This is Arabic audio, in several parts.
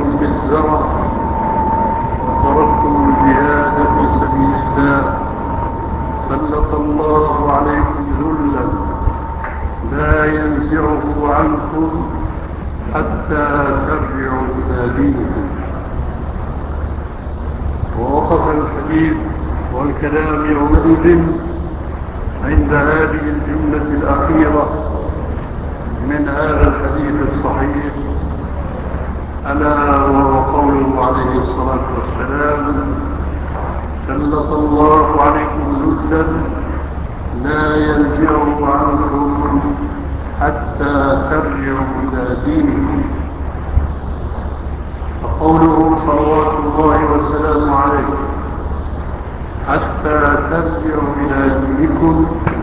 بالزرع وتركتم الجهاد في سبيل الله سلط الله عليكم ذلا لا ينزعه عنكم حتى ترجعوا إلى دينكم. ووقف الحديث والكلام يومئذ عند هذه الجملة الأخيرة من هذا الحديث الصحيح، ألا وهو قوله عليه الصلاة والسلام: سلط الله عليكم ذلا لا ينزعه عنكم حتى ترجعوا إلى دينكم. فقوله صلوات الله وسلامه عليه حتى ترجعوا إلى دينكم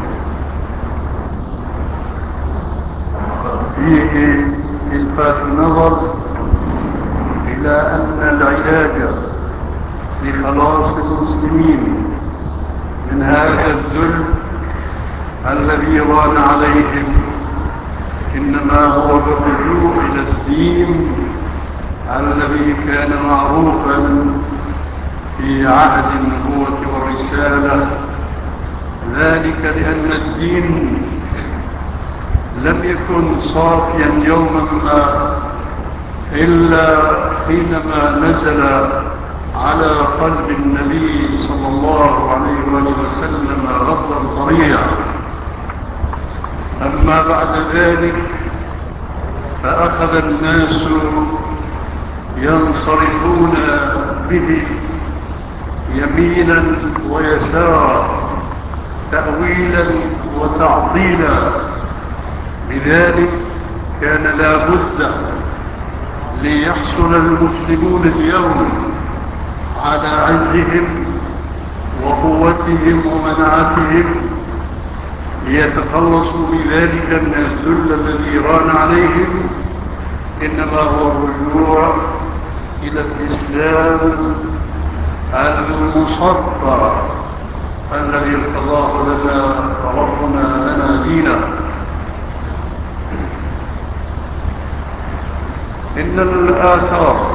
فيه إلفات النظر إلى أن العلاج لخلاص المسلمين من هذا الذل الذي ران عليهم إنما هو بالرجوع إلى الدين الذي كان معروفا في عهد النبوة والرسالة، ذلك لأن الدين لم يكن صافيا يوما ما إلا حينما نزل على قلب النبي صلى الله عليه وسلم غضا طريا. أما بعد ذلك فأخذ الناس ينصرفون به يمينا ويسارا، تأويلا وتعطيلا. لذلك كان لا بد ليحصل المسلمون اليوم على عزهم وقوتهم ومنعتهم ليتخلصوا بذلك من الذل الذي ران عليهم، إنما هو الرجوع إلى الإسلام المصفى الذي ارتضاه لنا ربنا لنا دينا. إن الآثار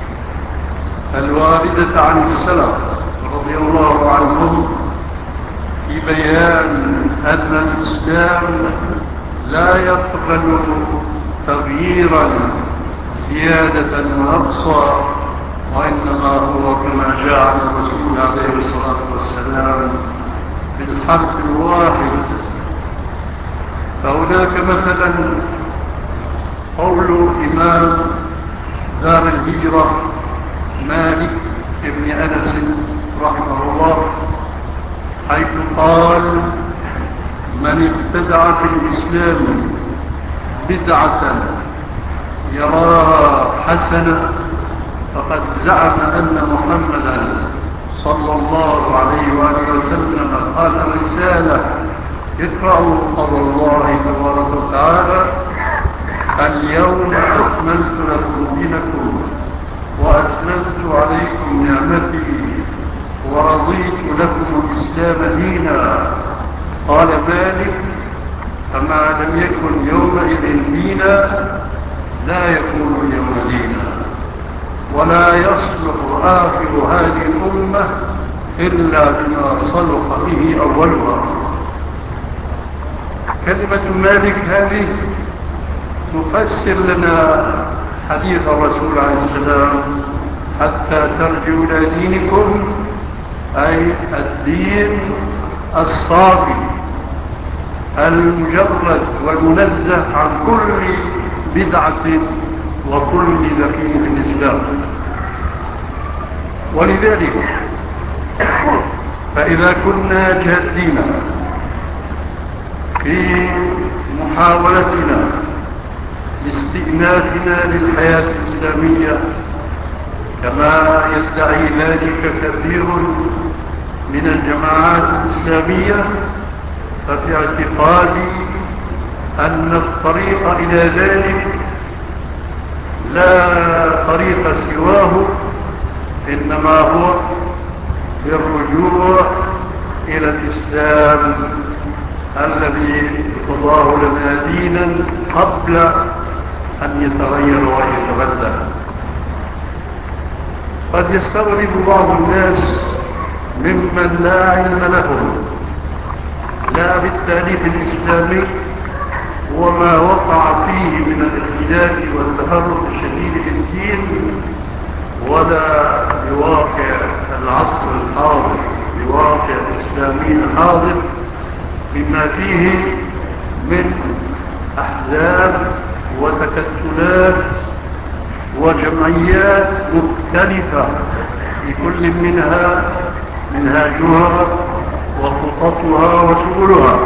الواردة عن السلف رضي الله عنهم في بيان أن الإسلام لا يقبل تغييرا زيادة ونقصا، وإنما هو كما جاء عن الرسول عليه الصلاة والسلام بالحرف الواحد. فهناك مثلا قول إمام دار الهجرة مالك بن أنس رحمه الله، حيث قال: من ابتدع في الإسلام بدعة يراها حسنة فقد زعم أن محمدا صلى الله عليه وآله وسلم قال الرسالة: اقرأوا قول الله تبارك وتعالى: اليوم أكملت لكم دينكم وأتممت عليكم نعمتي ورضيت لكم الإسلام دينا. قال مالك: فما لم يكن يومئذ دينا لا يكون اليوم دينا، ولا يصلح آخر هذه الأمة إلا بما صلح به أولها. كلمة مالك هذه تفسر لنا حديث الرسول عليه السلام: حتى ترجعوا إلى دينكم، أي الدين الصافي المجرد والمنزه عن كل بدعة وكل دخيل في الإسلام. ولذلك فإذا كنا جادين في محاولتنا لاستئنافنا للحياة الإسلامية كما يدعي ذلك كثير من الجماعات الإسلامية، ففي اعتقادي أن الطريق إلى ذلك لا طريق سواه، إنما هو بالرجوع إلى الإسلام الذي ارتضاه لنا دينا قبل أن يتغير ويتبدل. قد يستغرب بعض الناس ممن لا علم لهم لا بالتأليف الإسلامي وما وقع فيه من الاختلاف والتفرق الشديد في الدين، ولا بواقع العصر الحاضر، بواقع الإسلامي الحاضر، بما فيه من أحزاب وتكتلات وجمعيات مختلفة لكل منها منهاجها وخططها وسبلها.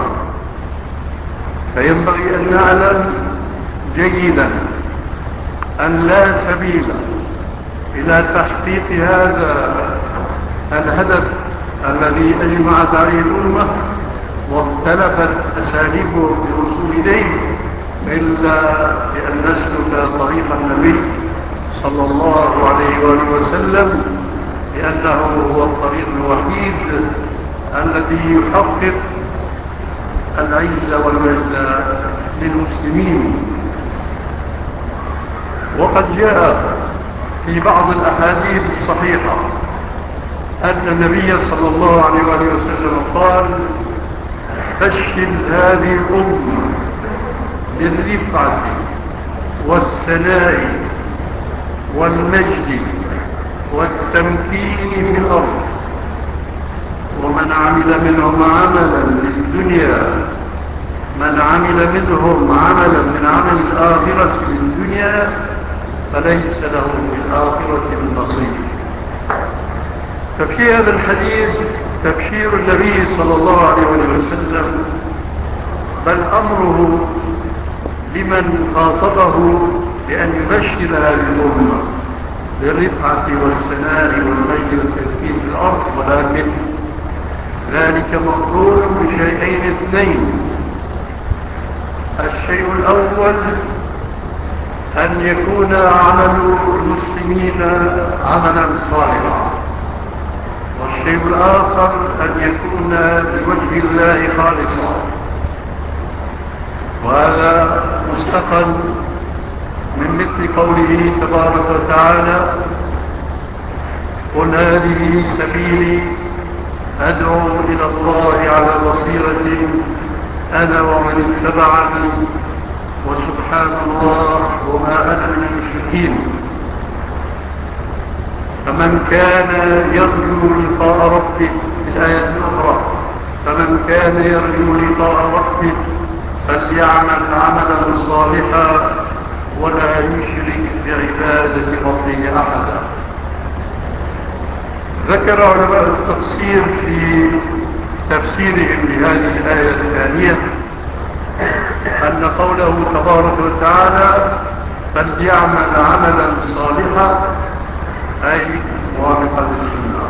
فينبغي أن نعلم جيدا أن لا سبيل إلى تحقيق هذا الهدف الذي أجمعت عليه الأمة واختلفت أساليبه في الوصول إليه إلا بأن نسلك طريق النبي صلى الله عليه وآله وسلم، لأنه هو الطريق الوحيد الذي يحقق العزة والمجد للمسلمين. وقد جاء في بعض الأحاديث الصحيحة أن النبي صلى الله عليه وآله وسلم قال: بشر هذه الأمة بالرفعة والثناء والمجد والتمكين في الأرض، ومن عمل منهم عملا للدنيا، من عمل منهم عملا من عمل الآخرة للدنيا فليس له في الآخرة من نصيب. ففي هذا الحديث تبشير النبي صلى الله عليه وسلم، بل أمره لمن خاطبه بأن يبشر هذه الأمة بالرفعة والثناء والمجد والتمكين في الأرض، ولكن ذلك مقرون بشيئين اثنين. الشيء الأول أن يكون عمل المسلمين عملا صالحا، والشيء الآخر أن يكون لوجه الله خالصا، وهذا مستقل من مثل قوله تبارك وتعالى: قل هذه سبيلي أدعو إلى الله على بصيرة أنا ومن اتبعني وسبحان الله وما أنا من المشركين. فمن كان يرجو لقاء ربه في الآية الأخرى: فمن كان يرجو لقاء ربه فليعمل عملا صالحا ولا يشرك بعبادة ربه أحدا. ذكر علماء التفسير في تفسيرهم لهذه الآية الثانية أن قوله تبارك وتعالى فليعمل عملا صالحا أي موافقا للسنة.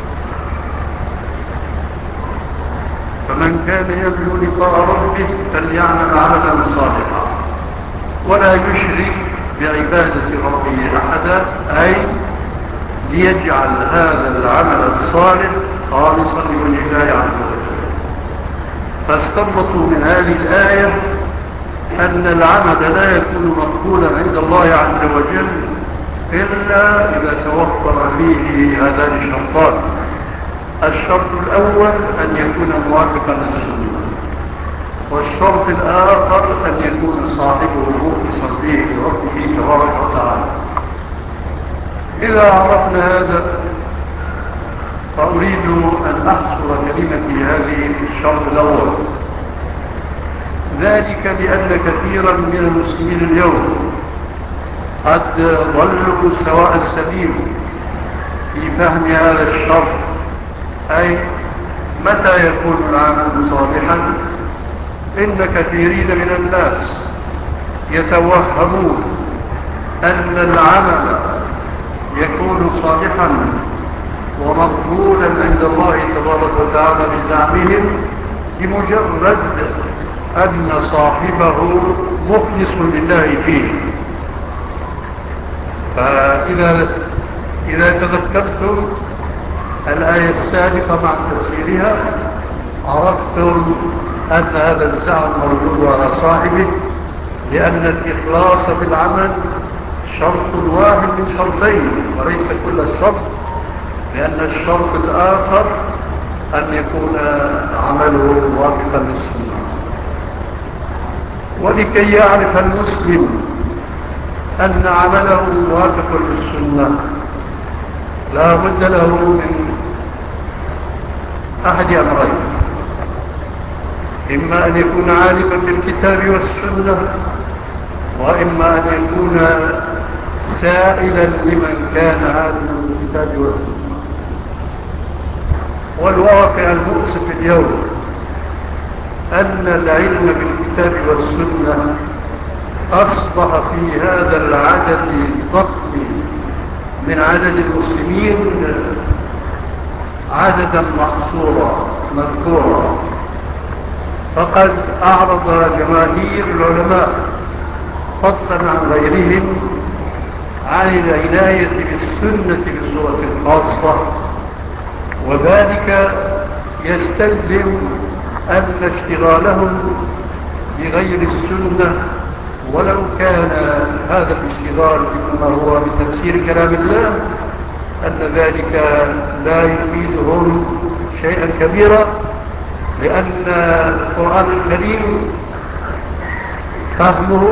فمن كان يرجو لقاء ربه فليعمل عملا صالحا ولا يشرك بعبادة ربه أحدا، أي ليجعل هذا العمل الصالح خالصا لوجه الله عز وجل. فاستنبطوا من هذه الآية أن العمل لا يكون مقبولا عند الله عز وجل إلا إذا توفر فيه هذان الشرطان. الشرط الأول أن يكون موافقا للسنة، والشرط الآخر أن يكون صاحبه مخلصا به لربه تبارك وتعالى. إذا عرفنا هذا فأريد أن أحصر كلمتي هذه في الشرط الأول، ذلك لأن كثيرا من المسلمين اليوم قد ضلوا سواء السبيل في فهم هذا الشرط، أي متى يكون العمل صالحا. إن كثيرين من الناس يتوهمون أن العمل يكون صالحا ومقبولا عند الله تبارك وتعالى بزعمهم بمجرد أن صاحبه مخلص لله فيه. فإذا تذكرتم الآية السابقة مع تفسيرها عرفتم أن هذا الزعم مردود على صاحبه، لأن الإخلاص في العمل شرط واحد من شرطين وليس كل الشرط، لأن الشرط الآخر أن يكون عمله موافقا للسنة. ولكي يعرف المسلم أن عمله موافق للسنة لا بد له من أحد أمرين: إما أن يكون عالما بالكتاب والسنة، وإما أن يكون سائلا لمن كان عالما بالكتاب والسنة. والواقع المؤسف اليوم أن العلم بالكتاب والسنة أصبح في هذا العدد الضخم من عدد المسلمين عددا محصورا مذكورا. فقد أعرض جماهير العلماء فضلا عن غيرهم عن العناية بالسنة بصورة خاصة، وذلك يستلزم أن اشتغالهم بغير السنة، ولو كان هذا الاشتغال بما هو بتفسير كلام الله، أن ذلك لا يفيدهم شيئا كبيرا، لأن القرآن الكريم فهمه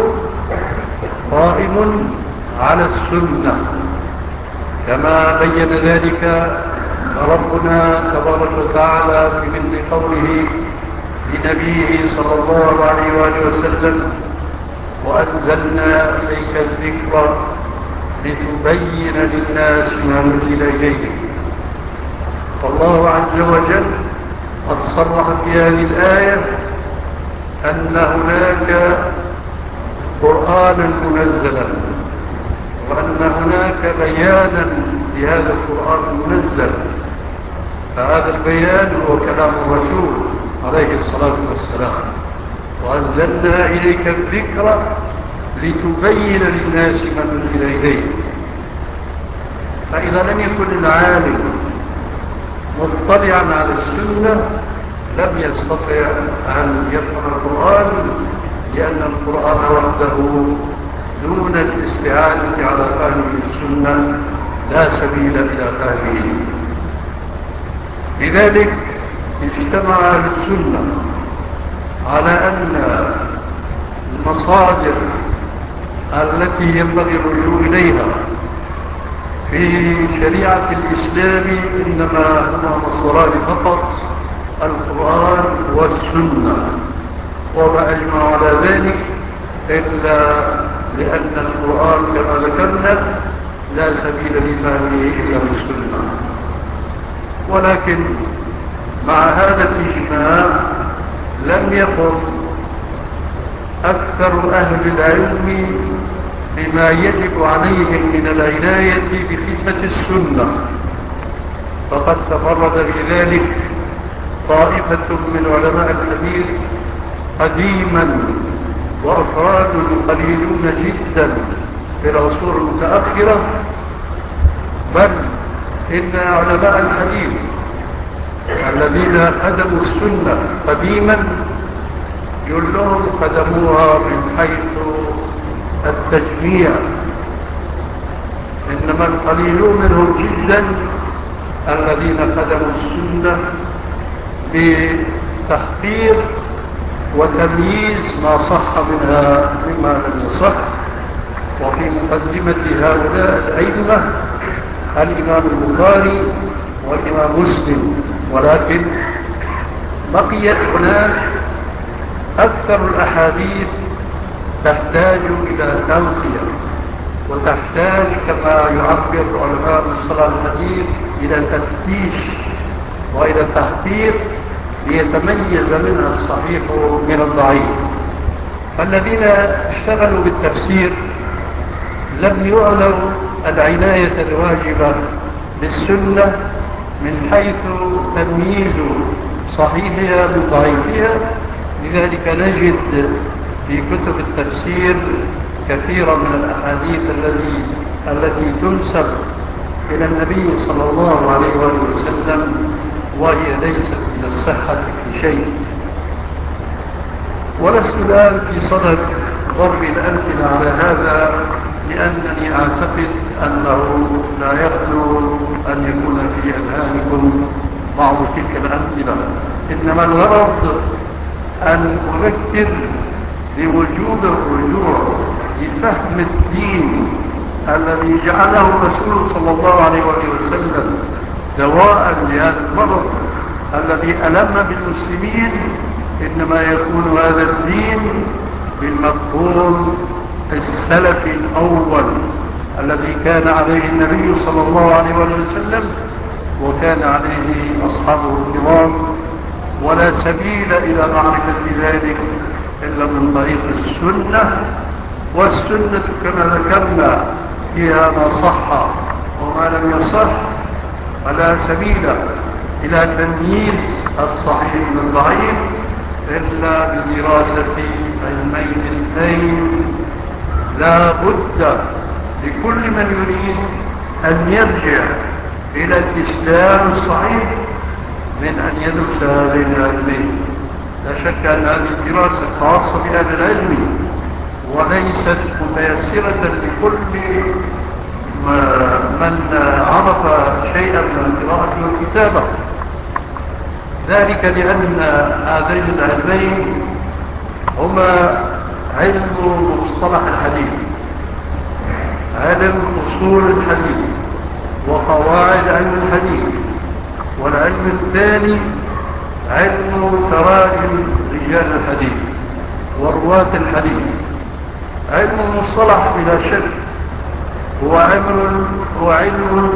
قائم على السنة، كما بين ذلك ربنا تبارك وتعالى في مثل قوله لنبيه صلى الله عليه وآله وسلم: وأنزلنا إليك الذكر لتبين للناس ما نزل إليهم. فالله عز وجل قد صرح في هذه الآية أن هناك قرآنا منزلا، وأن هناك بيانا لهذا القرآن المنزل، فهذا البيان هو كلام الرسول عليه الصلاة والسلام: وأنزلنا إليك الذكر لتبين للناس ما نزل إليه. فإذا لم يكن العالم مطلعا على السنة لم يستطع أن يفهم القرآن، لأن القرآن وحده دون الاستعانة على فهم السنة لا سبيل إلى فهمه. لذلك اجتمع أهل السنة على أن المصادر التي ينبغي الرجوع إليها في شريعة الإسلام إنما هما مصدران فقط: القرآن والسنة. وما أجمع على ذلك إلا لأن القرآن كما ذكرنا لا سبيل لفهمه إلا بالسنة. ولكن مع هذا الإجماع لم يقم أكثر أهل العلم بما يجب عليهم من العناية بخدمة السنة، فقد تفرد بذلك طائفة من علماء الحديث قديما، وأفراد قليلون جدا في العصور المتأخرة، بل إن علماء الحديث الذين خدموا السنة قديما كلهم خدموها من حيث التجميع، إنما القليلون منهم جدا الذين خدموا السنة بتحقيق وتمييز ما صح منها مما لم يصح. وفي مقدمة هؤلاء الأئمة الإمام البخاري والإمام مسلم، ولكن بقيت هناك أكثر الأحاديث تحتاج إلى توقية، وتحتاج كما يعبر علماء مصطلح الحديث إلى تفتيش وإلى تحقيق ليتميز منها الصحيح من الضعيف. فالذين اشتغلوا بالتفسير لم يعلوا العناية الواجبة بالسنة من حيث تمييز صحيحها من ضعيفها. لذلك نجد في كتب التفسير كثيرا من الأحاديث التي تنسب إلى النبي صلى الله عليه وسلم وهي ليست من الصحة في شيء. ولست الآن في صدد ضرب الأمثلة على هذا لأنني أعتقد أنه لا يخلو أن يكون في أذهانكم بعض تلك الأمثلة، إنما الغرض أن أذكر بوجوب الرجوع لفهم الدين الذي جعله الرسول صلى الله عليه وسلم دواء لهذا المرض الذي ألم بالمسلمين. إنما يكون هذا الدين بالمفهوم السلفي الأول الذي كان عليه النبي صلى الله عليه وسلم وكان عليه أصحابه الكرام، ولا سبيل إلى معرفة ذلك إلا من طريق السنة. والسنة كما ذكرنا فيها ما صح وما لم يصح، فلا سبيل إلى تمييز الصحيح من الضعيف إلا بدراسة علمين اثنين. لا بد لكل من يريد أن يرجع إلى الإسلام الصحيح من أن يدرس هذين العلمين. لا شك أن هذه الدراسة خاصة بأهل العلم وليست متيسرة لكل من عرف شيئا من القراءة والكتابة، ذلك لأن هذين العلمين هما علم مصطلح الحديث، علم أصول الحديث وقواعد علم الحديث، والعلم الثاني علم تراجم رجال الحديث ورواة الحديث. علم المصطلح بلا شك هو علم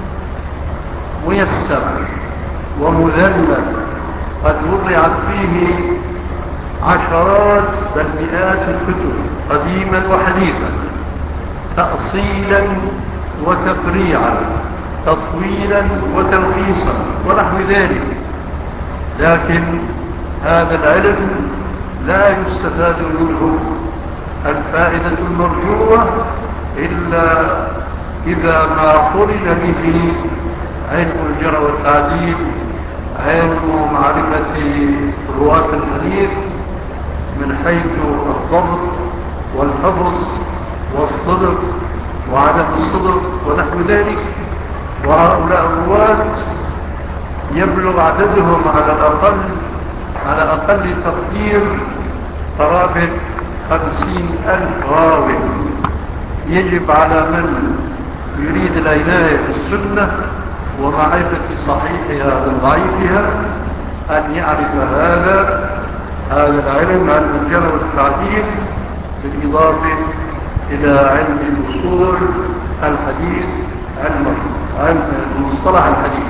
ميسر ومذلل قد وضعت فيه عشرات بل مئات الكتب قديما وحديثا، تأصيلا وتفريعا، تطويلا وتلخيصا ونحو ذلك. لكن هذا العلم لا يستفاد منه الفائدة المرجوة إلا إذا ما قرن به علم الجرح والتعديل، علم معرفة رواة الحديث من حيث الضبط والحفظ والصدق وعدم الصدق ونحو ذلك. وهؤلاء الرواة يبلغ عددهم على أقل تقدير قرابة 50,000 راوي. يجب على من يريد العناية بالسنة ومعرفة صحيحها وضعيفها أن يعرف هذا العلم عن الجرح والتعديل، بالإضافة إلى علم الأصول الحديث، علم مصطلح الحديث.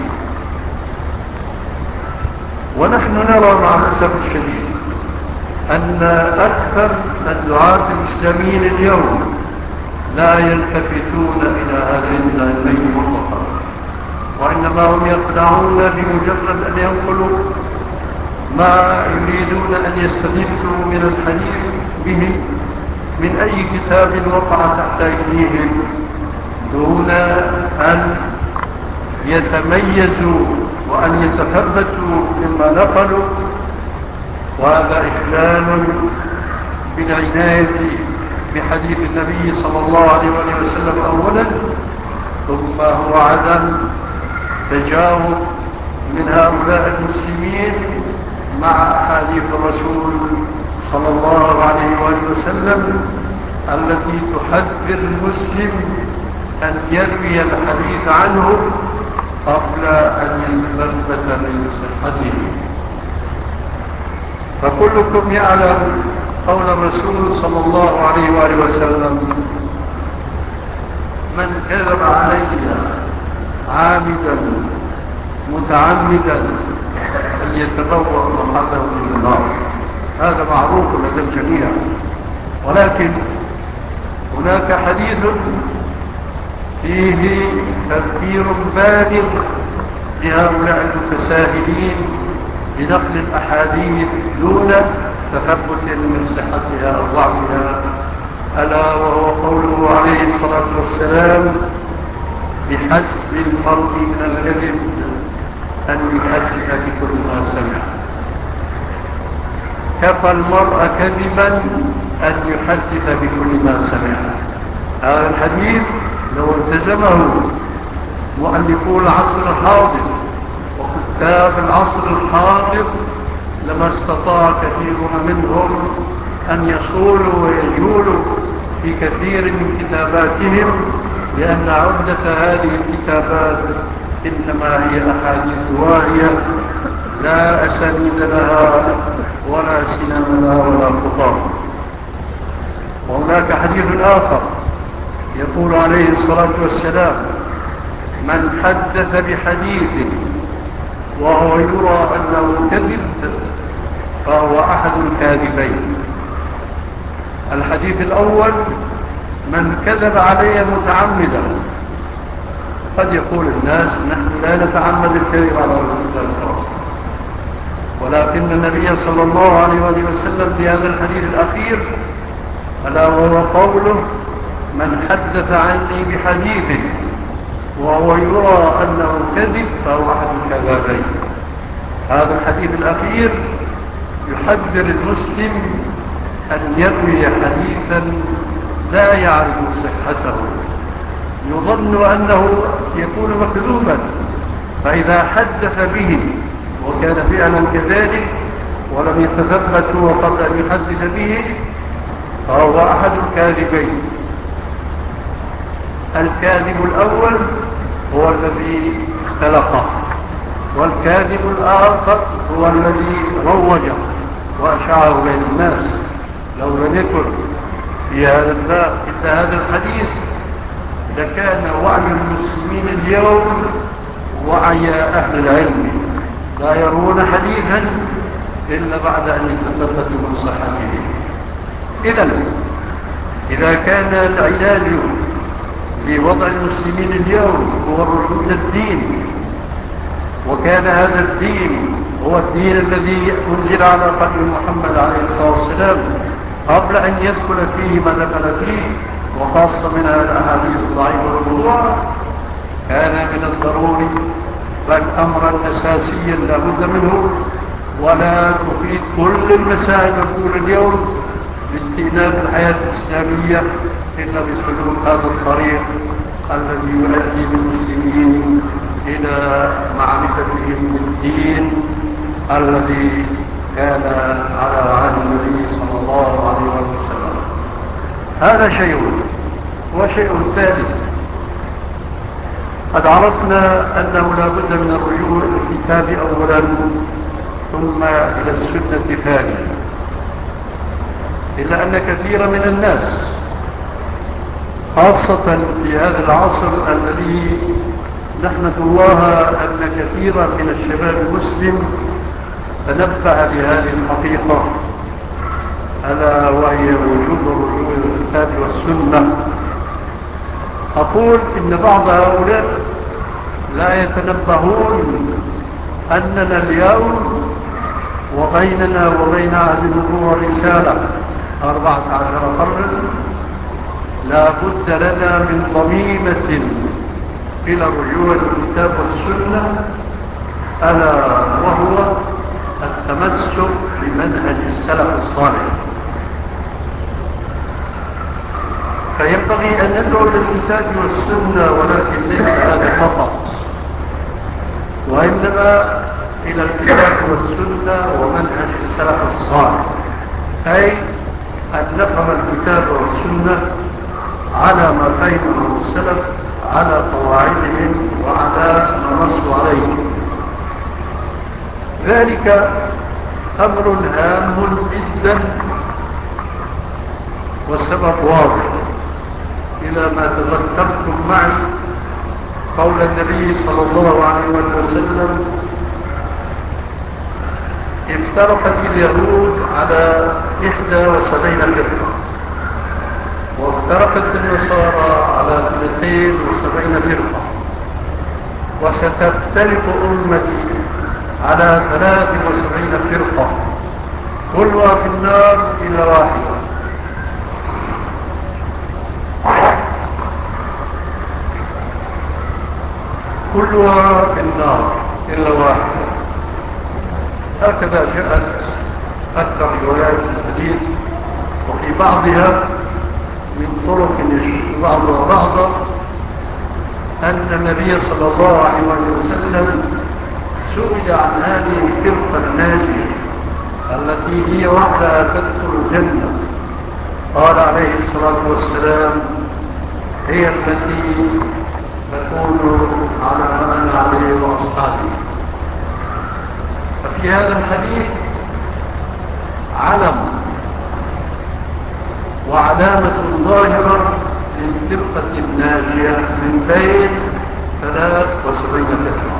ونحن نرى مع الأسف الشديد أن أكثر الدعاة الإسلاميين اليوم لا يلتفتون إلى هذين العلمين مطلقا، وإنما هم يقنعون بمجرد أن ينقلوا ما يريدون أن يستفيدوا من الحديث به من أي كتاب وقع تحت أيديهم دون أن يتميزوا وأن يتثبتوا مما نقلوا. وهذا إخلال بالعناية بحديث النبي صلى الله عليه وسلم أولا، ثم هو عدم تجاوب من هؤلاء المسلمين مع أحاديث الرسول صلى الله عليه وسلم التي تحذر المسلم أن يروي الحديث عنه قبل أن يتثبت من صحته. فكلكم يعلم قول الرسول صلى الله عليه وسلم: من كذب علي عامدا متعمدا فليتبوأ مقعده من النار. هذا معروف لدى الجميع، ولكن هناك حديث فيه تذكير بالغ لهؤلاء المتساهلين بنقل الأحاديث دون تثبت من صحتها أو ضعفها، ألا وهو قوله عليه الصلاة والسلام: بحسب المرء من الكذب أن يحدث بكل ما سمع. كفى المرء كذبا أن يحدث بكل ما سمع. هذا الحديث لو التزمه مؤلفو العصر الحاضر وكتاب العصر الحاضر لما استطاع كثير منهم أن يصولوا ويجولوا في كثير من كتاباتهم، لأن عمدة هذه الكتابات إنما هي أحاديث واهية لا أسانيد لها ولا سنن لها ولا خطاب. وهناك حديث آخر يقول عليه الصلاة والسلام: من حدث بحديث وهو يرى أنه كذب فهو أحد الكاذبين. الحديث الأول: من كذب علي متعمدا. قد يقول الناس: نحن لا نتعمد الكذب على رسول الله صلى الله عليه وسلم، ولكن النبي صلى الله عليه وسلم في هذا الحديث الأخير ألا وهو قوله: من حدث عني بحديث وهو يرى أنه كذب فهو أحد الكذابين. هذا الحديث الأخير يحذر المسلم أن يروي حديثا لا يعرف صحته، يظن أنه يكون مكذوبا، فإذا حدث به وكان فعلا كذلك ولم يتثبت قبل أن يحدث به فهو أحد الكاذبين. الكاذب الأول هو الذي اختلقه، والكاذب الآخر هو الذي روجه وأشعره بين الناس. لو لم يكن في هذا الباب إلا هذا الحديث لكان وعي المسلمين اليوم وعي أهل العلم، لا يرون حديثا إلا بعد أن يتثبتوا من صحته. إذا كان العلاج لوضع المسلمين اليوم هو الرجوع إلى الدين، وكان هذا الدين هو الدين الذي أنزل على قلب محمد عليه الصلاة والسلام قبل أن يدخل فيه ما دخل فيه، وخاصة من الأحاديث الضعيفة والموضوعة، كان من الضروري بل أمرا أساسيا لا بد منه، ولا تفيد كل المسائل نقول اليوم باستئناف الحياة الإسلامية إلا بسلوك هذا الطريق الذي يؤدي بالمسلمين إلى معرفتهم بالدين الذي كان على عهد النبي صلى الله عليه وسلم. هذا شيء. وشيء ثالث: قد عرفنا أنه لا بد من الرجوع إلى الكتاب أولا ثم إلى السنة ثانيا، إلا أن كثير من الناس خاصة في هذا العصر الذي نحمد الله أن كثيرا من الشباب المسلم تنبه بهذه الحقيقة، ألا وهي وجوب الرجوع إلى الكتاب والسنة. أقول إن بعض هؤلاء لا يتنبهون أننا اليوم وبيننا وبين عهد النبوة رسالة 14 قرنا، لا بد لنا من ضميمة إلى الرجوع إلى الكتاب والسنة، ألا وهو التمسك بمنهج السلف الصالح. فينبغي أن ندعو للكتاب والسنة، ولكن ليس هذا فقط، وإنما إلى الكتاب والسنة ومنهج السلف الصالح، أي أن نفهم الكتاب والسنة على ما فهمه السلف، على قواعدهم وعلى ما نصوا عليه. ذلك أمر هام جدا، والسبب واضح إلى ما تذكرتم معي قول النبي صلى الله عليه وسلم: افترقت اليهود على 71 فرقة، وافترقت النصارى على 72 فرقة، وستفترق أمتي على 73 فرقة، كلها في النار إلا واحدة. كلها في النار إلا واحدة. هكذا جاءت أكثر روايات الحديث، وفي بعضها من طرق بعضها بعضا أن النبي صلى الله عليه وسلم سئل عن هذه الفرقة الناجية التي هي وحدها تدخل الجنة، قال عليه الصلاة والسلام: هي التي تكون على ما أنا عليه وأصحابي. ففي هذا الحديث علم وعلامة ظاهرة للفرقة الناجية من بين 73 فرقة.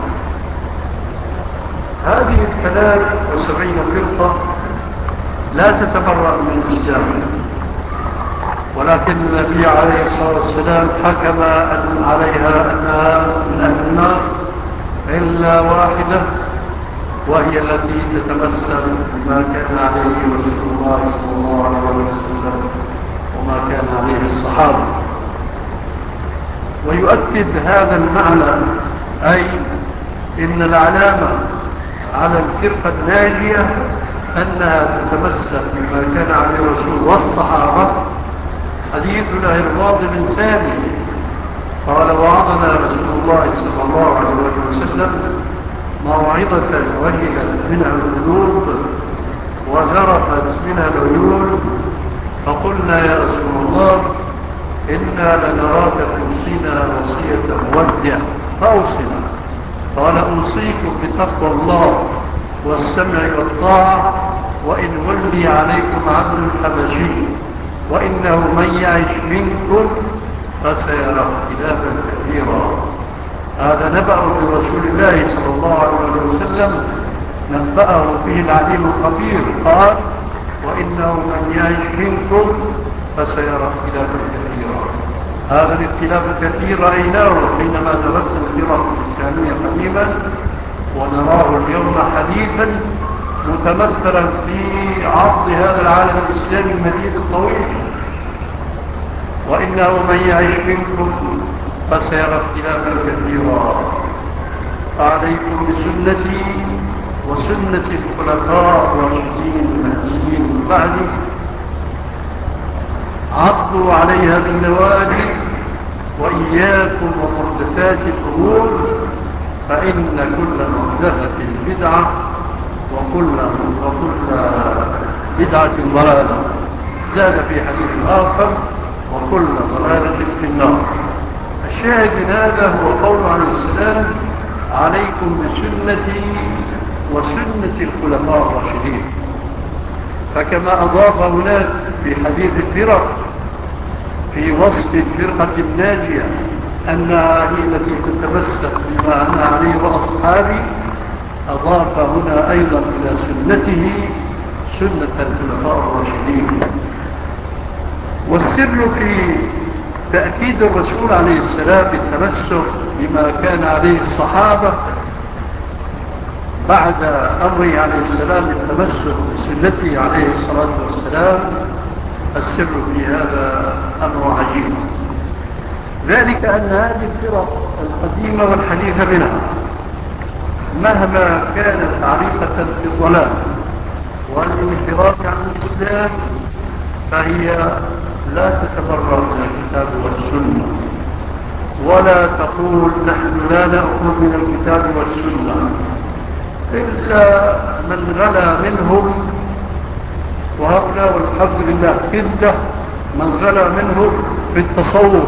هذه 73 فرقة لا تتبرأ من الإسلام، ولكن النبي عليه الصلاة والسلام حكم عليها أنها من أهل النار إلا واحدة، وهي التي تتمثل بما كان عليه رسول الله صلى الله عليه وسلم وما كان عليه الصحابة. ويؤكد هذا المعنى، أي إن العلامة على الفرقة الناجية أنها تتمثل بما كان عليه الرسول والصحابة. حديث العرباض بن سامي قال: وعظنا رسول الله صلى الله عليه وسلم موعظة وجلت منها القلوب وذرفت منها العيون، فقلنا: يا رسول الله، إنا لنراك توصينا وصية مودع، فأوصنا. قال: أوصيكم بتقوى الله والسمع والطاعة، وإن ولي عليكم عبد الحبشي، وإنه من يعش منكم فسيرى اختلافا كثيرا. هذا نبأ برسول الله صلى الله عليه وسلم نبأه به العليم الخبير، قال: وإنه من يعش منكم فسيرى اختلافا كثيرا. هذا الاختلاف الكثير رأيناه حينما درسنا الفرق الإسلامية قديما، ونراه اليوم حديثا متمثلا في عرض هذا العالم الإسلامي المديد الطويل. وإنه من يعش منكم فسيرى اختلافا كثيرا، عليكم بسنتي وسنة الخلفاء الراشدين المهديين من بعدي، عضوا عليها بالنواجذ، وإياكم ومحدثات الأمور، فإن كل محدثة بدعة وكل بدعة ضلالة. زاد في حديث آخر: وكل ضلالة في النار. الشاهد من هذا هو قول عليه السلام: عليكم بسنتي وسنة الخلفاء الراشدين. فكما أضاف هناك في حديث الفرق في وصف الفرقة الناجية أنها هي التي تتمسك بما أنا عليه وأصحابي، أضاف هنا أيضا إلى سنته سنة الخلفاء الراشدين. والسر في تأكيد الرسول عليه السلام بالتمسك بما كان عليه الصحابة بعد أمره عليه السلام بالتمسك بسنته عليه الصلاة والسلام، السر في هذا أمر عجيب. ذلك أن هذه الفرق القديمة والحديثة منها مهما كانت عريقة في الضلال والانحراف عن الإسلام، فهي لا تتبرأ من الكتاب والسنة، ولا تقول نحن لا نأخذ من الكتاب والسنة إلا من غلا منهم. وهؤلاء والحمد لله كده من غلا منهم في التصوف،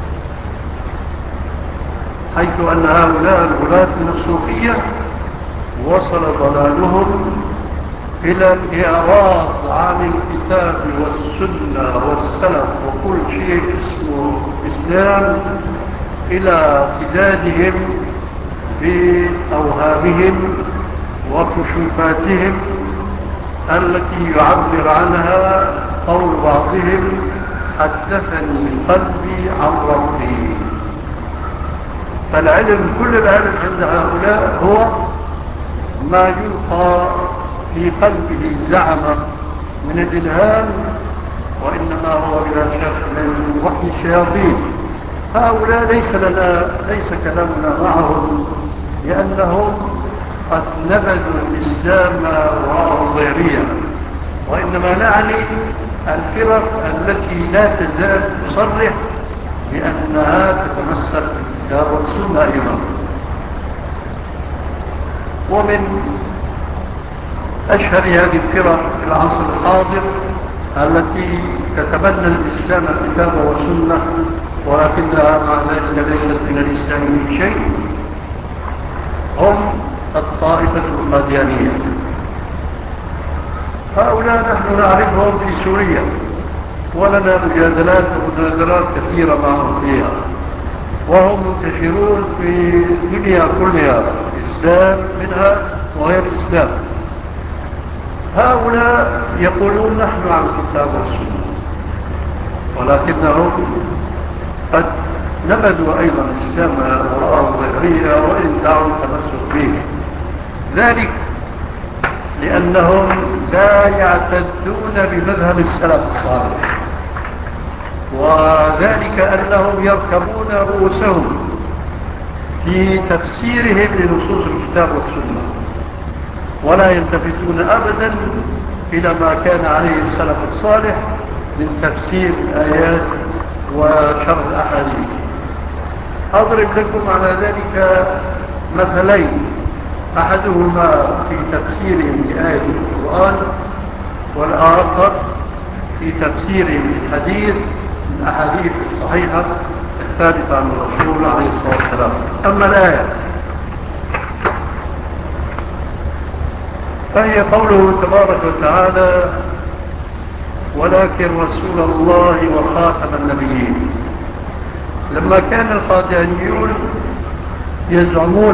حيث أن هؤلاء الغلاة من الصوفية وصل ضلالهم إلى الإعراض عن الكتاب والسنة والسلف وكل شيء اسمه إسلام، إلى اعتدادهم بأوهامهم وكشوفاتهم التي يعبر عنها قول بعضهم: حدثني قلبي عن ربي. فالعلم، كل العلم عند هؤلاء هو ما يلقى في قلبه زعما من الإلهام، وإنما هو بلا شك من وحي الشياطين. هؤلاء ليس كلامنا معهم، لأنهم قد نبذوا الإسلام وراء الظاهرية، وإنما نعني الفرق التي لا تزال تصرح بأنها تتمسك بالكتاب والسنة أيضا. ومن أشهر هذه الفرق في العصر الحاضر التي تتبنى الإسلام كتاب وسنة ولكنها مع ذلك ليست من الإسلام من شيء هم الطائفة القاديانية. هؤلاء نحن نعرفهم في سوريا ولنا مجادلات ومناظرات كثيرة معهم فيها، وهم منتشرون في الدنيا كلها، الإسلام منها وغير الإسلام. هؤلاء يقولون نحن عن الكتاب والسنة، ولكنهم قد نبذوا أيضا الإسلام وراءه ظهريا وإن دعوا التمسك به، ذلك لأنهم لا يعتدون بمذهب السلف الصالح، وذلك أنهم يركبون رؤوسهم في تفسيرهم لنصوص الكتاب والسنة، ولا يلتفتون أبدا إلى ما كان عليه السلف الصالح من تفسير الآيات وشرح الأحاديث. أضرب لكم على ذلك مثلين، أحدهما في تفسيرهم لآية القرآن، والآخر في تفسيرهم للحديث الأحاديث الصحيحة الثابتة عن الرسول عليه الصلاة والسلام. أما الآية فهي قوله تبارك وتعالى: ولكن رسول الله وخاتم النبيين. لما كان القاديانيون يزعمون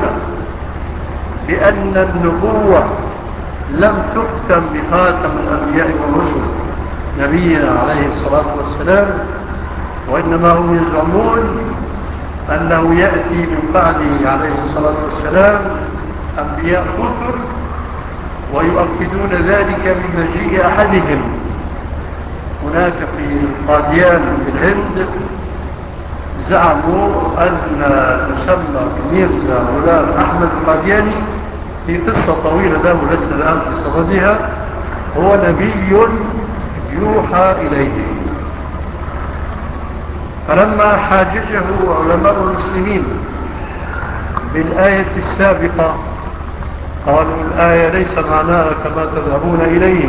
بأن النبوة لم تختم بخاتم الأنبياء والرسل نبينا عليه الصلاة والسلام، وإنما هم يزعمون أنه يأتي من بعده عليه الصلاة والسلام أنبياء كثر، ويؤكدون ذلك بمجيء أحدهم. هناك في قاديان في الهند زعموا أن مسمى ميرزا غلام أحمد القادياني في قصة طويلة له لسنا الآن في صددها، هو نبي يوحى إليه. فلما حاججه علماء المسلمين بالآية السابقة قالوا الآية ليس معناها كما تذهبون إليه.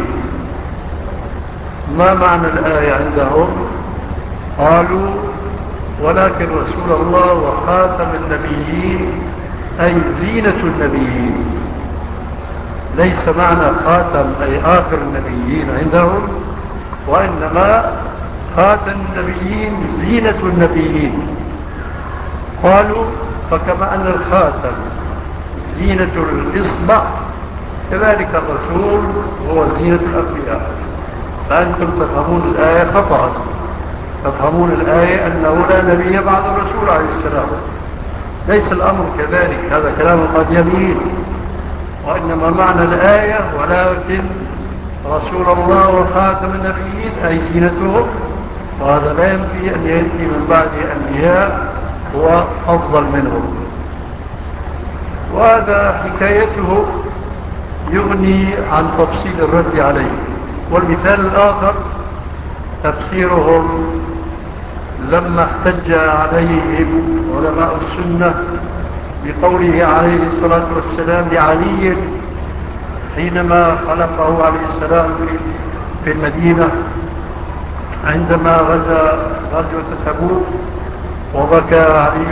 ما معنى الآية عندهم؟ قالوا ولكن رسول الله وخاتم النبيين أي زينة النبيين، ليس معنى خاتم أي آخر النبيين عندهم، وإنما خاتم النبيين زينة النبيين. قالوا فكما أن الخاتم زينة الإصبع كذلك الرسول هو زينة الأنبياء. فأنتم تفهمون الآية خطأ، تفهمون الآية أنه لا نبي بعد الرسول عليه السلام. ليس الأمر كذلك، هذا كلام القاديانيين، وإنما معنى الآية ولكن رسول الله وخاتم النبيين أي زينتهم، وهذا لا ينفي أن يأتي من بعد أنبياء هو أفضل منهم. وهذا حكايته يغني عن تفصيل الرد عليه. والمثال الآخر تفسيرهم لما احتج عليهم علماء السنة بقوله عليه الصلاة والسلام لعلي حينما خلفه عليه السلام في المدينة عندما غزا غزوة تبوك، وبكى علي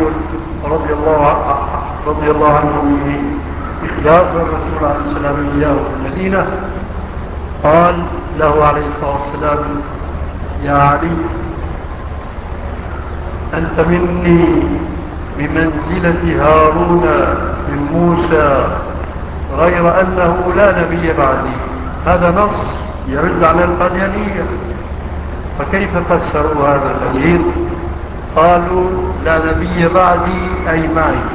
رضي الله عنه بخلاف الرسول عليه السلام إياه في المدينة، قال له عليه الصلاة والسلام: يا علي أنت مني بمنزلة هارون من موسى، غير أنه لا نبي بعدي. هذا نص يرد على القاديانية. فكيف فسروا هذا الدليل؟ قالوا لا نبي بعدي أي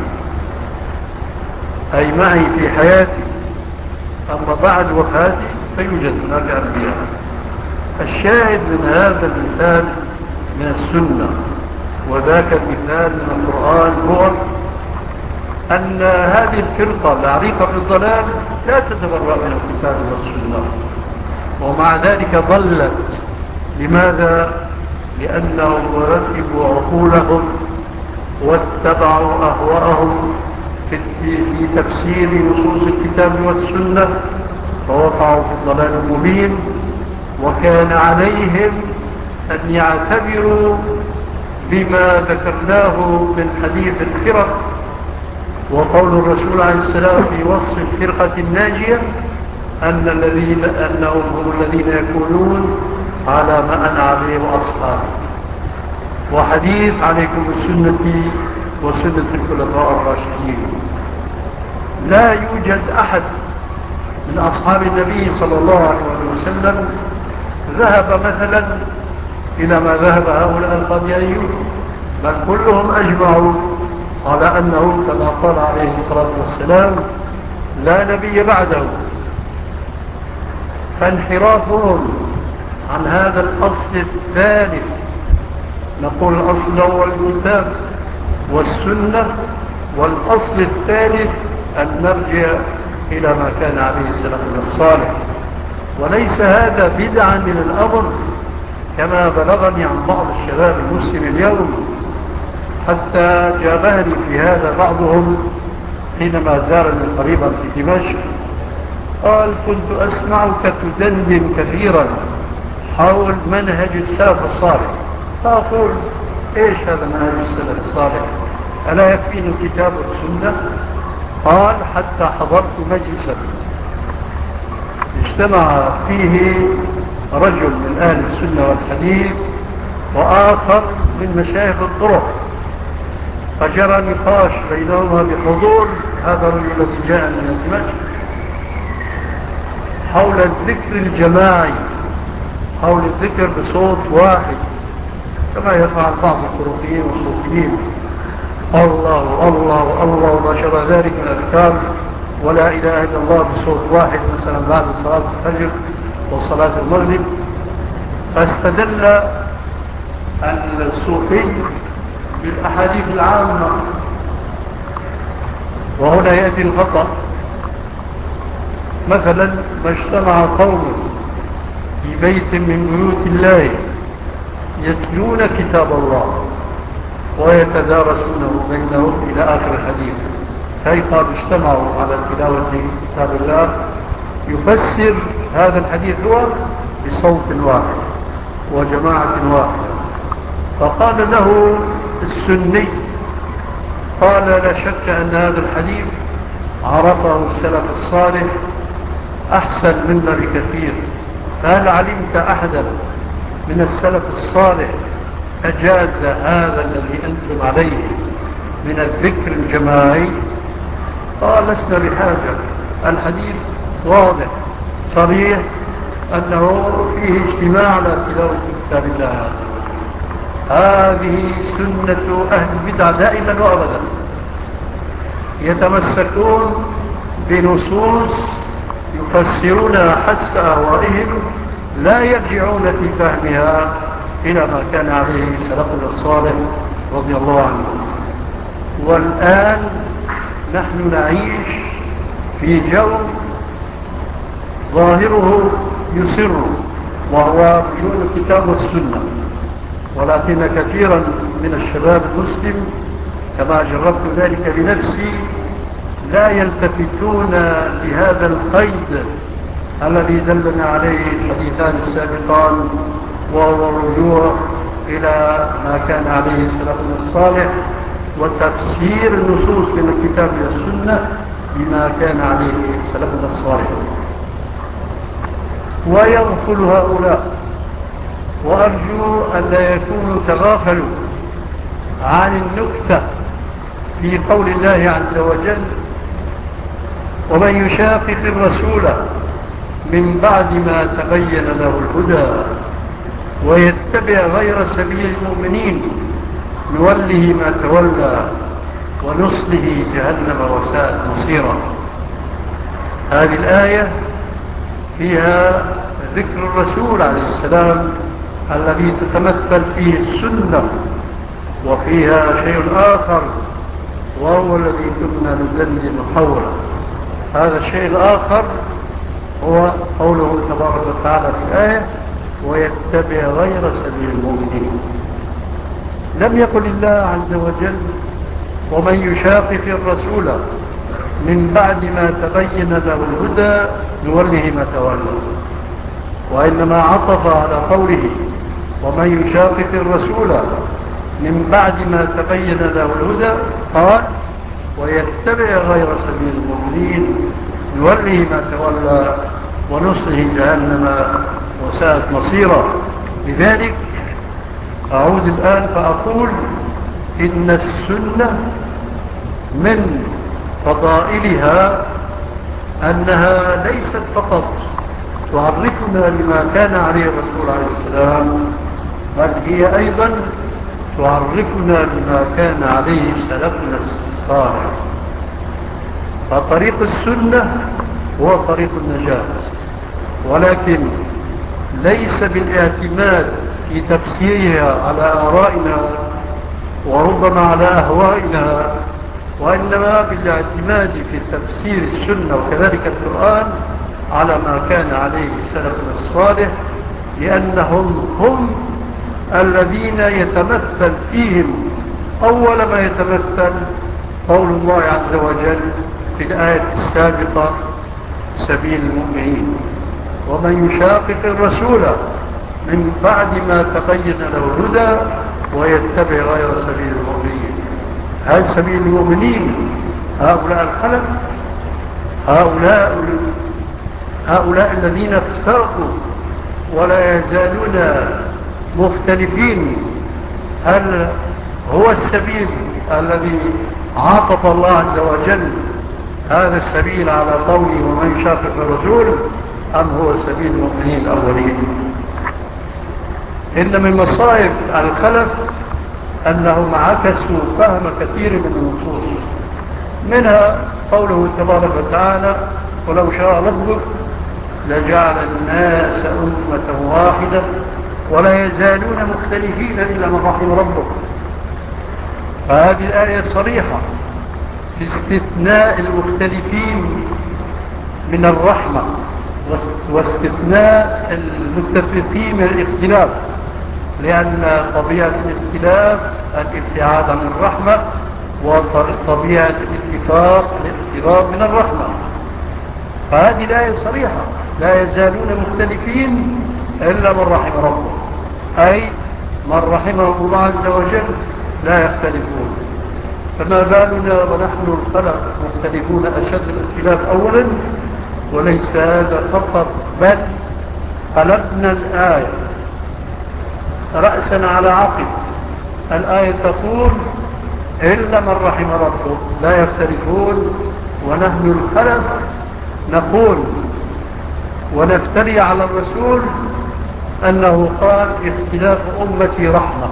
معي في حياتي، أما بعد وفاتي فيوجد هناك أنبياء. الشاهد من هذا المثال من السنة وذاك المثال من القرآن هو أن هذه الفرقة العريقة في الضلال لا تتبرأ من الكتاب والسنة، ومع ذلك ظلت لماذا؟ لأنهم ركبوا عقولهم واتبعوا أهواءهم في تفسير نصوص الكتاب والسنة، فوقعوا في الضلال المبين. وكان عليهم أن يعتبروا بما ذكرناه من حديث الفرق وقول الرسول عليه السلام في وصف الفرقة الناجية أنهم هم الذين يكونون على ما أنا عليه وأصحابي. وحديث عليكم بسنتي وسنة الخلفاء الراشدين. لا يوجد أحد من أصحاب النبي صلى الله عليه وسلم ذهب مثلا إلى ما ذهب هؤلاء القاديانيون، بل كلهم أجمعوا على أنه كما قال عليه الصلاة والسلام لا نبي بعده. فانحرافهم عن هذا الأصل الثالث، نقول الأصل الأول الكتاب والسنة، والأصل الثالث أن نرجع إلى ما كان عليه سلفنا الصالح. وليس هذا بدعا من الأمر كما بلغني عن بعض الشباب المسلم اليوم، حتى جابهني في هذا بعضهم حينما زارني قريبا في دمشق. قال: كنت أسمعك تدندن كثيرا حول منهج السلف الصالح. فأقول: إيش هذا منهج السلف الصالح؟ ألا يكفيني الكتاب والسنة؟ قال: حتى حضرت مجلسا اجتمع فيه رجل من أهل السنة والحديث وآخر من مشايخ الطرق، فجرى نقاش بينهما بحضور هذا الرجل الذي جاء من دمشق حول الذكر الجماعي، حول الذكر بصوت واحد كما يفعل بعض الطرقيين والصوفيين، الله الله الله وما شابه ذلك من الأذكار، ولا إله إلا الله بصوت واحد، مثلا بعد صلاة الفجر وصلاة المغرب. فاستدل الصوفي بالأحاديث العامة، وهنا يأتي الخطأ. مثلا ما اجتمع قوم في بيت من بيوت الله يتلون كتاب الله ويتدارسونه بينهم إلى آخر الحديث، كيف اجتمعوا على تلاوة كتاب الله؟ يفسر هذا الحديث هو بصوت واحد وجماعة واحدة. فقال له السني، قال: لا شك أن هذا الحديث عرفه السلف الصالح أحسن منا بكثير، فهل علمت أحدا من السلف الصالح أجاز هذا الذي أنتم عليه من الذكر الجماعي؟ قال: لسنا بحاجة، الحديث واضح صريح أنه فيه اجتماع على تلاوة كتاب الله. هذه سنة أهل البدع دائما وأبدا، يتمسكون بنصوص يفسرونها حسب أهوائهم، لا يرجعون في فهمها إلى ما كان عليه سلفنا الصالح رضي الله عنه. والآن نحن نعيش في جو ظاهره يسر، وهو بدون الكتاب والسنة، ولكن كثيرا من الشباب المسلم كما جربت ذلك بنفسي لا يلتفتون لهذا القيد الذي دلنا عليه الحديثان السابقان، وهو الرجوع إلى ما كان عليه سلفنا الصالح وتفسير النصوص من الكتاب والسنة بما كان عليه سلفنا الصالح. ويغفل هؤلاء، وأرجو أن لا يكونوا تغافلوا عن النكتة في قول الله عز وجل: ومن يشاقق الرسول من بعد ما تبين له الهدى ويتبع غير سبيل المؤمنين نوله ما تولى ونصله جهنم وساءت مصيرا. هذه الآية فيها ذكر الرسول عليه السلام الذي تتمثل فيه السنة، وفيها شيء آخر وهو الذي كنا ندلل حوله. هذا الشيء الآخر هو قوله تبارك وتعالى في الآية: ويتبع غير سبيل المؤمنين. لم يقل الله عز وجل ومن يشاقق الرسول من بعد ما تبين له الهدى نوله ما تولى، وإنما عطف على قوله ومن يشاقق الرسول من بعد ما تبين له الهدى قال ويتبع غير سبيل المؤمنين نوله ما تولى ونصله جهنم وساءت مصيرا. لذلك أعود الآن فأقول إن السنة من فضائلها أنها ليست فقط تعرفنا لما كان عليه الرسول عليه السلام، بل هي أيضا تعرفنا بما كان عليه سلفنا الصالح. فطريق السنة هو طريق النجاة، ولكن ليس بالاعتماد في تفسيرها على آرائنا وربما على أهوائنا، وإنما بالاعتماد في تفسير السنة وكذلك القرآن على ما كان عليه سلفنا الصالح، لأنهم هم الذين يتمثل فيهم أول ما يتمثل قول الله عز وجل في الآية السابقة سبيل المؤمنين ومن يشاقق الرسول من بعد ما تبين له الهدى ويتبع غير سبيل المؤمنين. هل سبيل المؤمنين هؤلاء الخلف، هؤلاء الذين افترقوا ولا يزالون مختلفين؟ هل هو السبيل الذي عاطف الله عز وجل هذا السبيل على قوله ومن يشاقق الرسول، أم هو سبيل المؤمنين الأولين؟ إن من مصائب الخلف أنهم عكسوا فهم كثير من النصوص، منها قوله تبارك وتعالى ولو شاء ربك لجعل الناس أمة واحدة ولا يزالون مختلفين إلا من رحم ربك. فهذه الآية صريحة في استثناء المختلفين من الرحمة واستثناء المتفقين من الاختلاف، لأن طبيعة الاختلاف الابتعاد عن الرحمة، وطبيعة الاتفاق الاقتراب من الرحمة. فهذه الآية صريحة لا يزالون مختلفين إلا من رحم ربه، أي من رحمه الله عز وجل لا يختلفون. فما بالنا ونحن الخلق مختلفون أشد الاختلاف أولا؟ وليس هذا فقط، بل قلبنا الآية رأسا على عقب. الآية تقول إلا من رحم ربه لا يختلفون، ونحن الخلف نقول ونفتري على الرسول أنه قال اختلاف أمتي رحمة.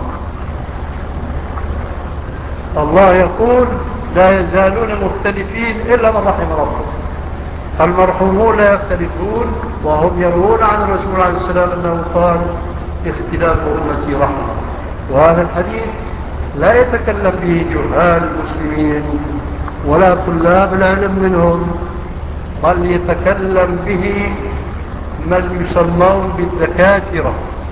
الله يقول لا يزالون مختلفين إلا من رحم ربه، المرحومون لا يختلفون، وهم يروون عن الرسول عليه السلام أنه قال اختلاف أمتي رحمة. وهذا الحديث لا يتكلم به جهال المسلمين ولا طلاب العلم منهم، بل يتكلم به من يسمون بالدكاترة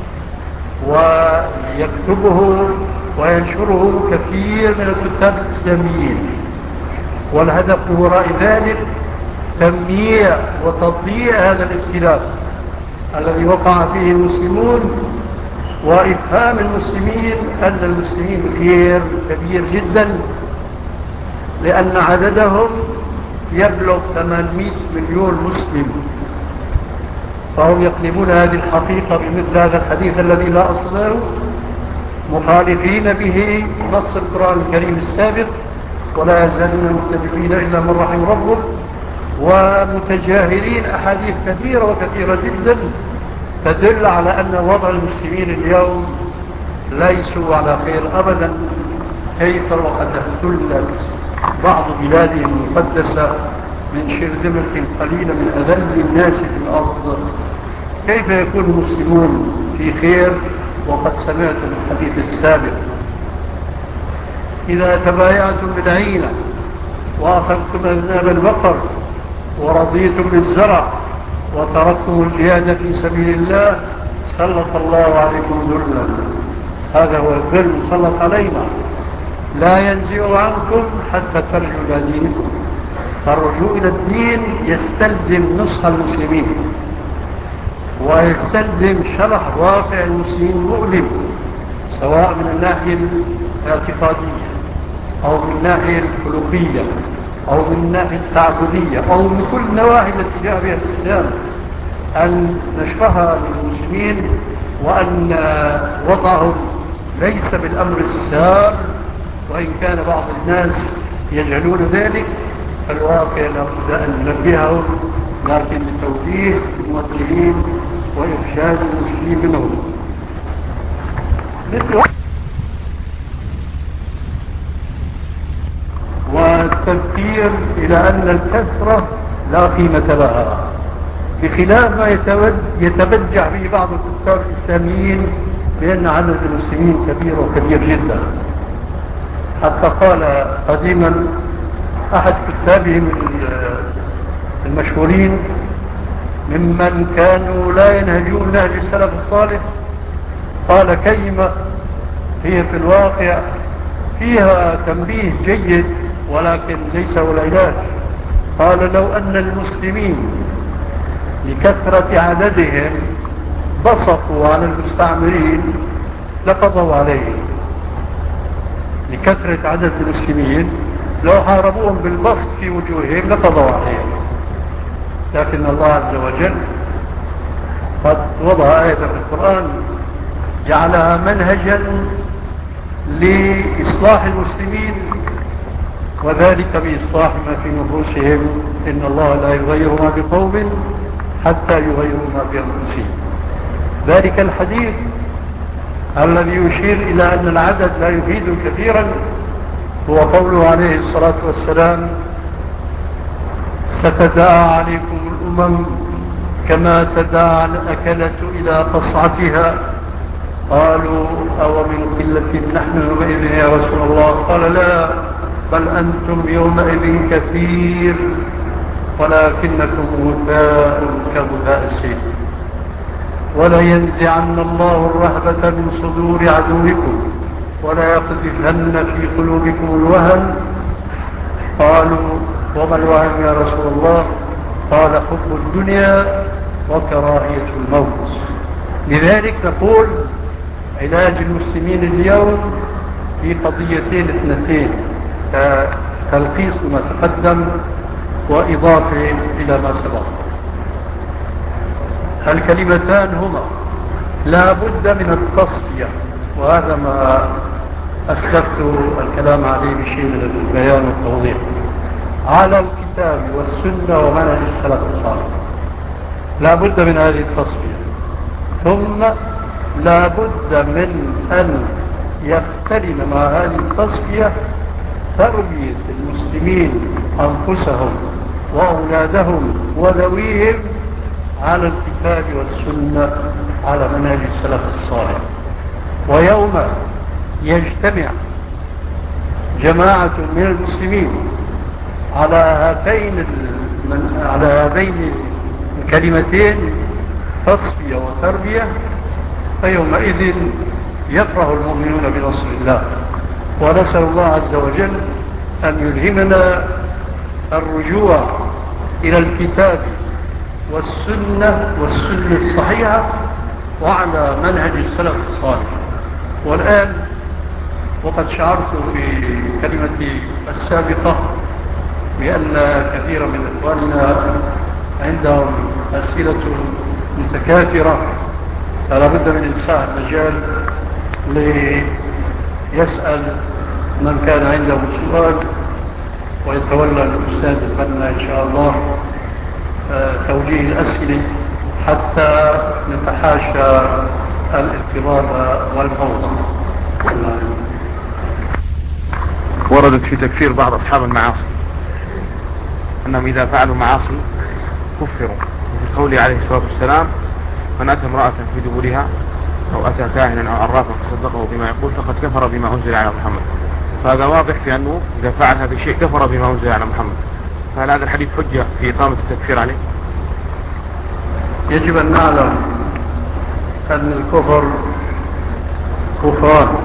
ويكتبه وينشره كثير من الكتاب الإسلاميين. والهدف من وراء ذلك تمييع وتضييع هذا الاختلاف الذي وقع فيه المسلمون، وإفهام المسلمين أن المسلمين خير كبير جدا، لأن عددهم يبلغ 800 مليون مسلم. فهم يقلبون هذه الحقيقة بمثل هذا الحديث الذي لا أصل له، مخالفين به نص القرآن الكريم السابق ولا يزالون مختلفين إلا من رحم ربه، ومتجاهلين أحاديث كثيرة وكثيرة جدا تدل على أن وضع المسلمين اليوم ليسوا على خير أبدا، كيف وقد احتلت بعض بلادهم المقدسة من شرذمة قليلة من أذل الناس في الأرض. كيف يكون المسلمون في خير وقد سمعتم الحديث السابق؟ إذا تبايعتم بالعينة وأخذتم أذناب البقر ورضيتم بالزرع وتركتم الجهاد في سبيل الله سلط الله عليكم ذلا، هذا هو الذل سلط علينا، لا ينزع عنكم حتى ترجعوا إلى دينكم. فالرجوع إلى الدين يستلزم نصح المسلمين، ويستلزم شرح واقع المسلمين مؤلم، سواء من الناحية الاعتقادية أو من الناحية الخلقية أو من الناحية التعبدية أو من كل النواحي التي جاء بها الإسلام، أن نشرحها للمسلمين، وأن وضعهم ليس بالأمر السار، وإن كان بعض الناس يجعلون ذلك، فالواقع لابد أن ننبههم، لكن بتوجيه الموجهين وإرشاد المسلمين منهم. والتذكير إلى أن الكثرة لا قيمة لها، بخلاف ما يتبجح به بعض الكتاب الإسلاميين بأن عدد المسلمين كبير وكبير جدا. حتى قال قديما أحد كتابهم المشهورين ممن كانوا لا ينهجون نهج السلف الصالح، قال كلمة هي في الواقع فيها تنبيه جيد ولكن ليس هو العلاج. قال لو أن المسلمين لكثرة عددهم بسطوا على المستعمرين لقضوا عليهم. لكثرة عدد المسلمين لو حاربوهم بالبسط في وجوههم لقضوا عليهم، لكن الله عز وجل قد وضع آية في القرآن جعلها منهجا لإصلاح المسلمين، وذلك بإصلاح ما في نفوسهم، إن الله لا يغير ما بقوم حتى يغيروا ما بأنفسهم. ذلك الحديث الذي يشير إلى أن العدد لا يفيد كثيرا هو قوله عليه الصلاة والسلام: ستداعى عليكم الأمم كما تداعى الأكلة إلى قصعتها. قالوا: أو من قلة نحن يومئذ يا رسول الله؟ قال: لا، بل أنتم يومئذ كثير ولكنكم غثاء كغثاء السيل. ولا ينزعن الله الرهبة من صدور عدوكم ولا يقذفن في قلوبكم الوهن. قالوا: وما الوهن يا رسول الله؟ قال: حب الدنيا وكراهية الموت. لذلك نقول علاج المسلمين اليوم في قضيتين اثنتين، تلخيص ما تقدم وإضافة إلى ما سبق. الكلمتان هما: لا بد من التصفية، وهذا ما أسلفت الكلام عليه بشيء من البيان والتوضيح، على الكتاب والسنة ومنهج السلف الصالح. لا بد من هذه التصفية، ثم لا بد من أن يقترن مع هذه التصفية تربية المسلمين أنفسهم وأولادهم وذويهم على الكتاب والسنة على منهج السلف الصالح. ويوم يجتمع جماعة من المسلمين على هذين الكلمتين تصفية وتربية، فيومئذ يفرح المؤمنون بنصر الله. ونسأل الله عز وجل أن يلهمنا الرجوع إلى الكتاب والسنة الصحيحة وعلى منهج السلف الصالح. والآن وقد شعرت في كلمتي السابقة بأن كثيرا من إخواننا عندهم أسئلة متكاثرة، فلا بد من إنساء المجال ليسأل من كان عنده سؤال، ويتولى الأستاذ الفنة إن شاء الله توجيه الأسئلة حتى نتحاشى الاضطراب والفوضى. وردت في تكفير بعض أصحاب المعاصي أنهم إذا فعلوا معاصي كفروا، وفي قوله عليه الصلاة والسلام: من أتى امرأة في دبرها أو أتى كاهنا أو عرافا فصدقه بما يقول فقد كفر بما أنزل على محمد. فهذا واضح في أنه إذا فعل هذا الشيء كفر بما أنزل على محمد. فهل هذا الحديث حجة في إقامة التكفير عليه؟ يجب أن نعلم أن الكفر كفران: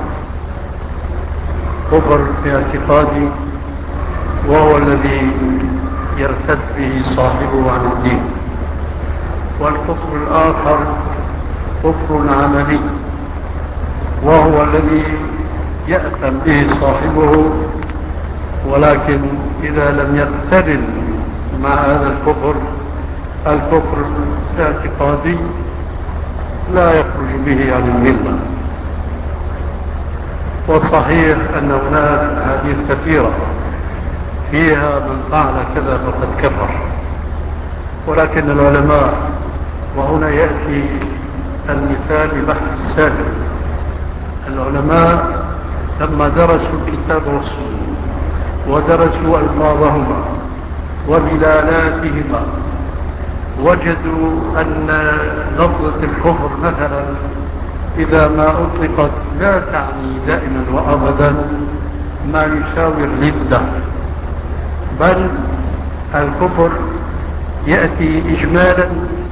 كفر في اعتقادي وهو الذي يرتد به صاحبه عن الدين، والكفر الآخر كفر عملي وهو الذي يأثم به صاحبه، ولكن إذا لم يقترن مع هذا الكفر الاعتقادي لا يخرج به عن الملة. وصحيح أن هناك أحاديث كثيرة فيها من فعل كذا فقد كفر، ولكن العلماء، وهنا يأتي المثال ببحث السابق، العلماء لما درسوا الكتاب والسنة ودرسوا ألفاظهما ودلالاتهما وجدوا أن لفظة الكفر مثلا إذا ما أطلقت لا تعني دائما وأبدا ما يساوي الردة، بل الكفر يأتي إجمالا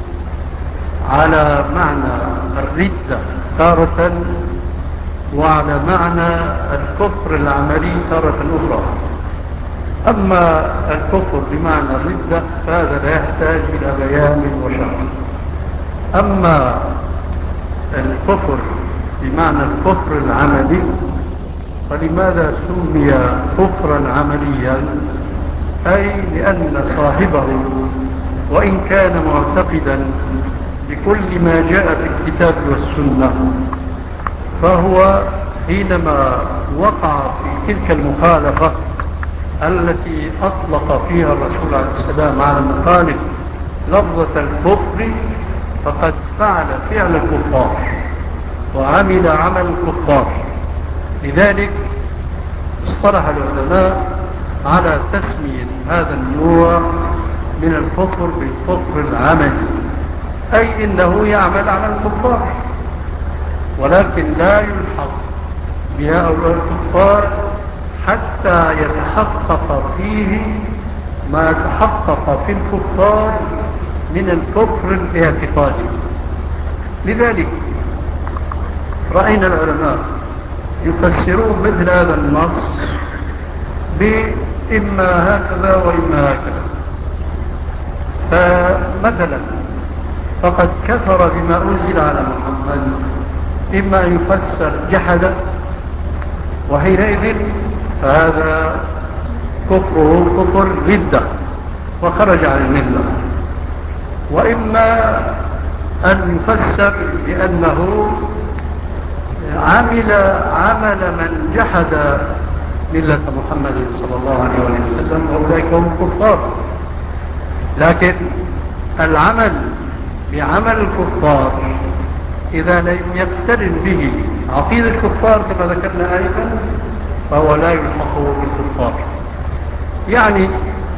على معنى الردة تارة وعلى معنى الكفر العملي تارة أخرى. أما الكفر بمعنى الردة فهذا لا يحتاج إلى بيان وشرح. أما الكفر بمعنى الكفر العملي فلماذا سمي كفرا عمليا؟ أي لأن صاحبه وإن كان معتقدا بكل ما جاء في الكتاب والسنة، فهو حينما وقع في تلك المخالفة التي أطلق فيها الرسول عليه السلام على المخالف لفظة الكفر فقد فعل فعل الكفار وعمل عمل الكفار. لذلك اصطلح العلماء على تسمية هذا النوع من الكفر بالكفر العملي، أي إنه يعمل على الكفار ولكن لا يلحق بهؤلاء الكفار حتى يتحقق فيه ما تحقق في الكفار من الكفر الاعتقادي. لذلك رأينا العلماء يفسرون مثل هذا النص بإما هكذا وإما هكذا. فمثلا فقد كفر بما أنزل على محمد إما يفسر جحد، وحينئذ فهذا كفره كفر ردة وخرج عن الملة، وإما أن يفسر بأنه عمل من جحد ملة محمد صلى الله عليه وسلم، وأولئك هم الكفار. لكن العمل بعمل الكفار إذا لم يقترن به عقيدة الكفار كما ذكرنا آنفا فهو لا يلحق بالكفار. يعني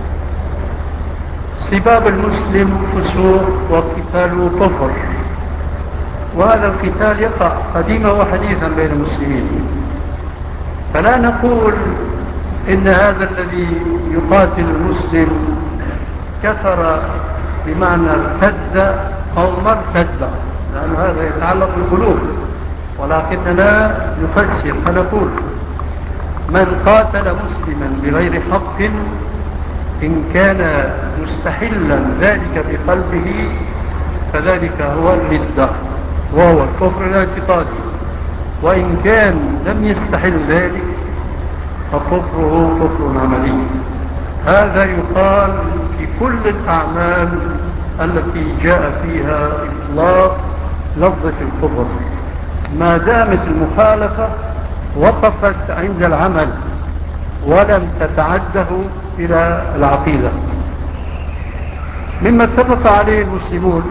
سباب المسلم فسوق وقتاله كفر، وهذا القتال يقع قديما وحديثا بين المسلمين. فلا نقول إن هذا الذي يقاتل المسلم كفر بمعنى ارتد أو مرتد، لأن هذا يتعلق بالقلوب، ولكننا نفسر فنقول من قاتل مسلما بغير حق إن كان مستحلا ذلك بقلبه فذلك هو الردة وهو الكفر الاعتقادي، وإن كان لم يستحل ذلك فكفره كفر عملي. هذا يقال في كل الأعمال التي جاء فيها إطلاق لفظة الكفر، ما دامت المخالفة وقفت عند العمل ولم تتعده إلى العقيدة. مما اتفق عليه المسلمون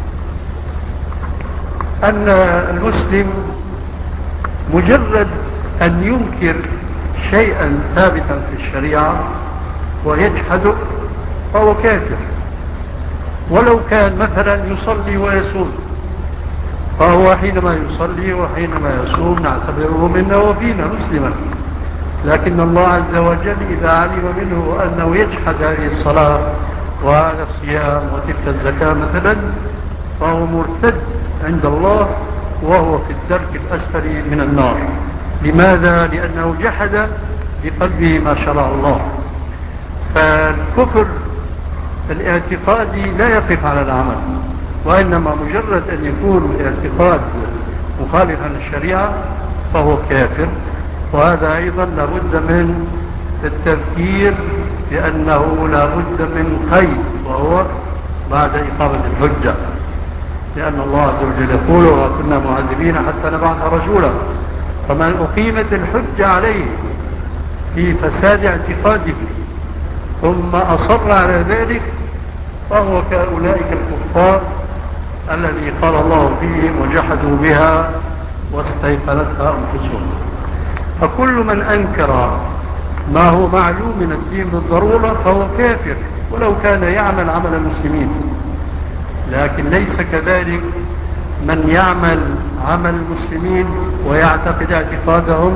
أن المسلم مجرد أن ينكر شيئا ثابتا في الشريعة ويجحده فهو كافر، ولو كان مثلا يصلي ويصوم، فهو حينما يصلي وحينما يصوم نعتبره منا وفينا مسلما. لكن الله عز وجل إذا علم منه أنه يجحد هذه الصلاة وهذا الصيام وتلك الزكاة مثلا فهو مرتد عند الله وهو في الدرك الأسفل من النار. لماذا؟ لأنه جحد بقلبه ما شرع الله. فالكفر الاعتقادي لا يقف على العمل، وإنما مجرد أن يكون الاعتقاد مخالفا للشريعة فهو كافر. وهذا أيضا لابد من التفكير بأنه لابد من قيد، وهو بعد إقامة الحجة، لأن الله عز وجل يقول وكنا معذبين حتى نبعث رسولا. فمن أقيمت الحجة عليه في فساد اعتقاده ثم أصر على ذلك فهو كأولئك الكفار الذي قال الله فيهم وجحدوا بها واستيقنتها أنفسهم. فكل من أنكر ما هو معلوم من الدين بالضرورة فهو كافر ولو كان يعمل عمل المسلمين. لكن ليس كذلك من يعمل عمل المسلمين ويعتقد اعتقادهم،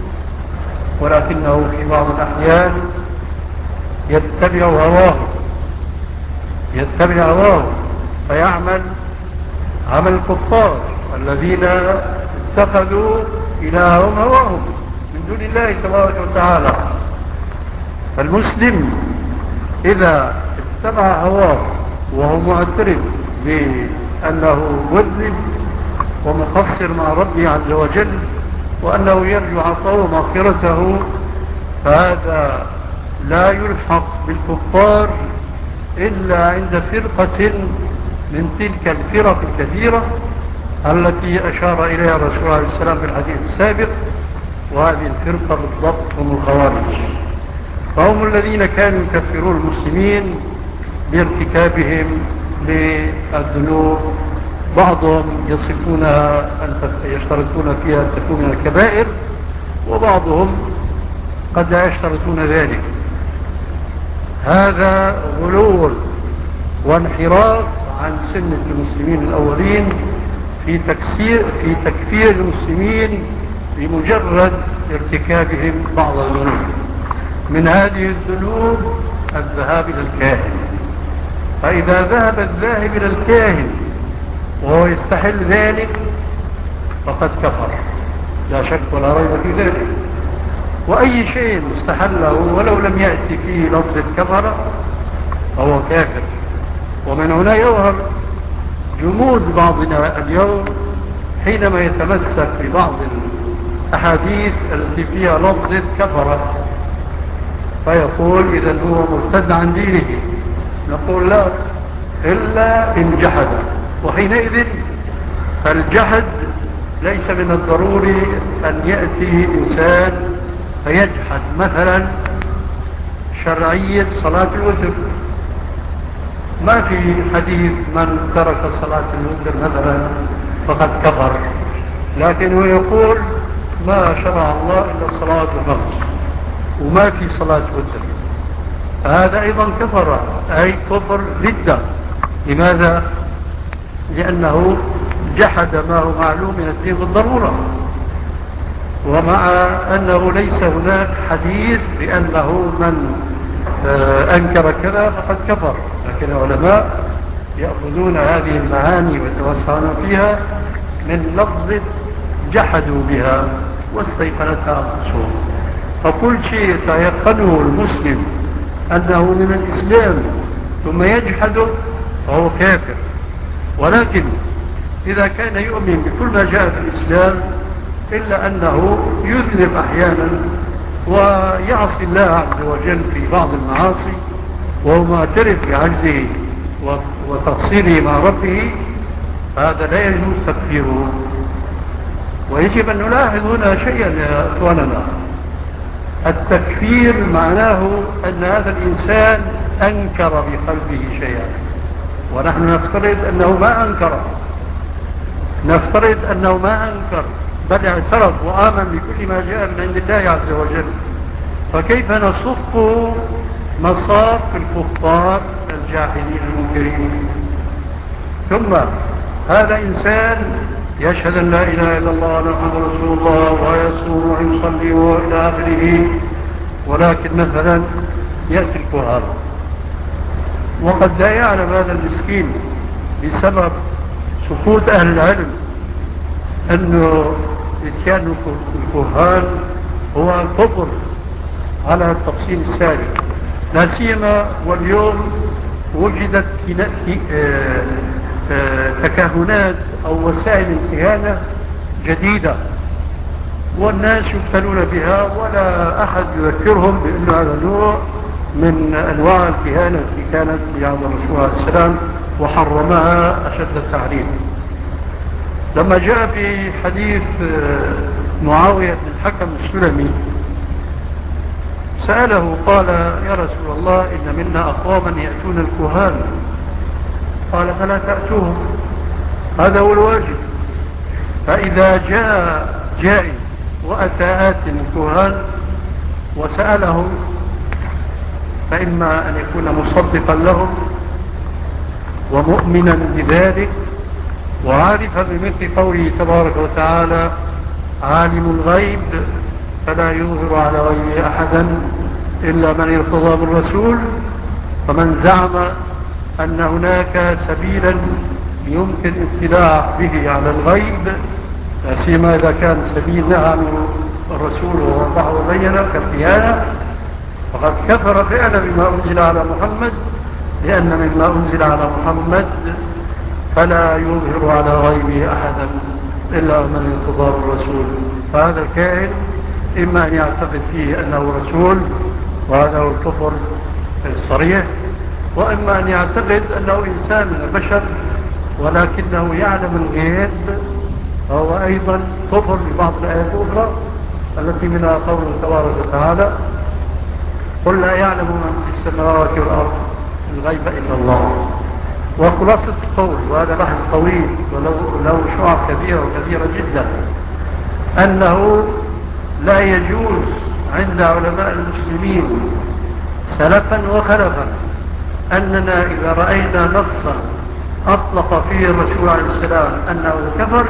ولكنه في بعض الأحيان يتبع هواه فيعمل عمل الكفار الذين اتخذوا إلههم هواهم من دون الله تبارك وتعالى. فالمسلم إذا اتبع هواه وهو معترف بأنه مذنب ومقصر مع ربه عز وجل وأنه يرجو عطاءه ومغفرته، فهذا لا يلحق بالكفار إلا عند فرقة من تلك الفرق الكثيرة التي أشار إليها الرسول عليه السلام في الحديث السابق. وهذه الفرقة بالضبط هم الخوارج، فهم الذين كانوا يكفرون المسلمين بارتكابهم للذنوب. بعضهم يصفونها يشترطون فيها أن تكون من الكبائر، وبعضهم قد لا يشترطون ذلك. هذا غلو وانحراف عن سنة المسلمين الأولين في تكفير المسلمين بمجرد ارتكابهم بعض الذنوب. من هذه الذنوب الذهاب إلى الكاهن. فإذا ذهب الذاهب إلى الكاهن وهو يستحل ذلك فقد كفر، لا شك ولا ريب في ذلك. وأي شيء استحله ولو لم يأتي فيه لفظ الكفر فهو كافر. ومن هنا يظهر جمود بعضنا اليوم حينما يتمسك ببعض الأحاديث التي فيها لفظ كفر، فيقول إذا هو مرتد عن دينه. نقول لا، إلا إن جحد. وحينئذ فالجحد ليس من الضروري أن يأتي إنسان فيجحد مثلا شرعية صلاة الوتر. ما في حديث من ترك صلاة الوتر مثلا فقد كفر، لكنه يقول ما شرع الله إلا الصلاة الخمس وما في صلاة وتر. هذا أيضا كفر، أي كفر ردة. لماذا؟ لأنه جحد ما هو معلوم من الدين بالضرورة، ومع أنه ليس هناك حديث بأنه من أنكر كذا فقد كفر. لكن العلماء يأخذون هذه المعاني ويتوسعون فيها من لفظ جحدوا بها واستيقنتها أنفسهم. فكل شيء يتيقنه المسلم أنه من الإسلام ثم يجحده فهو كافر. ولكن إذا كان يؤمن بكل ما جاء في الإسلام إلا أنه يذنب أحيانا ويعصي الله عز وجل في بعض المعاصي وهو معترف بعجزه وتقصيره مع ربه، هذا لا يجوز تكفيره. ويجب أن نلاحظ هنا شيئا يا أخواننا. التكفير معناه أن هذا الإنسان أنكر بقلبه شيئا، ونحن نفترض أنه ما أنكر بل اعترف وآمن بكل ما جاء من عند الله عز وجل. فكيف نصفه مصاف الكفار الجاحدين المنكرين؟ ثم هذا إنسان يشهد أن لا إله إلا الله محمد رسول الله ويصوم ويصلي وإلى آخره، ولكن مثلا يأتي الكهان وقد لا يعلم هذا المسكين بسبب سقوط أهل العلم أنه إتيان الكهان هو كفر على التفصيل السابق، لا سيما واليوم وجدت تكهنات أو وسائل الكهانة جديدة والناس يبتلون بها ولا أحد يذكرهم بأن هذا نوع من أنواع الكهانة التي كانت في عهد الرسول عليه السلام وحرمها أشد التحريم. لما جاء في حديث معاوية بن الحكم السلمي سأله قال يا رسول الله إن منا أقواما يأتون الكهان، قال فلا تأتوهم، هذا هو الواجب. فإذا جاء جائي وأتى آت الكهان وسألهم فإما أن يكون مصدقا لهم ومؤمنا بذلك وعارفا بمثل قوله تبارك وتعالى عالم الغيب فلا يظهر على غيبه أحدا إلا من ارتضى بالرسول، فمن زعم أن هناك سبيلا يمكن الاطلاع به على الغيب لا سيما إذا كان سبيل نهى الرسول ووضحه وبينه كالخيانة فقد كفر فعلا بما أنزل على محمد، لأن مما أنزل على محمد فلا يظهر على غيبه أحدا إلا من ارتضى بالرسول. فهذا الكائن إما أن يعتقد فيه أنه رسول وهذا هو الكفر الصريح، وإما أن يعتقد أنه إنسان من البشر ولكنه يعلم الغيب، وهو أيضا كفر ببعض الآيات الأخرى التي منها قوله تبارك وتعالى قل لا يعلم من في السماوات والأرض الغيب إلا الله. وخلاصة القول، وهذا بحث طويل ولو شعب كبيرة وكثيرة جدا، أنه لا يجوز عند علماء المسلمين سلفا وخلفا أننا إذا رأينا نصا أطلق فيه الرسول عليه السلام أنه كفر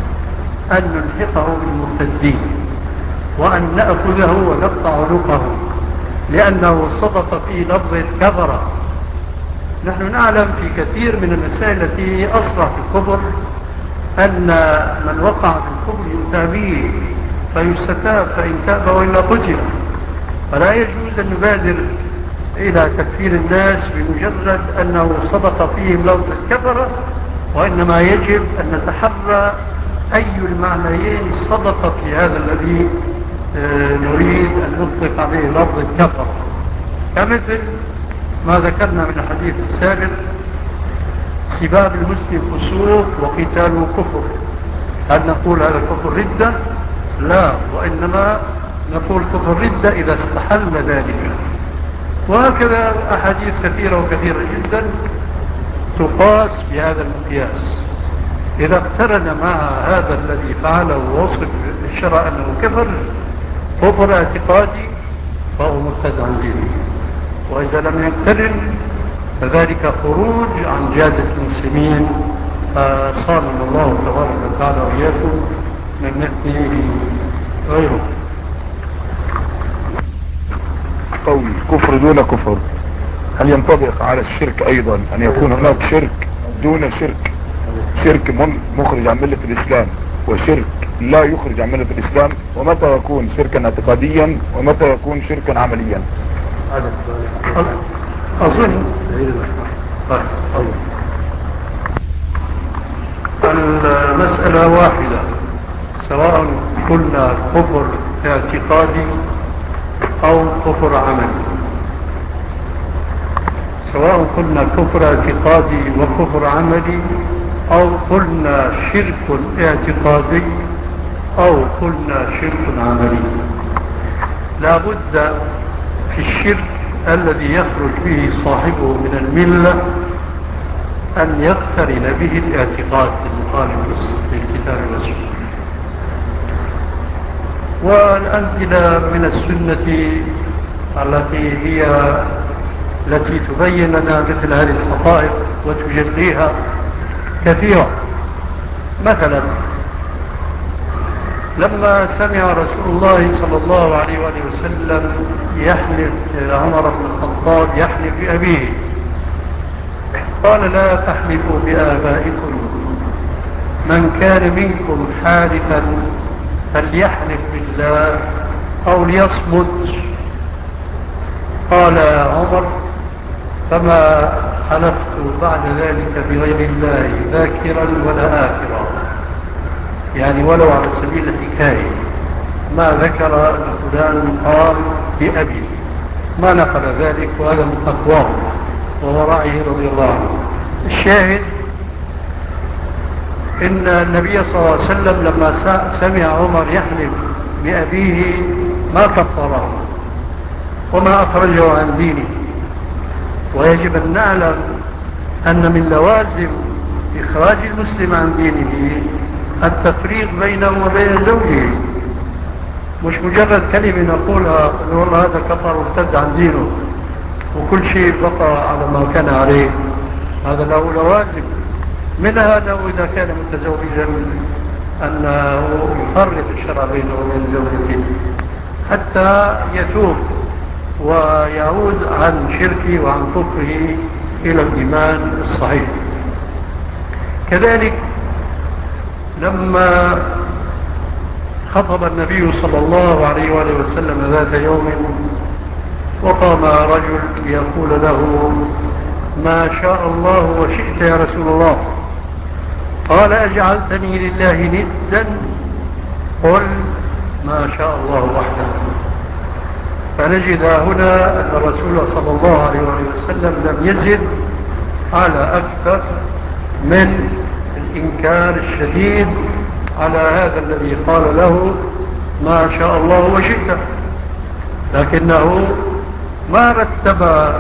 أن نلحقه بالمرتدين وأن نأخذه ونقطع عنقه لأنه صدق في لفظ كفر. نحن نعلم في كثير من المسائل التي أصرح في الكفر أن من وقع في الكفر يؤتى به فيستتاب فإن تاب وإلا قتل، فلا يجوز أن نبادر إلى تكفير الناس بمجرد أنه صدق فيهم لفظ الكفر، وإنما يجب أن نتحرى أي المعنيين صدق في هذا الذي نريد أن نطلق عليه لفظ الكفر، كمثل ما ذكرنا من الحديث السابق سباب المسلم فسوق وقتاله كفر. هل نقول هذا كفر ردة؟ لا، وإنما نقول كفر ردة إذا استحل ذلك. وهكذا أحاديث كثيرة وكثيرة جدا تقاس بهذا المقياس، إذا اقترن مع هذا الذي فعله ووصف الشرع أنه كفر اعتقادي فهو مرتد عن دينه، وإذا لم يقترن فذلك خروج عن جادة المسلمين، صاننا الله تبارك وتعالى وإياكم من مثله غيره. قول كفر دون كفر، هل ينطبق على الشرك أيضا أن يكون هناك شرك دون شرك، شرك مخرج عن ملة الإسلام وشرك لا يخرج عن ملة الإسلام؟ ومتى يكون شركا اعتقاديا ومتى يكون شركا عمليا؟ أظن المسألة واحدة، سواء قلنا كفر اعتقادي أو كفر عملي، سواء قلنا كفر اعتقادي وكفر عملي أو قلنا شرك اعتقادي أو قلنا شرك عملي، لا بد في الشرك الذي يخرج به صاحبه من الملة أن يقترن به الاعتقاد المخالف للكتاب والسنة. والأمثلة من السنة التي تبين لنا مثل هذه الحقائق وتجليها كثيرا. مثلا لما سمع رسول الله صلى الله عليه وآله وسلم يحلف عمر بن الخطاب يحلف بأبيه، قال لا تحلفوا بآبائكم من كان منكم حالفا فليحلف بالله أو ليصمت. قال عمر: فما حلفت بعد ذلك بغير الله ذاكرا ولا آخرا، يعني ولو على سبيل الحكاية، ما ذكر أن فلان قال بأبي، ما نقل ذلك، وهذا من تقواه وورعه رضي الله عنه. الشاهد إن النبي صلى الله عليه وسلم لما سمع عمر يحلف بأبيه ما كفره وما أخرجه عن دينه. ويجب أن نعلم أن من لوازم إخراج المسلم عن دينه التفريق بينه وبين زوجه، مش مجرد كلمة نقولها والله هذا كفر وارتد عن دينه وكل شيء بقى على ما كان عليه. هذا له لوازم، منها أنه إذا كان متزوجا أنه يفرق الشرع بينه وبين زوجته حتى يتوب ويعود عن شركه وعن كفره إلى الإيمان الصحيح. كذلك لما خطب النبي صلى الله عليه وآله وسلم ذات يوم وقام رجل يقول له: ما شاء الله وشئت يا رسول الله. قال: أجعلتني لله ندا؟ قل: ما شاء الله وحده. فنجد هنا أن الرسول صلى الله عليه وسلم لم يزد على أكثر من الإنكار الشديد على هذا الذي قال له ما شاء الله وشئت، لكنه ما رتب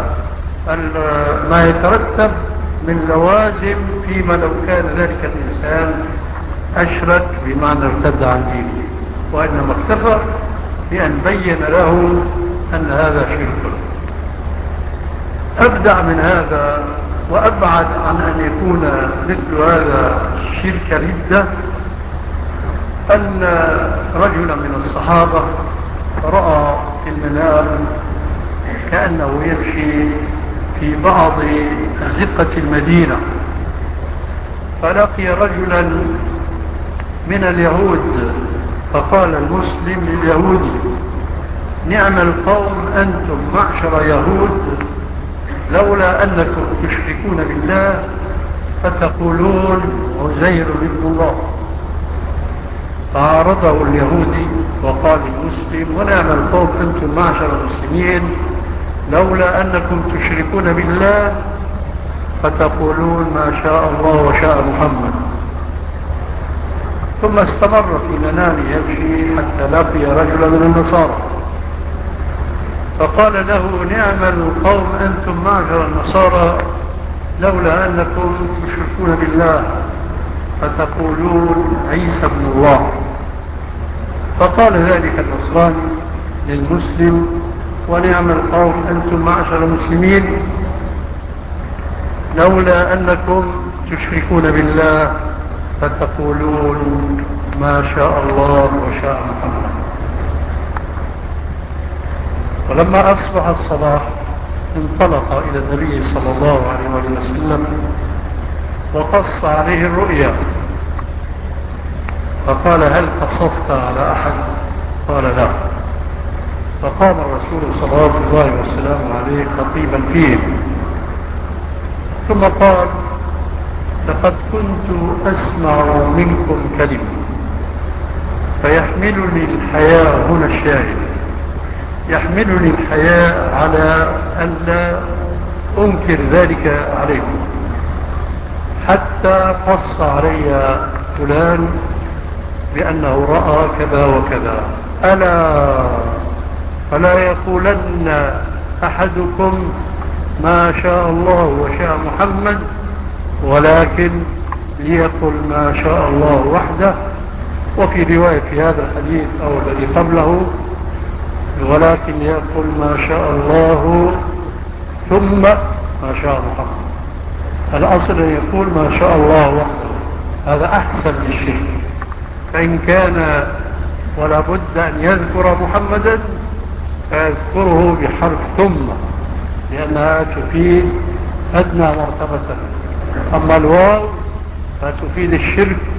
ما يترتب من لوازم فيما لو كان ذلك الإنسان أشرك بمعنى ارتد عن دينه، وإنما اكتفى بأن بين له أن هذا شرك. أبدع من هذا وأبعد عن أن يكون مثل هذا الشرك ردة أن رجلا من الصحابة رأى في المنام كأنه يمشي في بعض أزقة المدينة، فلقي رجلا من اليهود فقال المسلم لليهودي: نعم القوم أنتم معشر يهود، لولا أنكم تشركون بالله فتقولون عزير ابن الله. فعارضه اليهودي وقال المسلم: ونعم القوم أنتم معشر المسلمين، لولا أنكم تشركون بالله فتقولون ما شاء الله وشاء محمد. ثم استمر في منامه يمشي حتى لقي رجلا من النصارى فقال له: نعم القوم أنتم معشر النصارى، لولا أنكم تشركون بالله فتقولون عيسى ابن الله. فقال ذلك النصراني للمسلم: ونعم القوم أنتم معشر المسلمين، لولا أنكم تشركون بالله فتقولون ما شاء الله وشاء محمد. ولما أصبح الصباح انطلق إلى النبي صلى الله عليه وسلم وقص عليه الرؤيا، فقال: هل قصصت على أحد؟ قال: لا. فقام الرسول صلى الله عليه وسلم عليه خطيبا فيه، ثم قال: لقد كنت أسمع منكم كلمة فيحملني الحياء، هنا الشاهد، يحملني الحياء على أن لا أنكر ذلك عليكم، حتى قص علي فلان بأنه رأى كذا وكذا، ألا فلا يقولن أحدكم ما شاء الله وشاء محمد، ولكن ليقل ما شاء الله وحده. وفي رواية في هذا الحديث أو الذي قبله: ولكن يقول ما شاء الله ثم ما شاء محمد. الأصل أن يقول ما شاء الله وحده، هذا أحسن للشيء. فإن كان ولا بد أن يذكر محمدا فيذكره بحرف ثم، لأنها تفيد أدنى مرتبة. أما الواو فتفيد الشرك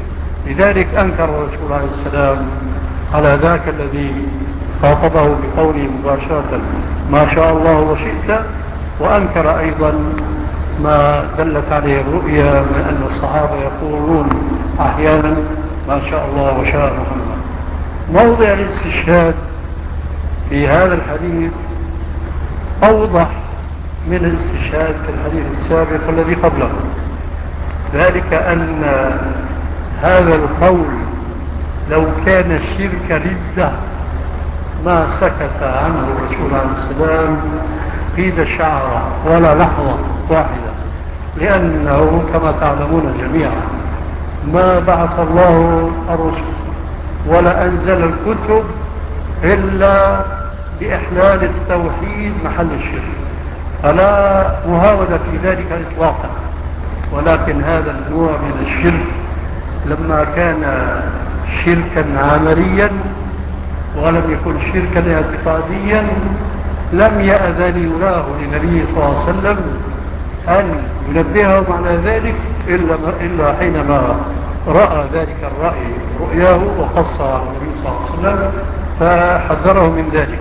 لذلك أنكر الرسول عليه السلام على ذاك الذي خاطبه بقوله مباشرة ما شاء الله وشئت، وأنكر أيضا ما دلت عليه الرؤيا من أن الصحابة يقولون أحيانا ما شاء الله وشاء محمد. موضع الاستشهاد في هذا الحديث أوضح من الاستشهاد في الحديث السابق الذي قبله، ذلك أن هذا القول لو كان الشرك ردة ما سكت عنه الرسول عليه السلام قيد شعرة ولا لحظة واحدة، لأنه كما تعلمون جميعا ما بعث الله الرسل ولا أنزل الكتب إلا بإحلال التوحيد محل الشرك، فلا مهاودة في ذلك إطلاقا. ولكن هذا النوع من الشرك لما كان شركا عمليا ولم يكن شركا اعتقاديا لم يأذن الله للنبي صلى الله عليه وسلم أن ينبههم على ذلك إلا حينما رأى ذلك الرأي رؤياه وقص على النبي صلى الله عليه وسلم فحذره من ذلك.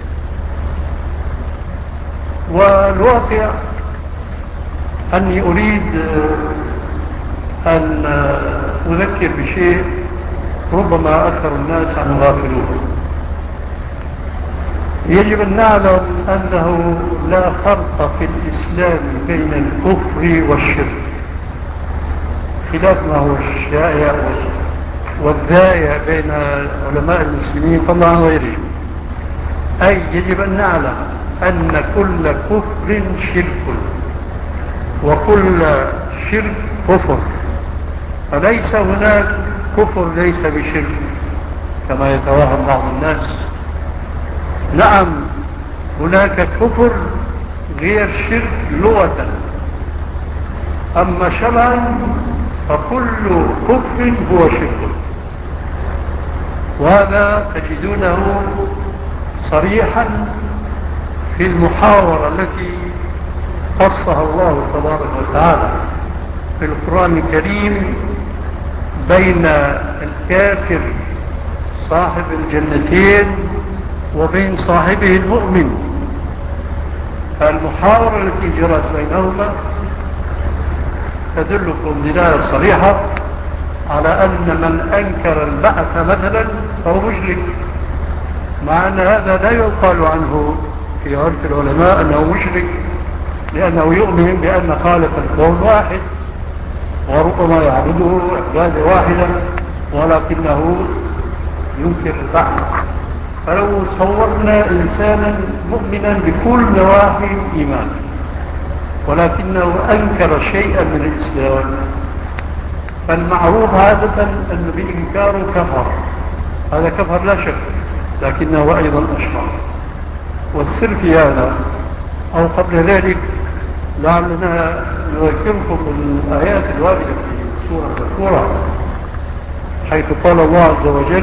والواقع أني أريد أن أذكر بشيء ربما أكثر الناس عن غافلون. يجب أن نعلم أنه لا فرق في الإسلام بين الكفر والشرك، خلاف ما هو الشائع والذائع بين علماء المسلمين طبعا عن غيرهم. أي يجب أن نعلم أن كل كفر شرك وكل شرك كفر، فليس هناك كفر ليس بشرك كما يتوهم بعض الناس. نعم هناك كفر غير شرك لغة، أما شرعا فكل كفر هو شرك، وهذا تجدونه صريحا في المحاورة التي قصها الله تبارك وتعالى في القرآن الكريم بين الكافر صاحب الجنتين وبين صاحبه المؤمن. فالمحاورة التي جرت بينهما تدلكم دلالة صريحة على أن من أنكر البعث مثلا فهو مشرك، مع أن هذا لا يقال عنه في عرف العلماء أنه مشرك، لأنه يؤمن بأن خالق الكون واحد وربما يعبده عبادة واحدة، ولكنه ينكر البعث. فلو صورنا إنسانا مؤمنا بكل نواحي الإيمان ولكنه أنكر شيئا من الإسلام، فالمعروف عادة أن بإنكاره كفر، هذا كفر لا شك، لكنه أيضا أشرك. والسر في هذا أو قبل ذلك لعلنا نذكركم بالآيات الواردة في سورة الكورة، حيث قال الله عز وجل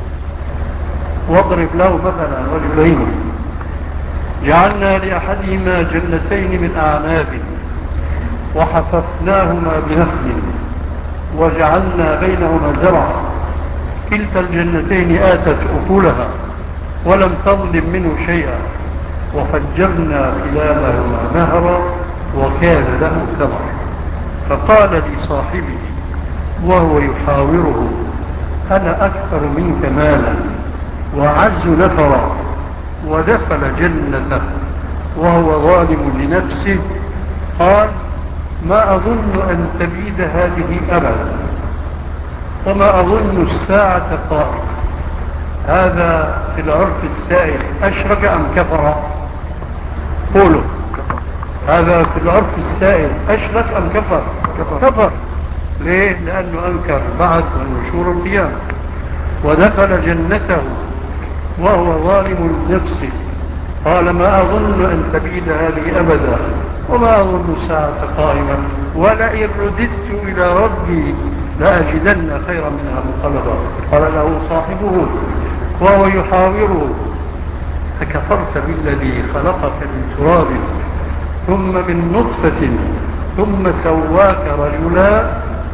واضرب له مثلا رجلين جعلنا لأحدهما جنتين من أعناب وحففناهما بنخل وجعلنا بينهما زرعا كلتا الجنتين آتت أكلها ولم تظلم منه شيئا وفجرنا خلالهما نهرا وكان له ثمر. فقال لصاحبه وهو يحاوره أنا أكثر منك مالا وأعز نفرا، ودخل جنته وهو ظالم لنفسه قال ما أظن أن تبيد هذه أبدا وما أظن الساعة قائمة. هذا في العرف السائل أشرك أم كفر؟ قولوا هذا في العرف السائل أشرك أم كفر؟ كفر. ليه؟ لأنه أنكر بعد ونشور القيامة. ودخل جنته وهو ظالم لنفسه قال ما أظن أن تبيد هذه أبدا وما أظن الساعة قائمة ولئن رددت إلى ربي لأجدن خيرا منها منقلبا. قال له صاحبه وهو يحاوره أكفرت بالذي خلقك من تراب ثم من نطفة ثم سواك رجلا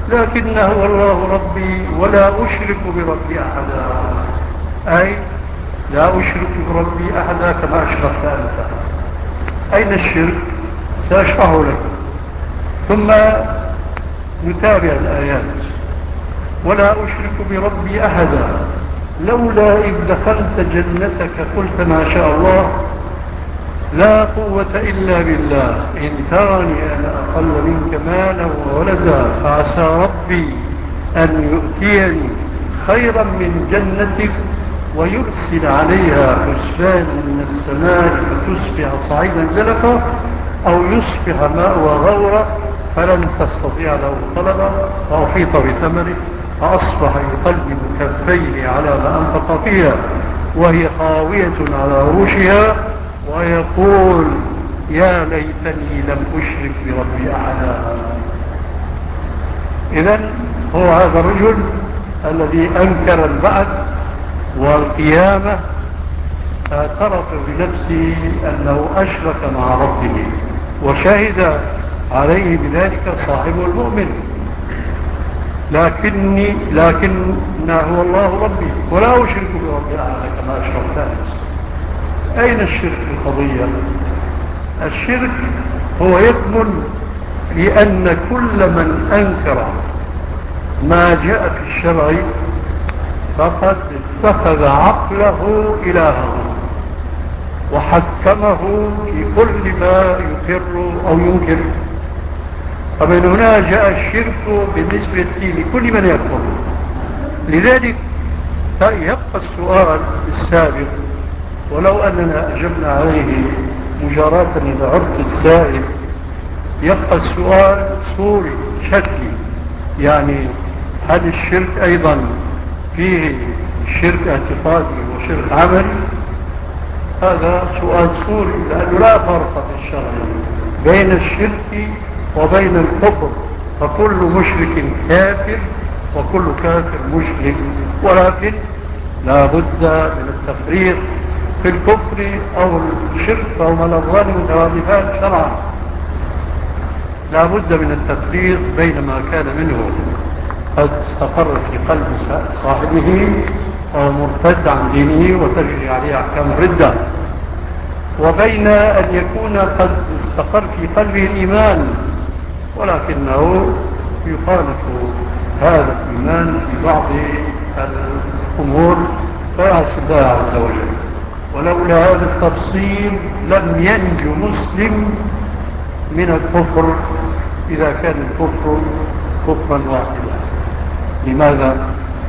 لكنه والله ربي ولا أشرك بربي أحدا، أي لا أشرك بربي أحدا كما أشركت أنت. أين الشرك؟ سأشرح لك، ثم نتابع الآيات. ولا أشرك بربي أحدا، لولا إذ دخلت جنتك قلت ما شاء الله لا قوة إلا بالله إن ترني أنا أقل منك مالا وولدا فعسى ربي أن يؤتيني خيرا من جنتك ويرسل عليها حسبانا من السماء فتصبح صعيدا زلقا أو يصبح ماء غورا فلن تستطيع له طلبا فأحيط بثمره فأصبح يقلب كفيه على ما أنفق فيها وهي خاوية على عروشها ويقول يا ليتني لم أشرك بربي أحدا. إذن هو هذا الرجل الذي أنكر البعث والقيامة اعترف بنفسه أنه أشرك مع ربه وشهد عليه بذلك صاحبه المؤمن، لكنه هو الله ربي ولا أشرك بربي أحدا كما أشركت أنت. أين الشرك في القضية؟ الشرك هو يكمن لأن كل من أنكر ما جاء في الشرع فقد اتخذ عقله إلهه وحكمه في كل ما يقر أو ينكر، فمن هنا جاء الشرك بالنسبة لكل من يكفر. لذلك يبقى السؤال السابق ولو أننا أجبنا عليه مجاراة إذا عرض السائل، يبقى السؤال صوري شكلي، يعني هل الشرك أيضا فيه شرك اعتقادي وشرك عملي؟ هذا سؤال صوري، لأنه لا فرق في الشرع بين الشرك وبين الكفر، فكل مشرك كافر وكل كافر مشرك، ولكن لا بد من التفريق في الكفر أو الشرك أو ملغان مترادفان شرعا. لا بد من التفريق بين ما كان منه قد استقر في قلب صاحبه أو مرتد عن دينه وتجري عليه أحكام الردة، وبين أن يكون قد استقر في قلبه الإيمان ولكنه يخالف هذا الإيمان في بعض الأمور فيعصي الله عز وجل. ولولا هذا التفصيل لم ينج مسلم من الكفر إذا كان الكفر كفرا واحدا. لماذا؟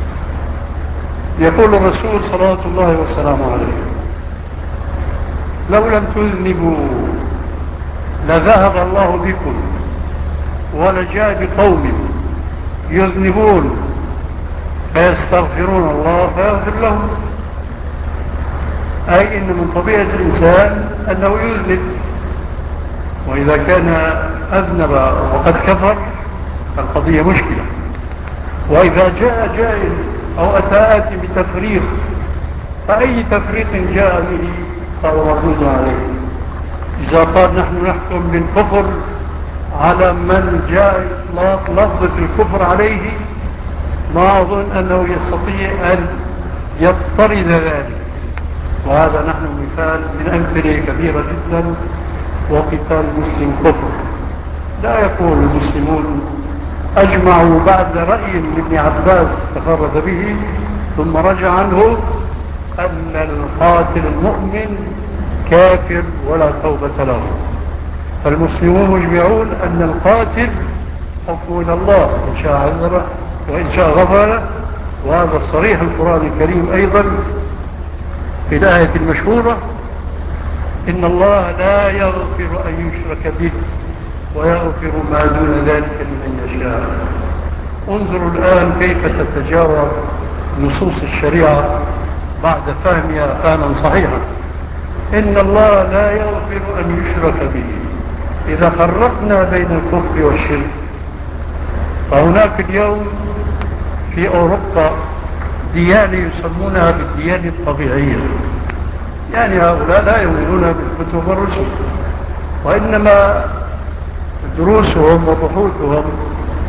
يقول الرسول صلى الله وسلامه عليه لو لم تذنبوا لذهب الله بكم ولجاء بقوم يذنبون فيستغفرون الله فيغفر لهم، أي إن من طبيعة الإنسان أنه يذنب، وإذا كان أذنب وقد كفر فالقضية مشكلة. وإذا جاء جائل أو أتى بتفريق فأي تفريق جاء به فهو مردود عليه. إذا قال نحن نحكم بالكفر على من جاء إطلاق لفظة الكفر عليه ما أظن أنه يستطيع أن يضطرد ذلك، وهذا نحن مثال من أمثلة كبيرة جدا. وقتال المسلم كفر، لا يقول المسلمون أجمعوا بعد رأي لابن عباس تفرد به ثم رجع عنه أن القاتل المؤمن كافر ولا توبة له، فالمسلمون مجمعون أن القاتل حكم إلى الله إن شاء عذبه وإن شاء غفر. وهذا صريح القرآن الكريم أيضا في الآية المشهورة إن الله لا يغفر أن يشرك به ويغفر ما دون ذلك لمن يشاء. انظروا الآن كيف تتجاوب نصوص الشريعة بعد فهمها فهما صحيحا. إن الله لا يغفر أن يشرك به. إذا فرقنا بين الكفر والشرك فهناك اليوم في أوروبا ديانة يسمونها بالديانة الطبيعية، يعني هؤلاء لا يؤمنون بالكتب والرسل وإنما دروسهم وبحوثهم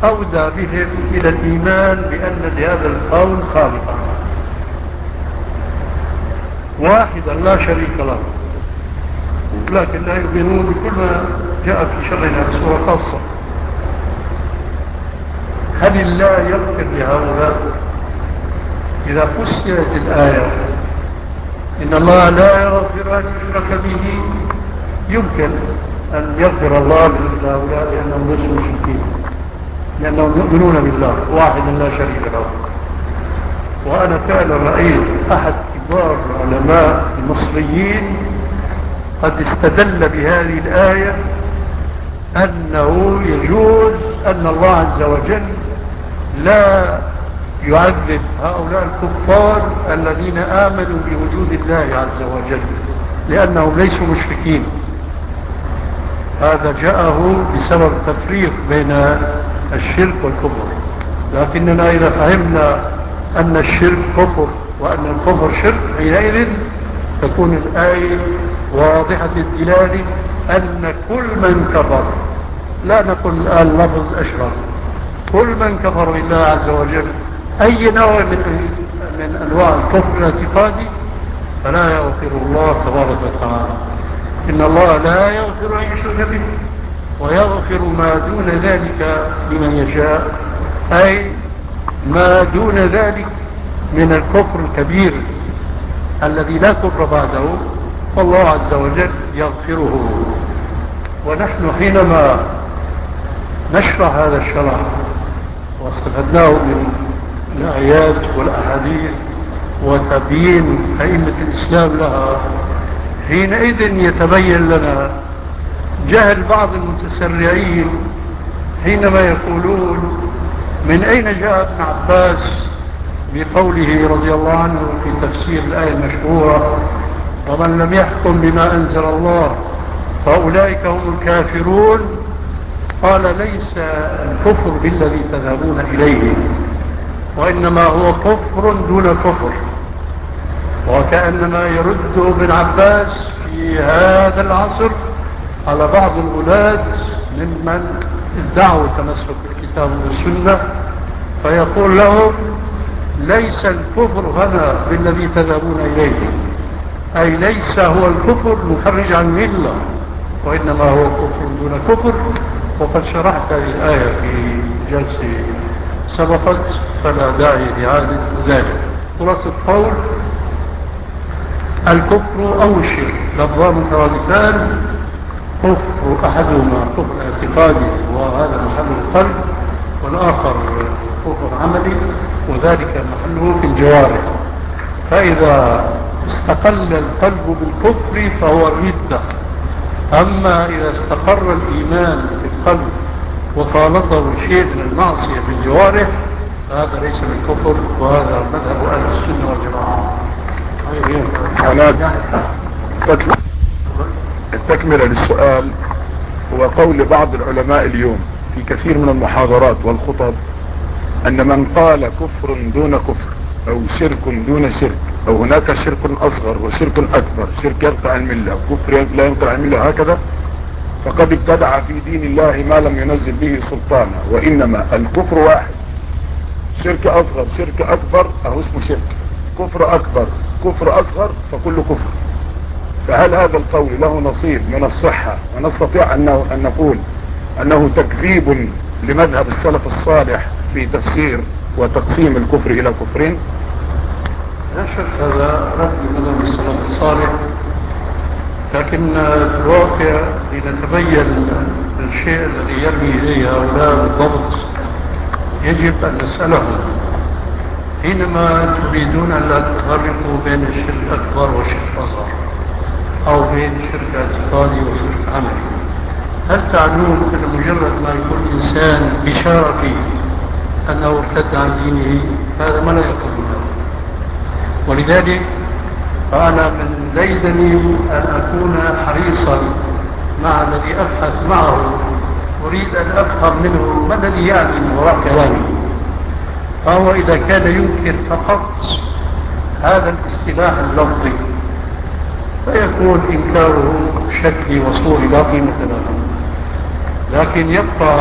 أودى بهم إلى الإيمان بأن لهذا القول خالقا واحدا لا شريك له، لكن لا يؤمنون بكل ما جاء في شرعنا بصورة خاصة. هل الله يغفر لهؤلاء؟ إذا فسرت الآية إن الله لا يغفر أن يشرك به، يمكن أن يغفر الله لهؤلاء لأنهم ليسوا مشركين، لأنهم يؤمنون بالله واحدا لا شريك له. وأنا فعلا رأيت أحد كبار العلماء المصريين قد استدل بهذه الآية أنه يجوز أن الله عز وجل لا يعذب هؤلاء الكفار الذين آمنوا بوجود الله عز وجل لأنهم ليسوا مشركين. هذا جاءه بسبب تفريق بين الشرك والكفر. لكننا إذا فهمنا أن الشرك كفر وأن الكفر شرك، حينئذ تكون الآية واضحة الدلالة أن كل من كفر، لا نقول الآن لفظ أشرك، كل من كفر بالله عز وجل أي نوع من أنواع الكفر الاعتقادي فلا يغفر الله تبارك وتعالى. إن الله لا يغفر أن يشرك به ويغفر ما دون ذلك لمن يشاء، أي ما دون ذلك من الكفر الكبير الذي لا كفر بعده، فالله عز وجل يغفره. ونحن حينما نشرح هذا الشرح واستفدناه من الآيات والأحاديث وتبيين أئمة الإسلام لها، حينئذ يتبين لنا جهل بعض المتسرعين حينما يقولون من أين جاء ابن عباس بقوله رضي الله عنه في تفسير الآية المشهورة ومن لم يحكم بما أنزل الله فأولئك هم الكافرون. قال ليس الكفر بالذي تذهبون إليه، وإنما هو كفر دون كفر. وكأنما يرد ابن عباس في هذا العصر على بعض الولاة ممن ادعوا التمسك بالكتاب والسنة، فيقول لهم ليس الكفر هنا بالذي تذهبون إليه، أي ليس هو الكفر مخرج عن ملة، وإنما هو كفر دون كفر. وقد شرحت هذه الآية في جلسة سبقت فلا داعي لإعادة ذلك. خلاصة القول الكفر أو الشرك لفظان مترادفان، كفر أحدهما كفر اعتقادي وهذا محل القلب، والآخر كفر عملي وذلك محله في الجوارح. فإذا استقل القلب بالكفر فهو الردة، أما إذا استقر الإيمان في القلب وخالطه شيء من المعصية في الجوارح فهذا ليس من الكفر، وهذا مذهب أهل السنة والجماعة. التكملة للسؤال هو قول بعض العلماء اليوم في كثير من المحاضرات والخطب أن من قال كفر دون كفر أو شرك دون شرك أو هناك شرك أصغر وشرك أكبر، شرك يرفع الملة وكفر لا يرفع الملة هكذا، فقد ابتدع في دين الله ما لم ينزل به سلطانا، وإنما الكفر واحد، شرك أصغر شرك أكبر أهو اسمه شرك، كفر أكبر كفر أصغر فكل كفر. فهل هذا القول له نصيب من الصحة ونستطيع أن نقول أنه تكذيب لمذهب السلف الصالح في تفسير وتقسيم الكفر إلى كفرين؟ لا شك هذا رد مذهب السلف الصالح، لكن في الواقع لنتبين الشيء الذي يرمي إليه هؤلاء بالضبط يجب أن نسألهم حينما تريدون أن لا تفرقوا بين الشرك الأكبر والشرك الأصغر أو بين شرك اعتقادي وشرك عملي، هل تعنون أن مجرد ما يكون الإنسان بشارة فيه أنه ارتد عن دينه؟ هذا ما لا يقول له. ولذلك فأنا من ليدني أن أكون حريصا مع الذي أبحث معه، أريد أن أفهم منه ما الذي يعني من وراء كلامي. فهو إذا كان ينكر فقط هذا الاصطلاح اللفظي فيكون إنكاره شكلي وصوري لا قيمة له، لكن يبقى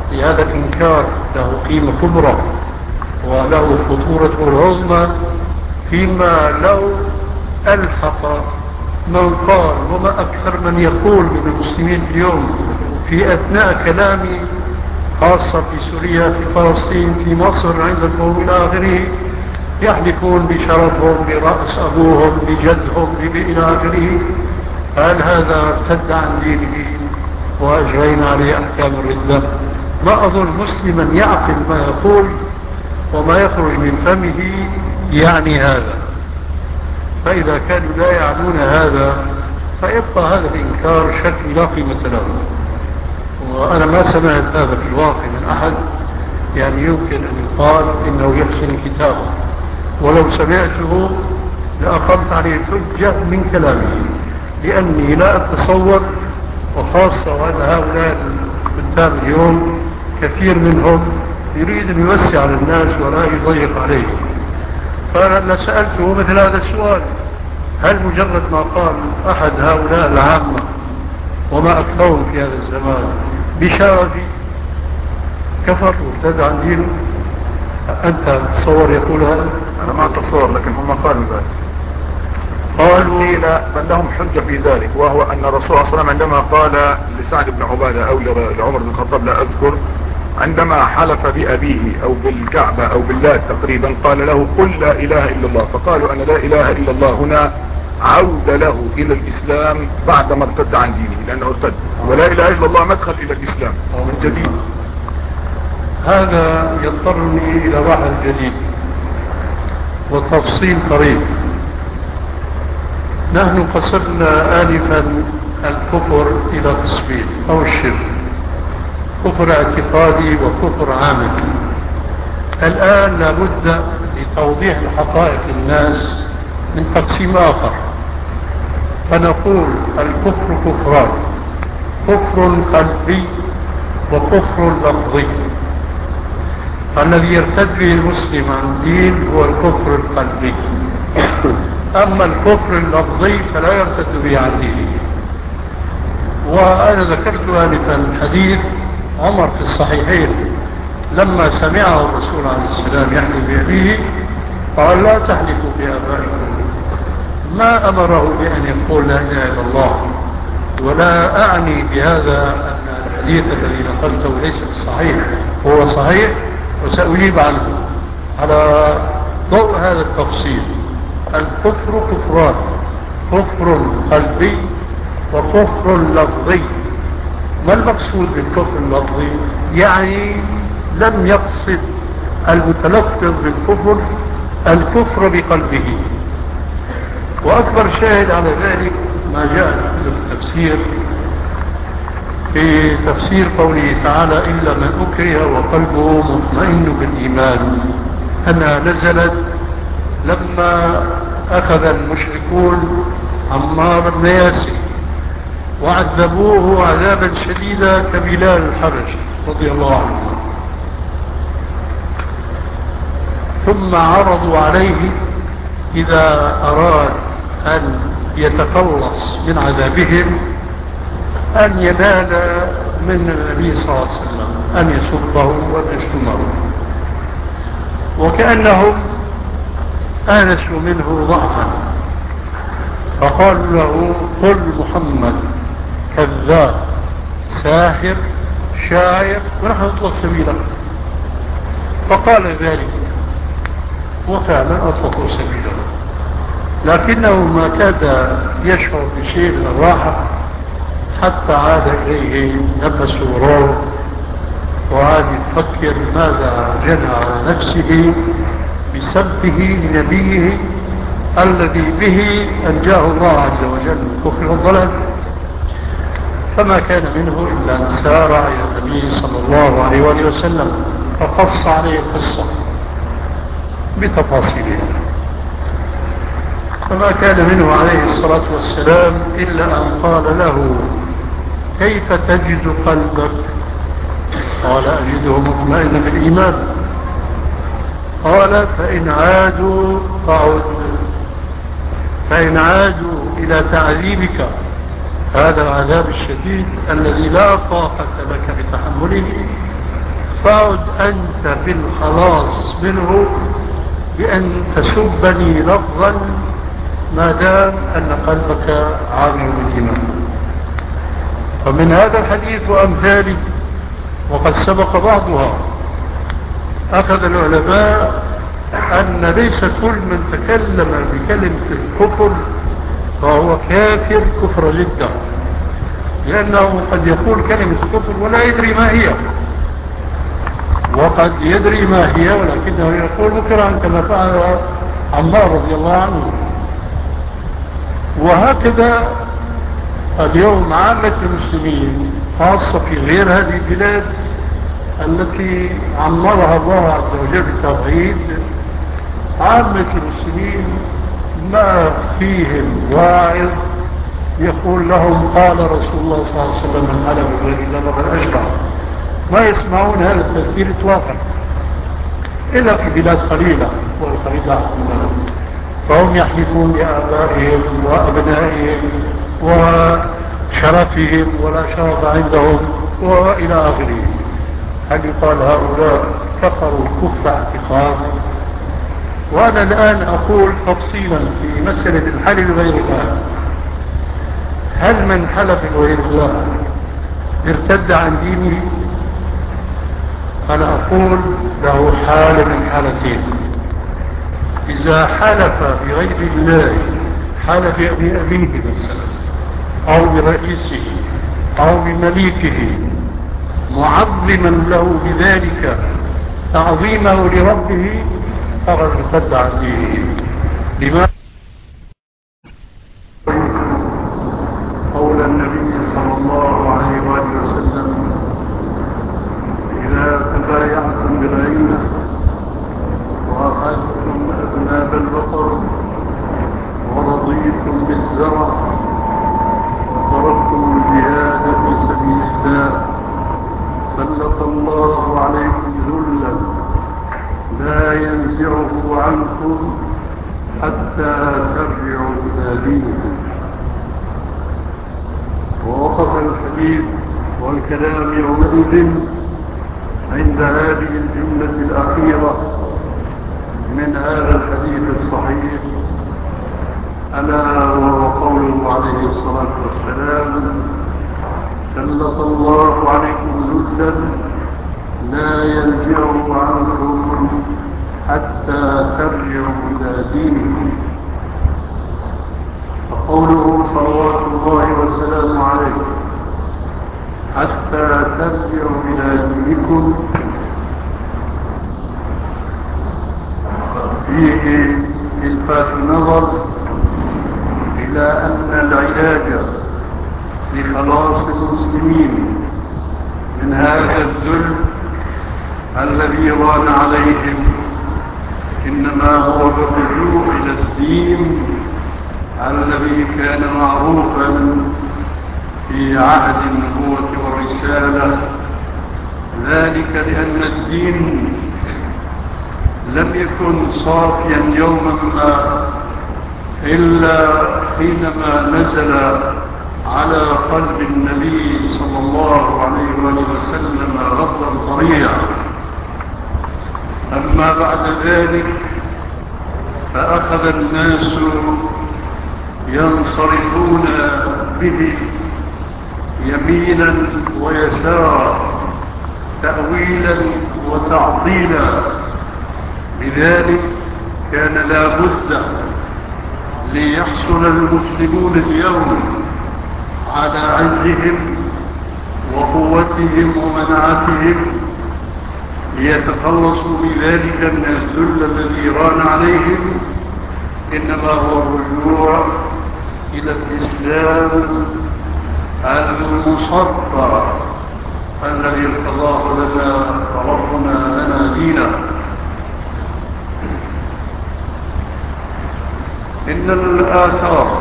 لهذا الإنكار له قيمة كبرى وله خطورة عظمى، فيما لو ألحق من قال وما أكثر من يقول من المسلمين اليوم في أثناء كلامي، خاصة في سوريا، في فلسطين، في مصر، عندكم إلى آخره، يحلفون بشرفهم، برأس أبوهم، بجدهم، إلى آخره. هل هذا ارتد عن دينه وأجرينا عليه أحكام الردة؟ ما أظن مسلما يعقل ما يقول وما يخرج من فمه يعني هذا. فإذا كانوا لا يعنون هذا فيبقى هذا الإنكار شكل لا قيمة له. وأنا ما سمعت هذا في الواقع من أحد يعني يمكن أن يقال إنه يحسن كتابه، ولو سمعته لأقمت عليه حجة من كلامه، لأني لا أتصور، وخاصة وأن هؤلاء الكتاب اليوم كثير منهم يريد أن يوسع على الناس ولا يضيق عليهم. فأنا سألته مثل هذا السؤال: هل مجرد ما قال أحد هؤلاء العامة وما أكثرهم في هذا الزمان بشرفي كفر وارتد عن دينه؟ أنت تصور يقول هذا؟ أنا ما أتصور، لكن هم قالوا ذلك. قالوا بل لهم حجة في ذلك، وهو أن الرسول صلى الله عليه وسلم عندما قال لسعد بن عبادة أو لعمر بن الخطاب لا أذكر، عندما حلف بأبيه أو بالكعبة أو بالله تقريبا، قال له: قل لا إله إلا الله. فقالوا أن لا إله إلا الله هنا عود له إلى الإسلام بعدما ارتد عن دينه، لأنه ارتد، ولا إله إلا الله مدخل إلى الإسلام من جديد. هذا يضطرني إلى بحث جديد وتفصيل قريب. نحن قسمنا آنفا الكفر إلى قسمين أو الشرك: كفر اعتقادي وكفر عامل. الآن لابد لتوضيح الحقائق للناس من تقسيم آخر، فنقول الكفر كفران: كفر قلبي وكفر لفظي. الذي يرتد به المسلم عن الدين هو الكفر القلبي، أما الكفر اللفظي فلا يرتد به عن دينه. وأنا ذكرت آنفا حديث عمر في الصحيحين لما سمعه الرسول عليه السلام يحلف بأبيه قال: لا تحلفوا بآبائكم. ما أمره بأن يقول لا إله إلا الله، ولا أعني بهذا أن الحديث الذي نقلته ليس بالصحيح، هو صحيح وسأجيب عنه على ضوء هذا التفصيل. الكفر كفران: كفر قلبي وكفر لفظي. ما المقصود بالكفر اللفظي؟ يعني لم يقصد المتلفظ بالكفر الكفر بقلبه. وأكبر شاهد على ذلك ما جاء في التفسير، في تفسير قوله تعالى: إلا من أكره وقلبه مطمئن بالإيمان، أنها نزلت لما أخذ المشركون عمار بن ياسر وعذبوه عذابا شديدا كبلال الحبشي رضي الله عنه، ثم عرضوا عليه إذا أراد أن يتخلص من عذابهم أن ينال من النبي صلى الله عليه وسلم أن يسبه وأن يشتمه، وكأنهم آنسوا منه ضعفا، فقالوا له: قل محمد كذاب ساحر شاعر ونحن نطلق سبيله. فقال ذلك وفعلا أطلقوا سبيله، لكنه ما كاد يشعر بشيء من الراحة حتى عاد إليه نفس وروح، وعاد يفكر ماذا جنى على نفسه بسبه لنبيه الذي به أنجاه الله عز وجل من كفر والضلال. فما كان منه إلا أن سارع إلى النبي صلى الله عليه وآله وسلم فقص عليه القصة بتفاصيلها. فما كان منه عليه الصلاة والسلام إلا أن قال له: كيف تجد قلبك؟ قال: أجده مطمئنا بالإيمان. قال: فإن عادوا فعد، فإن عادوا إلى تعذيبك هذا العذاب الشديد الذي لا طاقة لك بتحمله، فاعد أنت في الخلاص منه بأن تسبني لفظا ما دام أن قلبك عامر بالإيمان. فمن هذا الحديث وأمثاله وقد سبق بعضها أخذ العلماء أن ليس كل من تكلم بكلمة الكفر فهو كافر كفر جدا، لأنه قد يقول كلمة كفر ولا يدري ما هي، وقد يدري ما هي ولكنه يقول مكرها كما فعل عمار رضي الله عنه. وهكذا اليوم عامة المسلمين خاصة في غير هذه البلاد التي عمرها الله عز وجل بالتوحيد، عامة المسلمين ما فيهم واعظ يقول لهم قال رسول الله صلى الله عليه وسلم من علم بغير الله فقد أشرك. ما يسمعون هذا التذكير اطلاقا إلا في بلاد قليلة والقليلة منهم، فهم يحلفون بآبائهم وأبنائهم وشرفهم ولا شرف عندهم وإلى آخره. هل يقال هؤلاء كفروا كفر اعتقاد؟ وأنا الآن أقول تفصيلا في مسألة الحلف بغير الله، هل من حلف بغير الله ارتد عن دينه؟ أنا أقول له حال من حالتين: إذا حلف بغير الله، حلف بأبيه مثلا أو برئيسه أو بمليكه معظما له بذلك تعظيمه لربه، فقد ارتد عن دينه. لماذا؟ قول النبي صلى الله عليه وآله وسلم: إذا تبايعتم بالعينة وأخذتم أذناب البقر ورضيتم بالزرع وتركتم الجهاد في سبيل الله سلط الله عليكم ذلا لا ينزعه عنكم حتى ترجعوا إلى دينكم. ووقف الحديث والكلام يومئذ عند هذه الجملة الأخيرة من هذا الحديث الصحيح، ألا وهو قوله عليه الصلاة والسلام: سلط الله عليكم ذلا لا ينزعه عنكم حتى ترجعوا إلى دينكم. فقوله صلوات الله وسلامه عليه حتى ترجعوا إلى دينكم فيه الفات النظر إلى أن العلاج لخلاص المسلمين من هذا الذل الذي ران عليهم إنما هو بالرجوع إلى الدين الذي كان معروفا في عهد النبوة والرسالة، ذلك لأن الدين لم يكن صافيا يوما ما إلا حينما نزل على قلب النبي صلى الله عليه وسلم غضا طريا. أما بعد ذلك فأخذ الناس ينصرفون به يمينا ويسارا، تأويلا وتعطيلا. لذلك كان لا بد ليحصل المسلمون اليوم على عزهم وقوتهم ومنعتهم ليتخلصوا بذلك من الذل الذي ران عليهم، إنما هو الرجوع إلى الإسلام المصفى الذي ارتضاه لنا وربنا لنا دينا. إن الآثار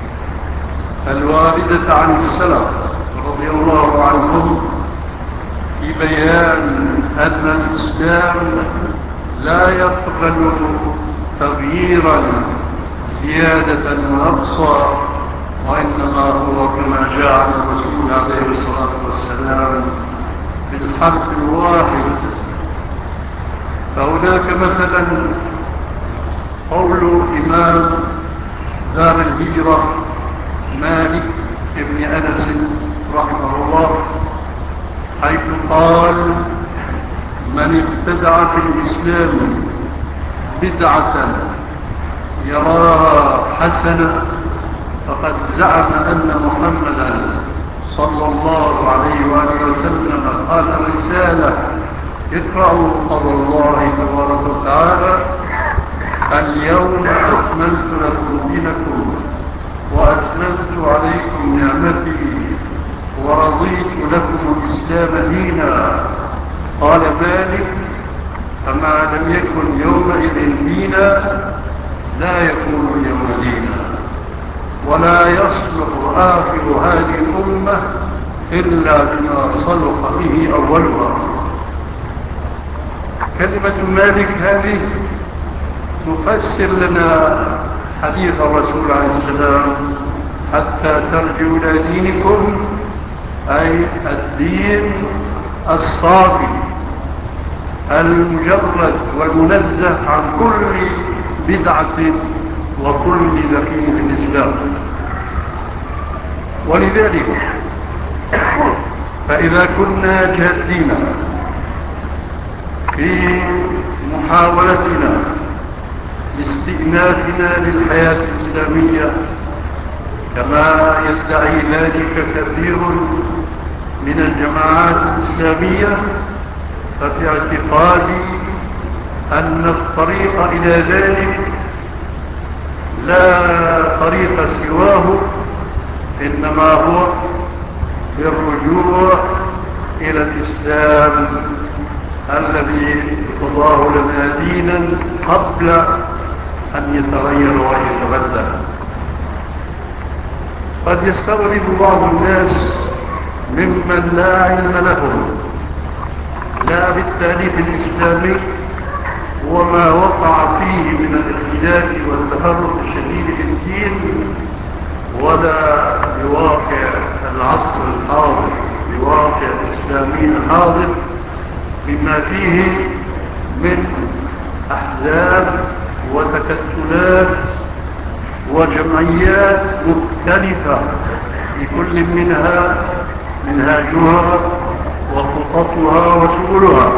الواردة عن السلف رضي الله عنهم في بيان أن الإسلام لا يقبل تغييرا زيادة ونقصا، وإنما هو كما جاء عن الرسول عليه الصلاة والسلام بالحرف الواحد فهناك مثلا قول إمام دار الهجرة مالك بن أنس رحمه الله، حيث قال: من ابتدع في الإسلام بدعة يراها حسنة فقد زعم أن محمدا صلى الله عليه وآله وسلم قال الرسالة: اقرأوا قول الله تبارك وتعالى: اليوم أكملت لكم دينكم وأتممت عليكم نعمتي ورضيت لكم الإسلام دينا. قال مالك: فما لم يكن يومئذ دينا لا يكون اليوم دينا، ولا يصلح آخر هذه الأمة إلا بما صلح به أولها. كلمة مالك هذه تفسر لنا حديث الرسول عليه السلام: حتى ترجعوا إلى دينكم، أي الدين الصافي المجرد والمنزه عن كل بدعة وكل دخيل في الإسلام. ولذلك فإذا كنا جادين في محاولتنا لاستئنافنا للحياة الإسلامية كما يدعي ذلك كثير من الجماعات الإسلامية، ففي اعتقادي أن الطريق إلى ذلك لا طريق سواه، إنما هو بالرجوع إلى الإسلام الذي ارتضاه لنا دينا قبل أن يتغير ويتبدل. قد يستغرب بعض الناس ممن لا علم لهم لا بالتاريخ الإسلامي وما وقع فيه من الاختلاف والتفرق الشديد في الدين، ولا بواقع العصر الحاضر، بواقع الإسلامي الحاضر، بما فيه من أحزاب وتكتلات وجمعيات مختلفة لكل منها منهاجها وخططها وسبلها.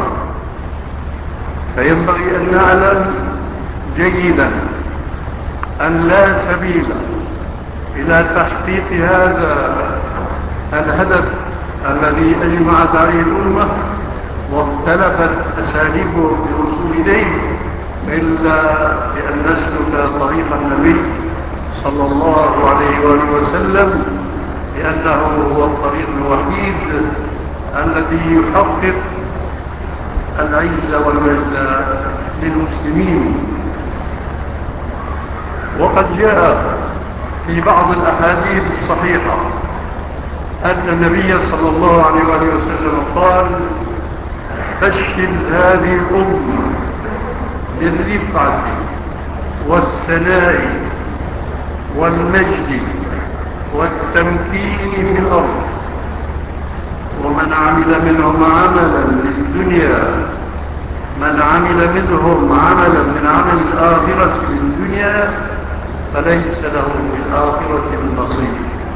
فينبغي أن نعلم جيدا أن لا سبيل إلى تحقيق هذا الهدف الذي أجمعت عليه الأمة واختلفت أساليبه في الوصول إليه إلا بأن نسلك طريق النبي صلى الله عليه وآله وسلم، لأنه هو الطريق الوحيد الذي يحقق العزة والمجد للمسلمين. وقد جاء في بعض الأحاديث الصحيحة أن النبي صلى الله عليه وآله وسلم قال: فشل هذه الأمة بالرفعة والثناء والمجد والتمكين في الأرض، ومن عمل منهم عملا للدنيا، من عمل منهم عملا من عمل الآخرة للدنيا فليس له في الآخرة من نصيب.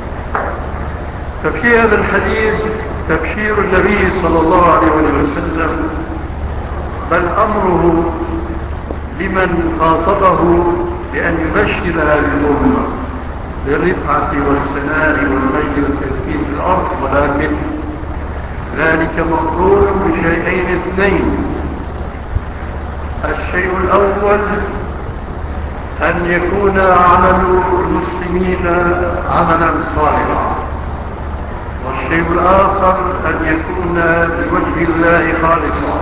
ففي هذا الحديث تبشير النبي صلى الله عليه وسلم، بل أمره لمن خاطبه بأن يبشر هذه الأمة بالرفعة والثناء والمجد والتمكين في الأرض، ولكن ذلك مقرون بشيئين اثنين: الشيء الأول أن يكون عمل المسلمين عملا صالحا، والشيء الآخر أن يكون لوجه الله خالصا.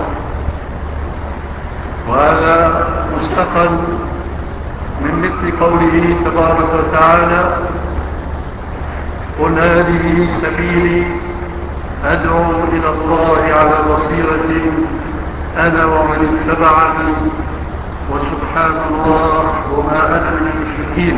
وهذا مستقل من مثل قوله تبارك وتعالى: قل هذه سبيلي أدعو إلى الله على بصيرة أنا ومن اتبعني وسبحان الله وما أنا من المشركين.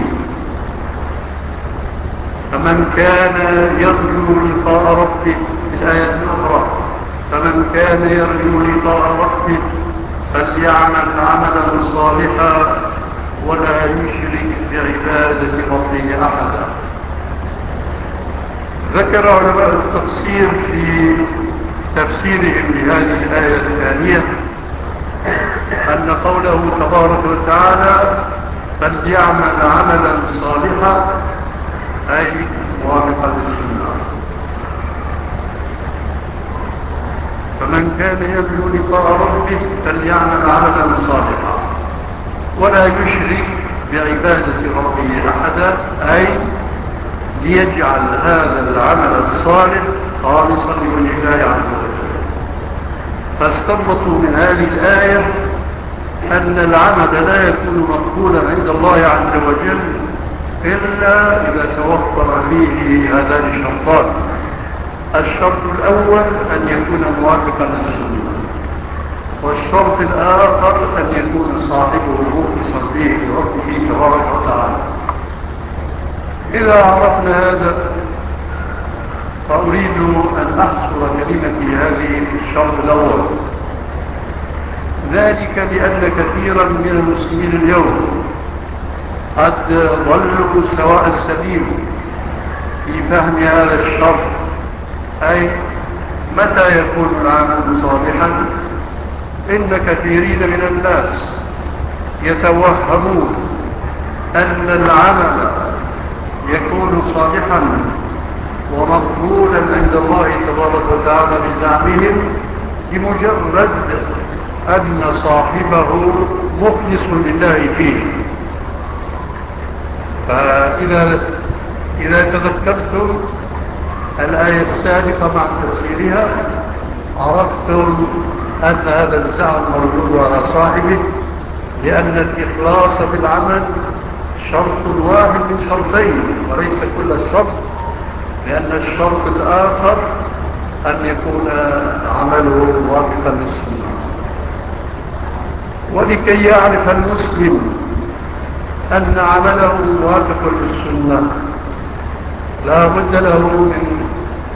فمن كان يرجو لقاء ربه في الآية الأخرى، فمن كان يرجو لقاء ربه فليعمل عملا صالحا ولا يشرك بعبادة ربه أحدا. ذكر علماء التفسير في تفسيرهم لهذه الآية الثانية أن قوله تبارك وتعالى فليعمل عملا صالحا أي موافقا للسنة. فمن كان يرجو لقاء ربه فليعمل عملا صالحا ولا يشرك بعبادة ربه أحدا، أي ليجعل هذا العمل الصالح خالصا لوجه الله عز وجل. فاستنبطوا من هذه الآية أن العمل لا يكون مقبولا عند الله عز وجل إلا إذا توفر فيه هذان الشرطان. الشرط الأول أن يكون موافقا للسنة، والشرط الآخر أن يكون صاحبه مخلصا به لربه تبارك وتعالى. إذا عرفنا هذا فأريد أن أحصر كلمتي هذه في الشرط الأول، ذلك لأن كثيرا من المسلمين اليوم قد ضلوا سواء السبيل في فهم هذا الشرط، أي متى يكون العمل صالحا. إن كثيرين من الناس يتوهمون أن العمل يكون صالحا ومقبولا عند الله تبارك وتعالى بزعمهم بمجرد أن صاحبه مخلص لله فيه. فإذا تذكرتم الآية السابقة مع تفسيرها عرفتم أن هذا الزعم مردود على صاحبه، لأن الإخلاص في العمل شرط واحد من شرطين وليس كل الشرط، لأن الشرط الآخر أن يكون عمله موافقا للسنة. ولكي يعرف المسلم أن عمله موافق للسنة لا بد له من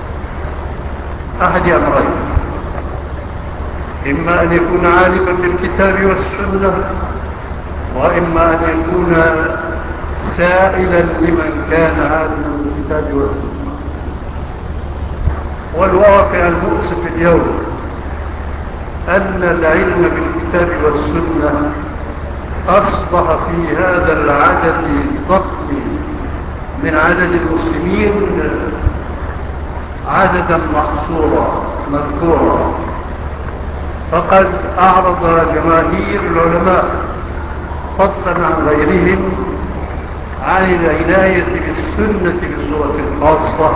أحد أمرين: إما أن يكون عالما بالكتاب والسنة، وإما أن يكون سائلا لمن كان عالما بالكتاب والسنة. والواقع المؤسف اليوم أن العلم بالكتاب والسنة أصبح في هذا العدد الضخم من عدد المسلمين عددا محصورا مذكورا. فقد أعرض جماهير العلماء فضلا عن غيرهم عن العناية بالسنة بصورة خاصة،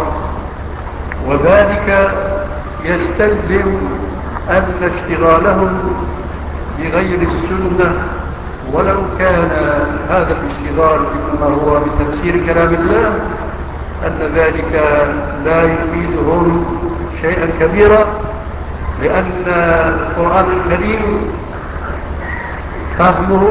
وذلك يستلزم أن اشتغالهم بغير السنة ولو كان هذا الاشتغال بما هو بتفسير كلام الله أن ذلك لا يفيدهم شيئا كبيرا، لأن القرآن الكريم فهمه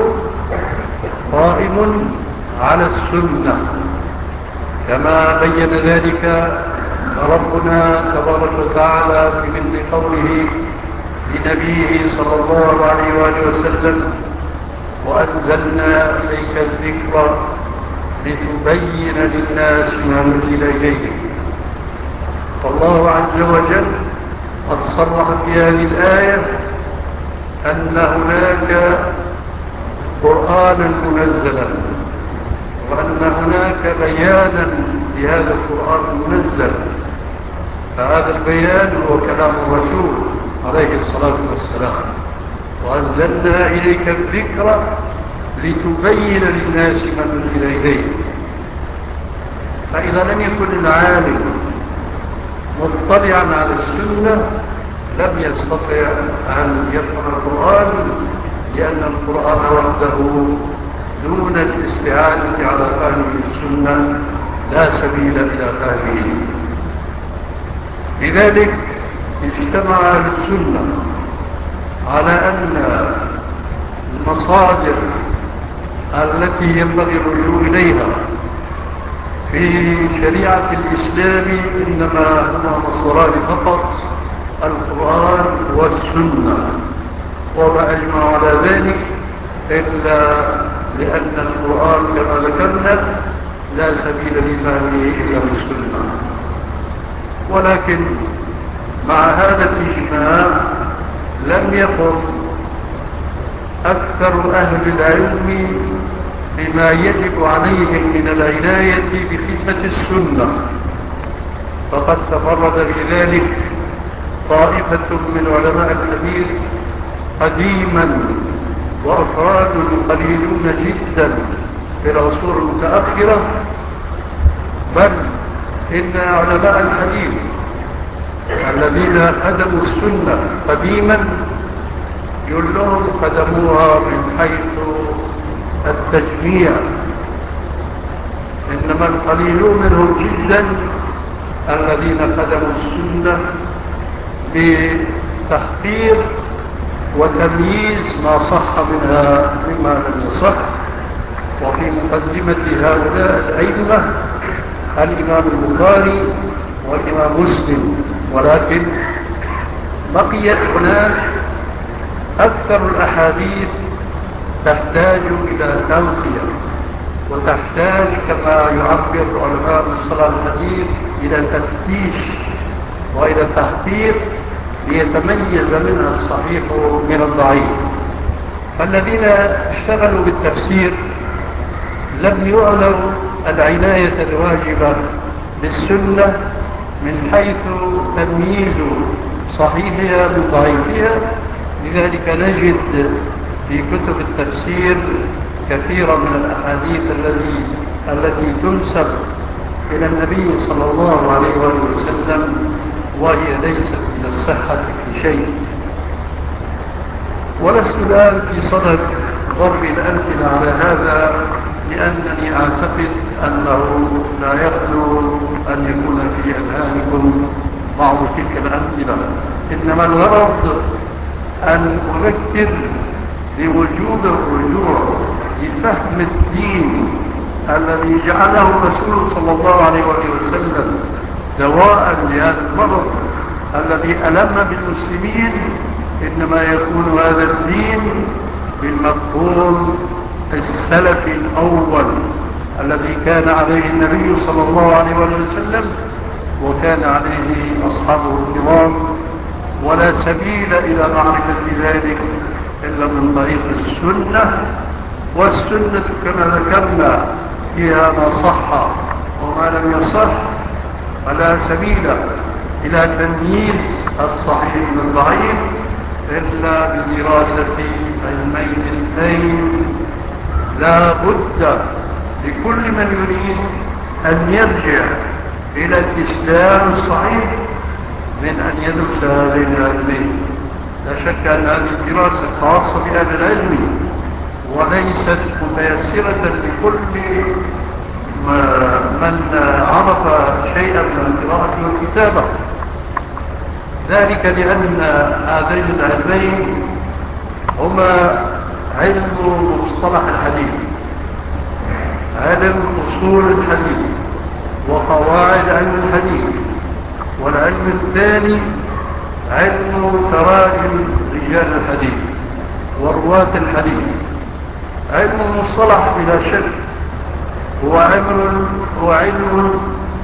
قائم على السنة كما بين ذلك ربنا تبارك وتعالى في مثل قوله لنبيه صلى الله عليه وآله وسلم: وأنزلنا إليك الذكر لتبين للناس ما نزل إليهم. فالله عز وجل قد صرح في هذه الآية أن هناك قرآنا منزلا، وأن هناك بيانا لهذا القرآن المنزل. فهذا البيان هو كلام الرسول عليه الصلاة والسلام: وأنزلنا إليك الذكر لتبين للناس ما نزل إليه. فإذا لم يكن العالم مطلعا على السنة لم يستطع أن يفهم القرآن، لأن القرآن وحده دون الاستعانة على فهم السنة لا سبيل إلى فهمه. لذلك اجتمع أهل السنة على أن المصادر التي ينبغي الرجوع إليها في شريعة الإسلام إنما هما مصدران فقط: القرآن والسنة. وما أجمع على ذلك إلا لأن القرآن كما ذكرنا لا سبيل لفهمه إلا بالسنة. ولكن مع هذا الإجماع لم يقم أكثر أهل العلم بما يجب عليهم من العناية بخدمة السنة، فقد تفرد بذلك طائفة من علماء الحديث قديما وأفراد قليلون جدا في العصور المتأخرة، بل إن علماء الحديث الذين خدموا السنة قديما كلهم خدموها من حيث التجميع، إنما القليلون منهم جدا الذين خدموا السنة بتحقيق وتمييز ما صح منها مما لم يصح. وفي مقدمة هؤلاء الأئمة الإمام البخاري والإمام مسلم، ولكن بقيت هناك أكثر الأحاديث تحتاج إلى توقية، وتحتاج كما يعبر علماء مصطلح الحديث إلى تفتيش وإلى تحقيق ليتميز منها الصحيح من الضعيف. فالذين اشتغلوا بالتفسير لم يعلوا العناية الواجبة بالسنة من حيث تمييز صحيحها من ضعيفها، لذلك نجد في كتب التفسير كثيرا من الأحاديث التي تنسب إلى النبي صلى الله عليه وسلم وهي ليست من الصحة في شيء. ولست الآن في صدد ضرب الأمثلة على هذا، لأنني أعتقد أنه لا يخلو أن يكون في أذهانكم بعض تلك الأمثلة، إنما الغرض أن أذكر بوجوب الرجوع لفهم الدين الذي جعله الرسول صلى الله عليه وسلم دواء لهذا المرض الذي ألم بالمسلمين. إنما يكون هذا الدين بالمفهوم السلفي الأول الذي كان عليه النبي صلى الله عليه وسلم وكان عليه أصحابه الكرام، ولا سبيل إلى معرفة ذلك إلا من طريق السنة. والسنة كما ذكرنا فيها ما صح وما لم يصح، فلا سبيل إلى تمييز الصحيح من الضعيف إلا بدراسة علمين اثنين. لا بد لكل من يريد أن يرجع إلى الإسلام الصحيح من أن يدرس هذين العلمين. لا شك أن هذه الدراسة خاصة بأهل العلم وليست متيسرة لكل من عرف شيئا من القراءة والكتابة، ذلك لأن هذين العلمين هما علم مصطلح الحديث، علم أصول الحديث وقواعد علم الحديث، والعلم الثاني علم تراجم رجال الحديث ورواة الحديث. علم المصطلح بلا شك هو علم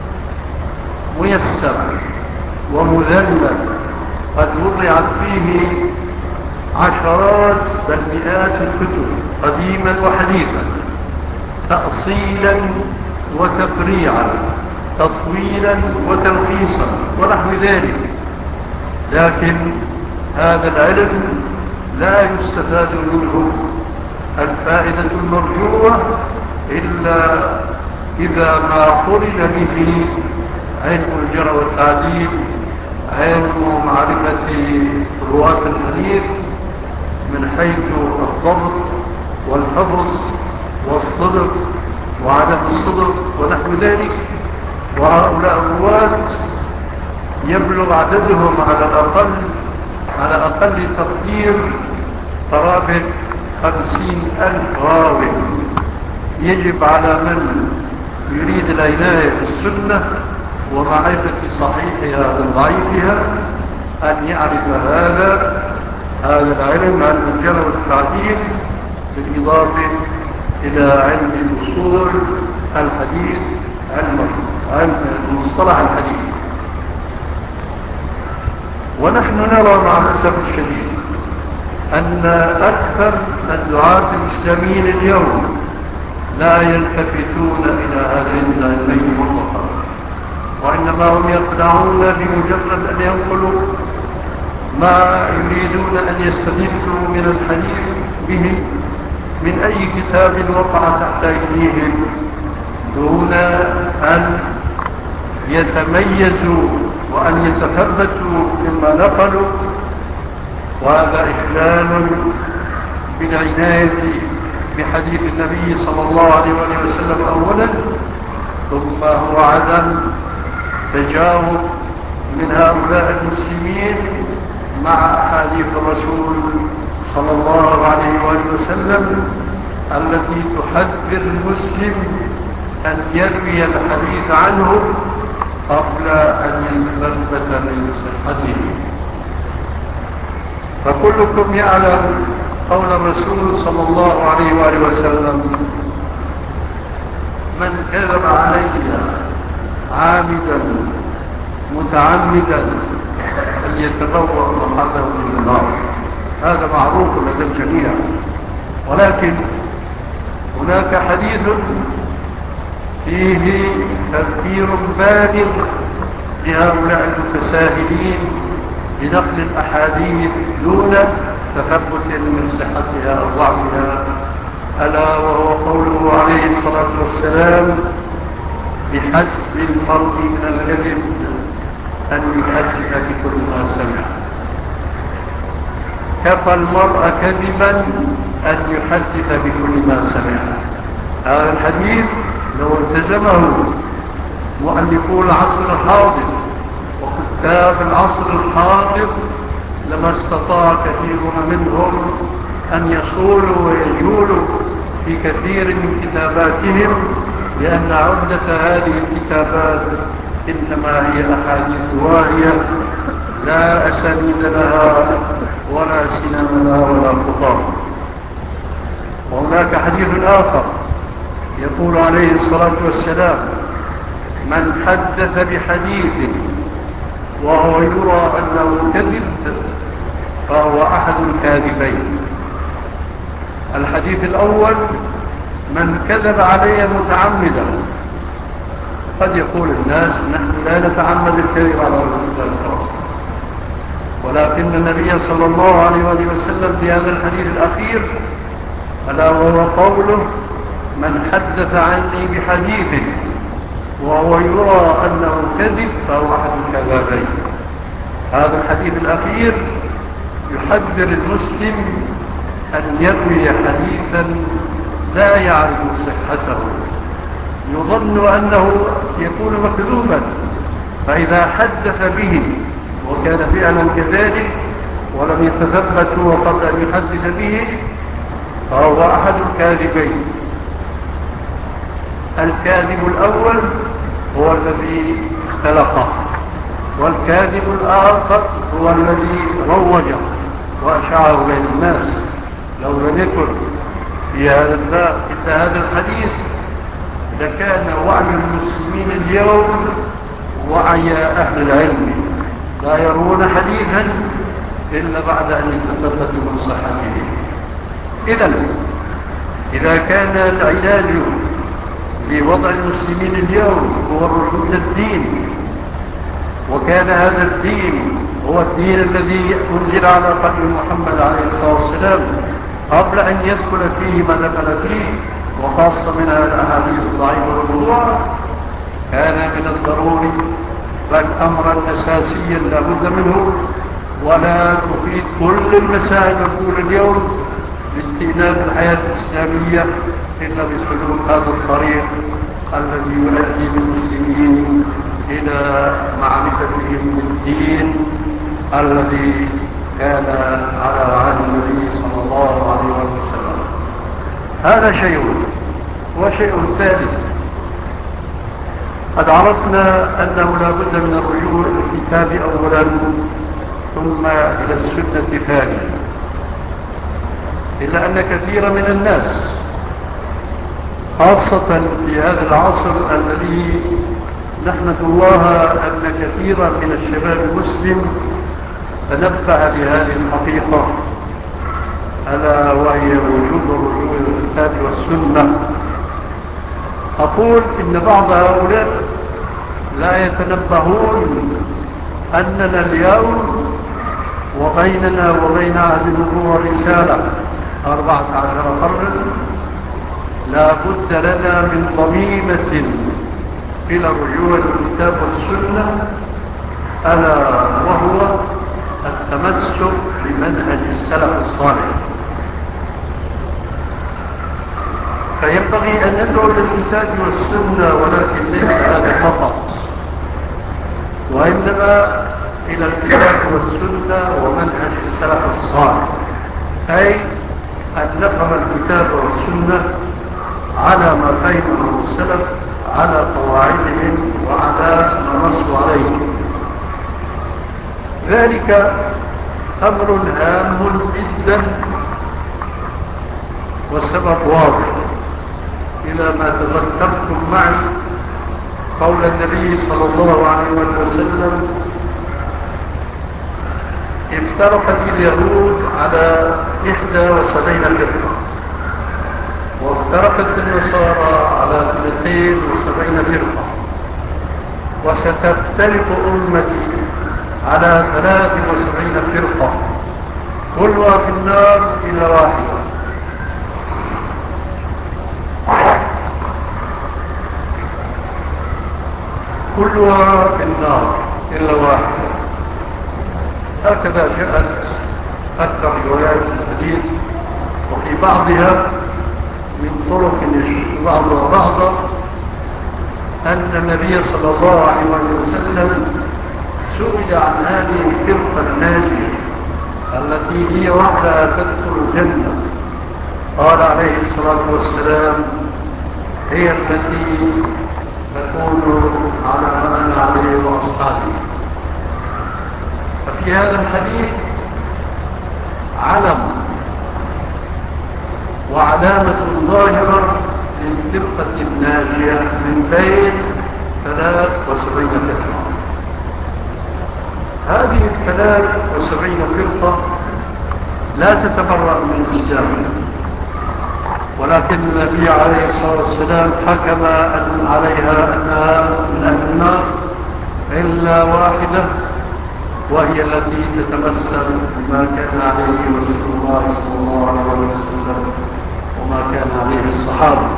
ميسر ومذلل قد وضعت فيه عشرات بل مئات الكتب قديما وحديثا، تأصيلا وتفريعا، تطويلا وتلخيصا ونحو ذلك. لكن هذا العلم لا يستفاد منه الفائدة المرجوة إلا إذا ما قرن به علم الجرح والتعديل، علم معرفة رواة الحديث من حيث الضبط والحفظ والصدق وعدم الصدق ونحو ذلك. وهؤلاء الرواة يبلغ عددهم على أقل تقدير قرابة 50,000 راوي. يجب على من يريد العناية بالسنة ومعرفة صحيحها وضعيفها أن يعرف هذا هذا العلم، علم الجرح والتعديل، بالإضافة إلى علم الأصول، الحديث، علم مصطلح الحديث. ونحن نرى مع الأسف الشديد أن أكثر الدعاة الإسلاميين اليوم لا يلتفتون إلى هذين العلمين مطلقا، وإنما هم يقنعون بمجرد أن ينقلوا ما يريدون أن يستفيدوا من الحديث به من أي كتاب وقع تحت أيديهم، دون أن يتميزوا وأن يتثبتوا مما نقلوا. وهذا إخلال بالعناية بحديث النبي صلى الله عليه وسلم أولا، ثم هو عدم تجاوب من هؤلاء المسلمين مع أحاديث الرسول صلى الله عليه وسلم التي تحذر المسلم أن يروي الحديث عنه قبل أن يتثبت من صحته. فكلكم يعلم قول الرسول صلى الله عليه وسلم: من كذب علي عامدا متعمدا فليتبوأ مقعده من النار. هذا معروف لدى الجميع، ولكن هناك حديث فيه تذكير بالغ لهؤلاء المتساهلين بنقل الأحاديث دون تثبت من صحتها أو ضعفها، ألا وهو قوله عليه الصلاة والسلام: بحسب المرء من الكذب أن يحدث بكل ما سمع. كفى المرء كذبا أن يحدث بكل ما سمع. هذا الحديث لو التزمه مؤلفو العصر الحاضر وكتاب العصر الحاضر لما استطاع كثير منهم أن يصولوا ويجولوا في كثير من كتاباتهم، لأن عمدة هذه الكتابات إنما هي أحاديث واهية لا أسانيد لها ولا سنان لها ولا خطاب. وهناك حديث آخر يقول عليه الصلاة والسلام: من حدث بحديث وهو يرى أنه كذب فهو أحد الكاذبين. الحديث الأول: من كذب علي متعمدا. قد يقول الناس: نحن لا نتعمد الكذب على رسول الله صلى الله عليه وسلم، ولكن النبي صلى الله عليه وسلم في هذا الحديث الأخير ألا وهو قوله: من حدث عني بحديث وهو يرى أنه كذب فهو أحد الكذابين. هذا الحديث الأخير يحذر المسلم أن يروي حديثا لا يعرف صحته، يظن أنه يكون مكذوبا، فإذا حدث به وكان فعلا كذلك ولم يتثبت قبل أن يحدث به فهو أحد الكاذبين. الكاذب الأول هو الذي اختلقه، والكاذب الآخر هو الذي روجه وأشعره بين الناس. لو لم يكن في هذا الباب إلا هذا الحديث لكان وعي المسلمين اليوم وعي أهل العلم، لا يرون حديثا إلا بعد أن يتثبتوا من صحته. إذا كان العلاج لوضع المسلمين اليوم هو الرجوع إلى الدين، وكان هذا الدين هو الدين الذي أنزل على قلب محمد عليه الصلاة والسلام قبل أن يدخل فيه ما دخل فيه، وخاصة من الأحاديث الضعيفة والموضوعة، كان من الضروري بل أمرا أساسيا لا بد منه، ولا تفيد كل المسائل نقول اليوم باستئناف الحياة الإسلامية إلا بسلوك هذا الطريق الذي يؤدي بالمسلمين إلى معرفتهم بالدين الذي كان على عهد النبي صلى الله عليه وسلم. هذا شيء. وشيء ثالث: قد عرفنا أنه لا بد من الرجوع إلى الكتاب أولا ثم إلى السنة ثانيا. إلا أن كثير من الناس خاصة في هذا العصر الذي نحمد الله أن كثيرا من الشباب المسلم تنبه لهذه الحقيقة، ألا وهي وجود الكتاب والسنة. أقول إن بعض هؤلاء لا يتنبهون أننا اليوم وبيننا وبين عهد النبوة والرسالة 14 قرنا، لا بد لنا من ضميمة إلى رجوع الكتاب والسنة، ألا وهو التمسك بمنهج السلف الصالح. فينبغي أن ندعو للكتاب والسنة، ولكن ليس هذا فقط، وإنما إلى الكتاب والسنة ومنهج السلف الصالح، أي أن نفهم الكتاب والسنة على ما فهمه السلف، على قواعدهم وعلى ما نصوا عليه. ذلك أمر هام جدا، والسبب واضح إلى ما تذكرتم معي قول النبي صلى الله عليه وسلم: افترقت اليهود على 71 فرقة، وافترقت النصارى على 72 فرقة، وستفترق أمتي على 73 فرقة، كلها في النار إلا واحدة. كلها في النار إلا واحدة. هكذا جاءت أكثر روايات الحديث، وفي بعضها من طرق بعضها بعضا أن النبي صلى الله عليه وسلم سئل عن هذه الفرقة الناجية التي هي وحدها تدخل الجنة، قال عليه الصلاة والسلام: هي التي تكون على ما أنا عليه وأصحابي. ففي هذا الحديث علم وعلامة ظاهرة للفرقة الناجية من بين 73 فرقة. هذه 73 فرقة لا تتبرأ من الإسلام، ولكن النبي عليه الصلاة والسلام حكم عليها أنها من أهل النار إلا واحدة، وهي التي تتمثل بما كان عليه رسول الله صلى الله عليه وسلم وما كان عليه الصحابة.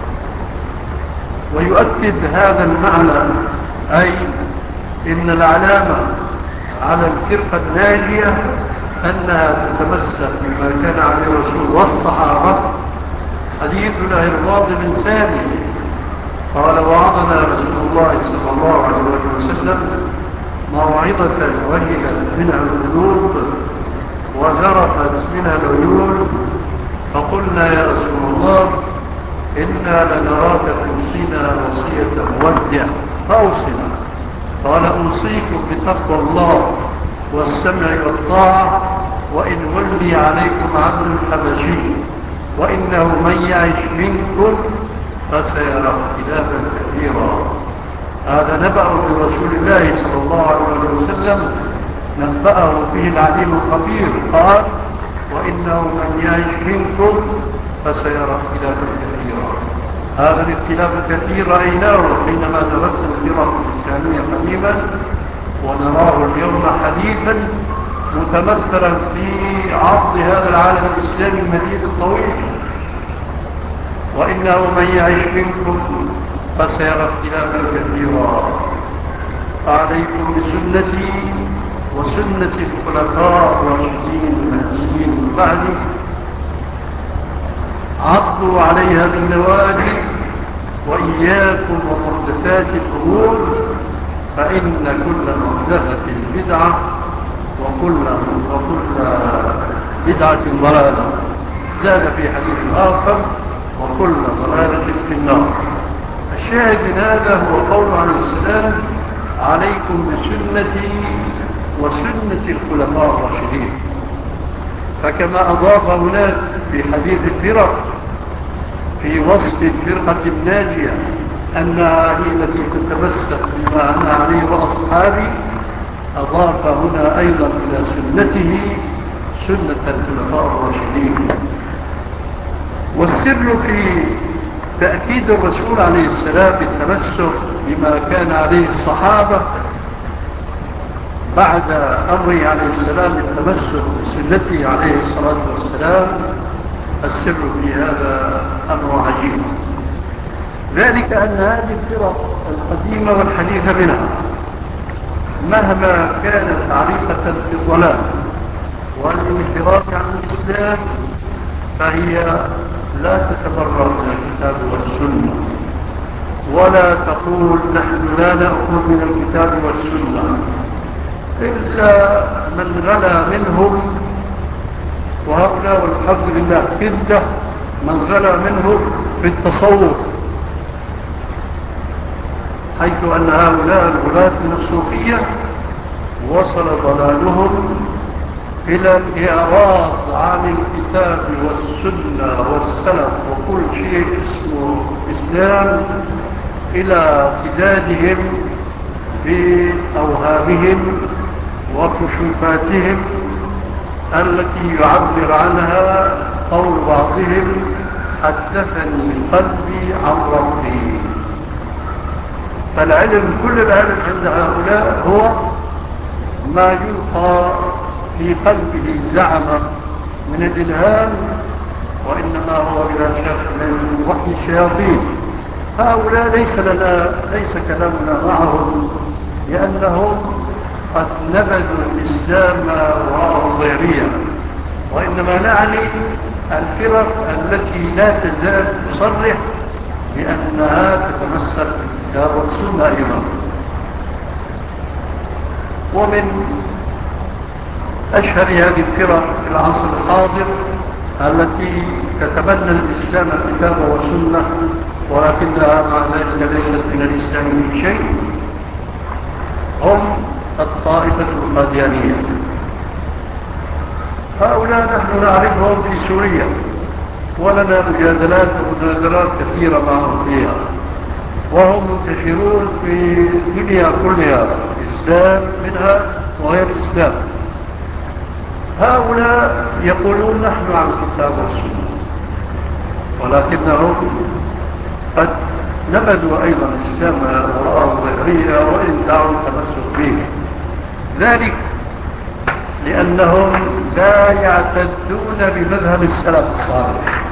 ويؤكد هذا المعنى، أي إن العلامة على الفرقة الناجية أنها تتمثل بما كان عليه الرسول والصحابة، حديث العرباض بن سامي قال: وعظنا رسول الله صلى الله عليه وسلم موعظة وجلت منها القلوب وذرفت منها العيون، فقلنا: يا رسول الله، إنا لنراك توصينا وصية مودع، فأوصنا. قال: أوصيكم بتقوى الله والسمع والطاعة، وإن ولي عليكم عبد الحبشي، وإنه من يعش منكم فسيرى اختلافا كثيرا. هذا نبأ برسول الله صلى الله عليه وسلم، نبأه به العليم الخبير، قال: وإنه من يعش منكم فسيرى اختلافا كثيرا. هذا الاختلاف الكثير رأيناه حينما درسنا الفرق الإسلامية قديما، ونراه اليوم حديثا متمثلا في عرض هذا العالم الإسلامي المديد الطويل. وإنه من يعش منكم فسيرى اختلافا كثيرا، فعليكم بسنتي وسنة الخلفاء الراشدين المهديين من بعدي، عضوا عليها بالنواجذ، وإياكم ومحدثات الأمور، فإن كل محدثة بدعة وكل بدعة ضلالة. زاد في حديث آخر: وكل ضلالة في النار. الشاهد من هذا هو قول عليه السلام: عليكم بسنتي وسنة الخلفاء الراشدين. فكما أضاف هناك في حديث الفرق في وصف الفرقة الناجية أنها هي التي تتمسك بما أنا عليه وأصحابي، أضاف هنا أيضا إلى سنته سنة الخلفاء الراشدين. والسر في تأكيد الرسول عليه السلام بالتمسك بما كان عليه الصحابة بعد أمره عليه السلام بالتمسك بسنته عليه الصلاة والسلام، السر في هذا أمر عجيب. ذلك أن هذه الفرق القديمة والحديثة منها مهما كانت عريقة في الضلال والانحراف عن الإسلام فهي لا تتبرأ من الكتاب والسنة، ولا تقول نحن لا نأخذ من الكتاب والسنة إلا من غلا منهم، وهؤلاء والحمد لله كده من غلا منهم في التصور، حيث أن هؤلاء الغلاة من الصوفية وصل ضلالهم إلى الإعراض عن الكتاب والسنة والسلف وكل شيء اسمه إسلام، إلى اعتدادهم بأوهامهم وكشوفاتهم التي يعبر عنها قول بعضهم حدثني قلبي عن ربي. فالعلم، كل العلم عند هؤلاء هو ما يلقى في قلبه زعم من الإلهام، وإنما هو بلا شك من وحي الشياطين. هؤلاء ليس كلامنا معهم، لأنهم قد نبذوا الإسلام وراء الظاهرية، وإنما نعني الفرق التي لا تزال تصرح بأنها تتمسك بالكتاب والسنة أيضا. ومن أشهر هذه الفرق في العصر الحاضر التي تتبنى الإسلام كتاب وسنة ولكنها مع ذلك ليست من الإسلام من شيء، هم الطائفة القاديانية. هؤلاء نحن نعرفهم في سوريا، ولنا مجادلات ومناظرات كثيرة معهم فيها، وهم منتشرون في الدنيا كلها، الإسلام منها وغير الإسلام. هؤلاء يقولون نحن عن الكتاب والسنة، ولكنهم قد نبذوا أيضا الإسلام وراء الظاهرية وإن دعوا التمسك به، ذلك لأنهم لا يعتدون بمذهب السلف الصالح،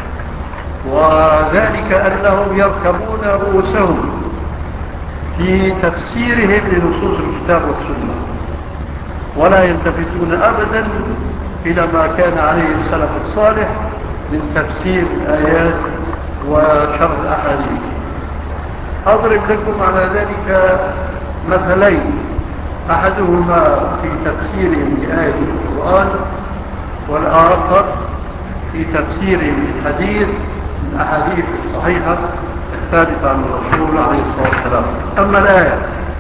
وذلك أنهم يركبون رؤوسهم في تفسيرهم لنصوص الكتاب والسنة، ولا يلتفتون أبدا إلى ما كان عليه السلف الصالح من تفسير الآيات وشرح الأحاديث. أضرب لكم على ذلك مثلين، أحدهما في تفسيرهم لآية القرآن، والآخر في تفسيرهم للحديث، الأحاديث الصحيحة الثابتة عن الرسول عليه الصلاة والسلام. أما الآية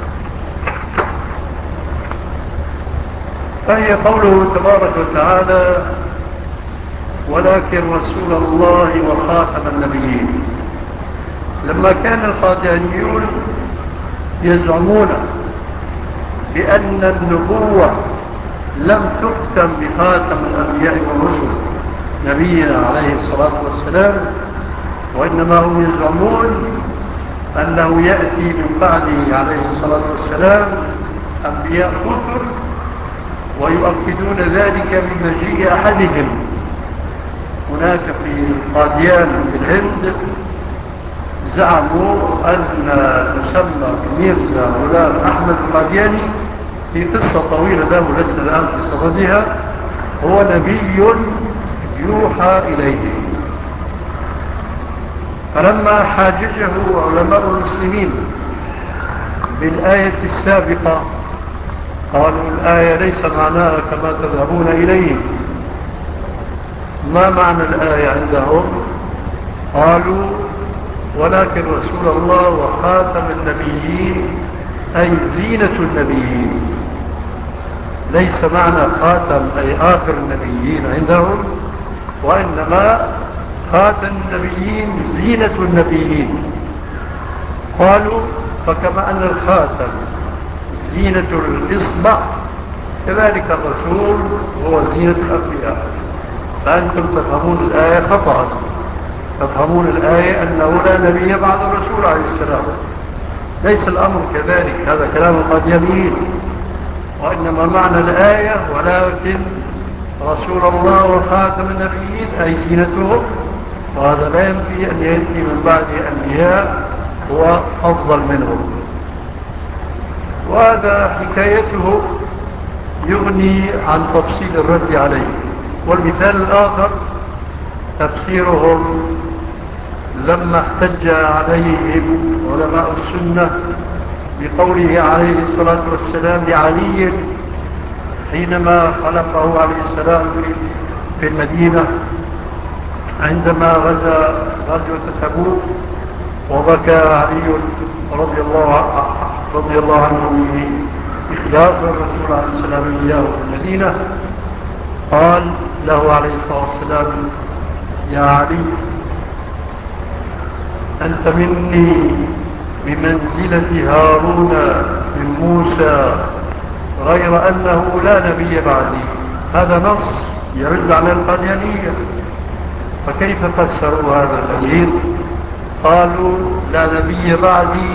فهي قوله تبارك وتعالى: ولكن رسول الله وخاتم النبيين. لما كان القاديانيون يزعمون بأن النبوة لم تختم بخاتم الأنبياء والرسل نبينا عليه الصلاة والسلام، وإنما هم يزعمون أنه يأتي من بعده عليه الصلاة والسلام أنبياء كثر، ويؤكدون ذلك بمجيء أحدهم. هناك في قاديان في الهند زعموا أن تسمى ميرزا غلام أحمد القادياني، في قصة طويلة له لسنا الآن في صددها، هو نبي يوحى إليه. فلما حاججه علماء المسلمين بالآية السابقة قالوا الآية ليس معناها كما تذهبون إليه. ما معنى الآية عندهم؟ قالوا ولكن رسول الله وخاتم النبيين أي زينة النبيين. ليس معنى خاتم أي آخر النبيين عندهم، وإنما خاتم النبيين زينة النبيين. قالوا فكما أن الخاتم زينة الإصبع كذلك الرسول هو زينة الأنبياء. فأنتم تفهمون الآية خطأ، تفهمون الآية أنه لا نبي بعد الرسول عليه السلام. ليس الأمر كذلك، هذا كلام القاديانيين، وإنما معنى الآية ولكن رسول الله وخاتم النبيين أي زينتهم، وهذا لا ينفي أن يأتي من بعد أنبياء هو أفضل منهم. وهذا حكايته يغني عن تفصيل الرد عليه. والمثال الآخر تفسيرهم لما احتج عليهم علماء السنة بقوله عليه الصلاة والسلام لعلي حينما خلفه عليه السلام في المدينة عندما غزا غزوة تبوك، وبكى علي رضي الله عنه بخلاف الرسول عليه السلام إياه في المدينة، قال له عليه الصلاة والسلام يا علي أنت مني بمنزلة هارون من موسى غير أنه لا نبي بعدي. هذا نص يرد على القاديانية. فكيف فسروا هذا الأمير؟ قالوا لا نبي بعدي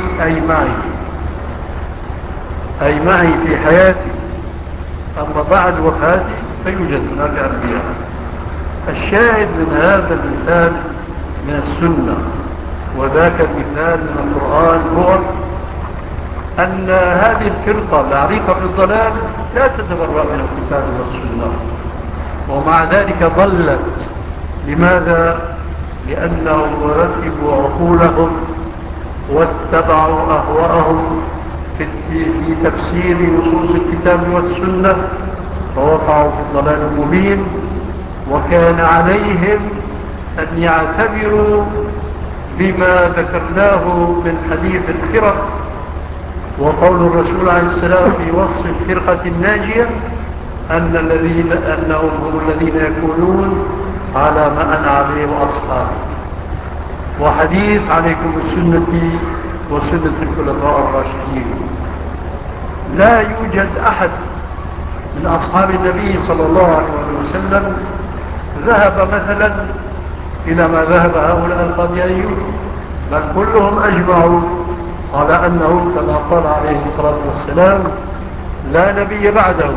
أي معي في حياتي، أما بعد وفاتي فيوجد هناك أنبياء. الشاهد من هذا المثال من السنة وذاك المثال من القرآن هو أن هذه الفرقة العريقة في الضلال لا تتبرأ من الكتاب والسنة، ومع ذلك ضلت. لماذا؟ لأنهم رتبوا عقولهم واتبعوا أهواءهم في تفسير نصوص الكتاب والسنة، فوقعوا في الضلال المبين. وكان عليهم أن يعتبروا بما ذكرناه من حديث الفرق وقول الرسول عليه السلام في وصف الفرقة الناجية أنهم هم الذين يكونون على ما أنا عليه وأصحابي. وحديث عليكم بسنتي وسنة الخلفاء الراشدين. لا يوجد أحد من أصحاب النبي صلى الله عليه وسلم ذهب مثلا إلى ما ذهب هؤلاء القاديانيون، بل كلهم أجمعوا على أنه كما قال عليه الصلاة والسلام لا نبي بعده.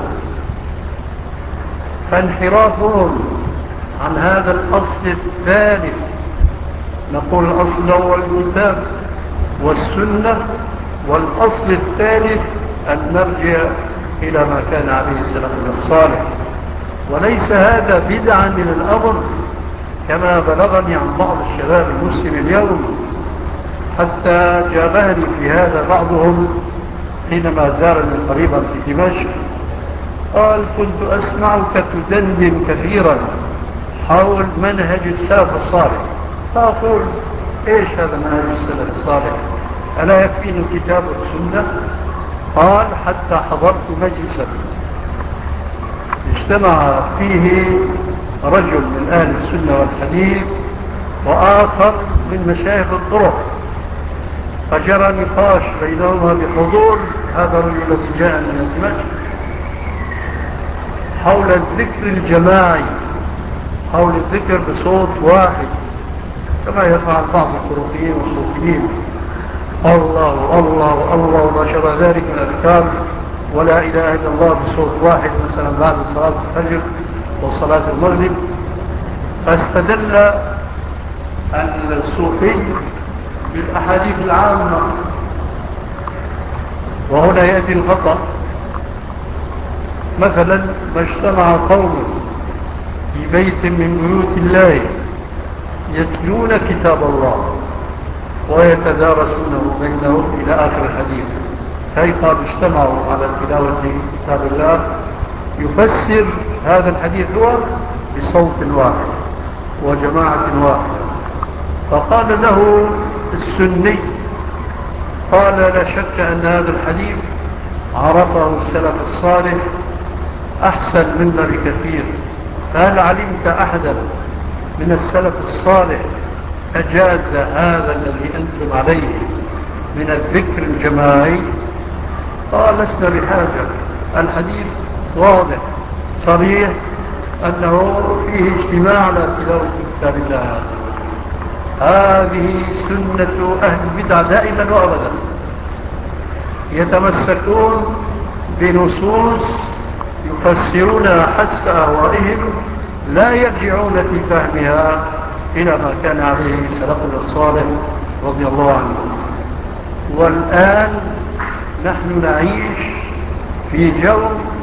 فانحرافهم عن هذا الأصل الثالث، نقول الأصل الأول الكتاب والسنة، والأصل الثالث أن نرجع إلى ما كان عليه السلام من الصالح. وليس هذا بدعا من الأمر كما بلغني عن بعض الشباب المسلم اليوم، حتى جابهني في هذا بعضهم حينما زارني قريبا في دمشق. قال كنت أسمعك تدندن كثيرا حول منهج السلف الصالح، فأقول إيش هذا منهج السلف الصالح؟ ألا يكفيني الكتاب والسنة؟ قال حتى حضرت مجلسا اجتمع فيه رجل من أهل السنة والحديث وآخر من مشايخ الطرق، فجرى نقاش بينهما بحضور هذا الرجل الذي جاء من دمشق حول الذكر الجماعي، حول الذكر بصوت واحد كما يفعل بعض الطرقيين والصوفيين، الله الله الله وما شابه ذلك من الأذكار، ولا إله إلا الله بصوت واحد مثلا بعد صلاة الفجر وصلاة المغرب. فاستدل الصوفي بالأحاديث العامة. وهنا يأتي الخطأ. مثلا ما اجتمع قوم في بيت من بيوت الله يتلون كتاب الله ويتدارسونه بينهم إلى آخر الحديث، كيف اجتمعوا على تلاوة كتاب الله؟ يفسر هذا الحديث هو بصوت واحد وجماعة واحدة. فقال له السني، قال لا شك أن هذا الحديث عرفه السلف الصالح أحسن منا بكثير. فهل علمت أحدا من السلف الصالح أجاز هذا الذي أنتم عليه من الذكر الجماعي؟ قال لسنا بحاجة، الحديث واضح صريح أنه فيه اجتماع على تلاوة كتاب الله. هذه سنة أهل البدع دائما وأبدا، يتمسكون بنصوص يفسرونها حسب أهوائهم، لا يرجعون في فهمها إلى ما كان عليه سلفنا الصالح رضي الله عنه. والآن نحن نعيش في جو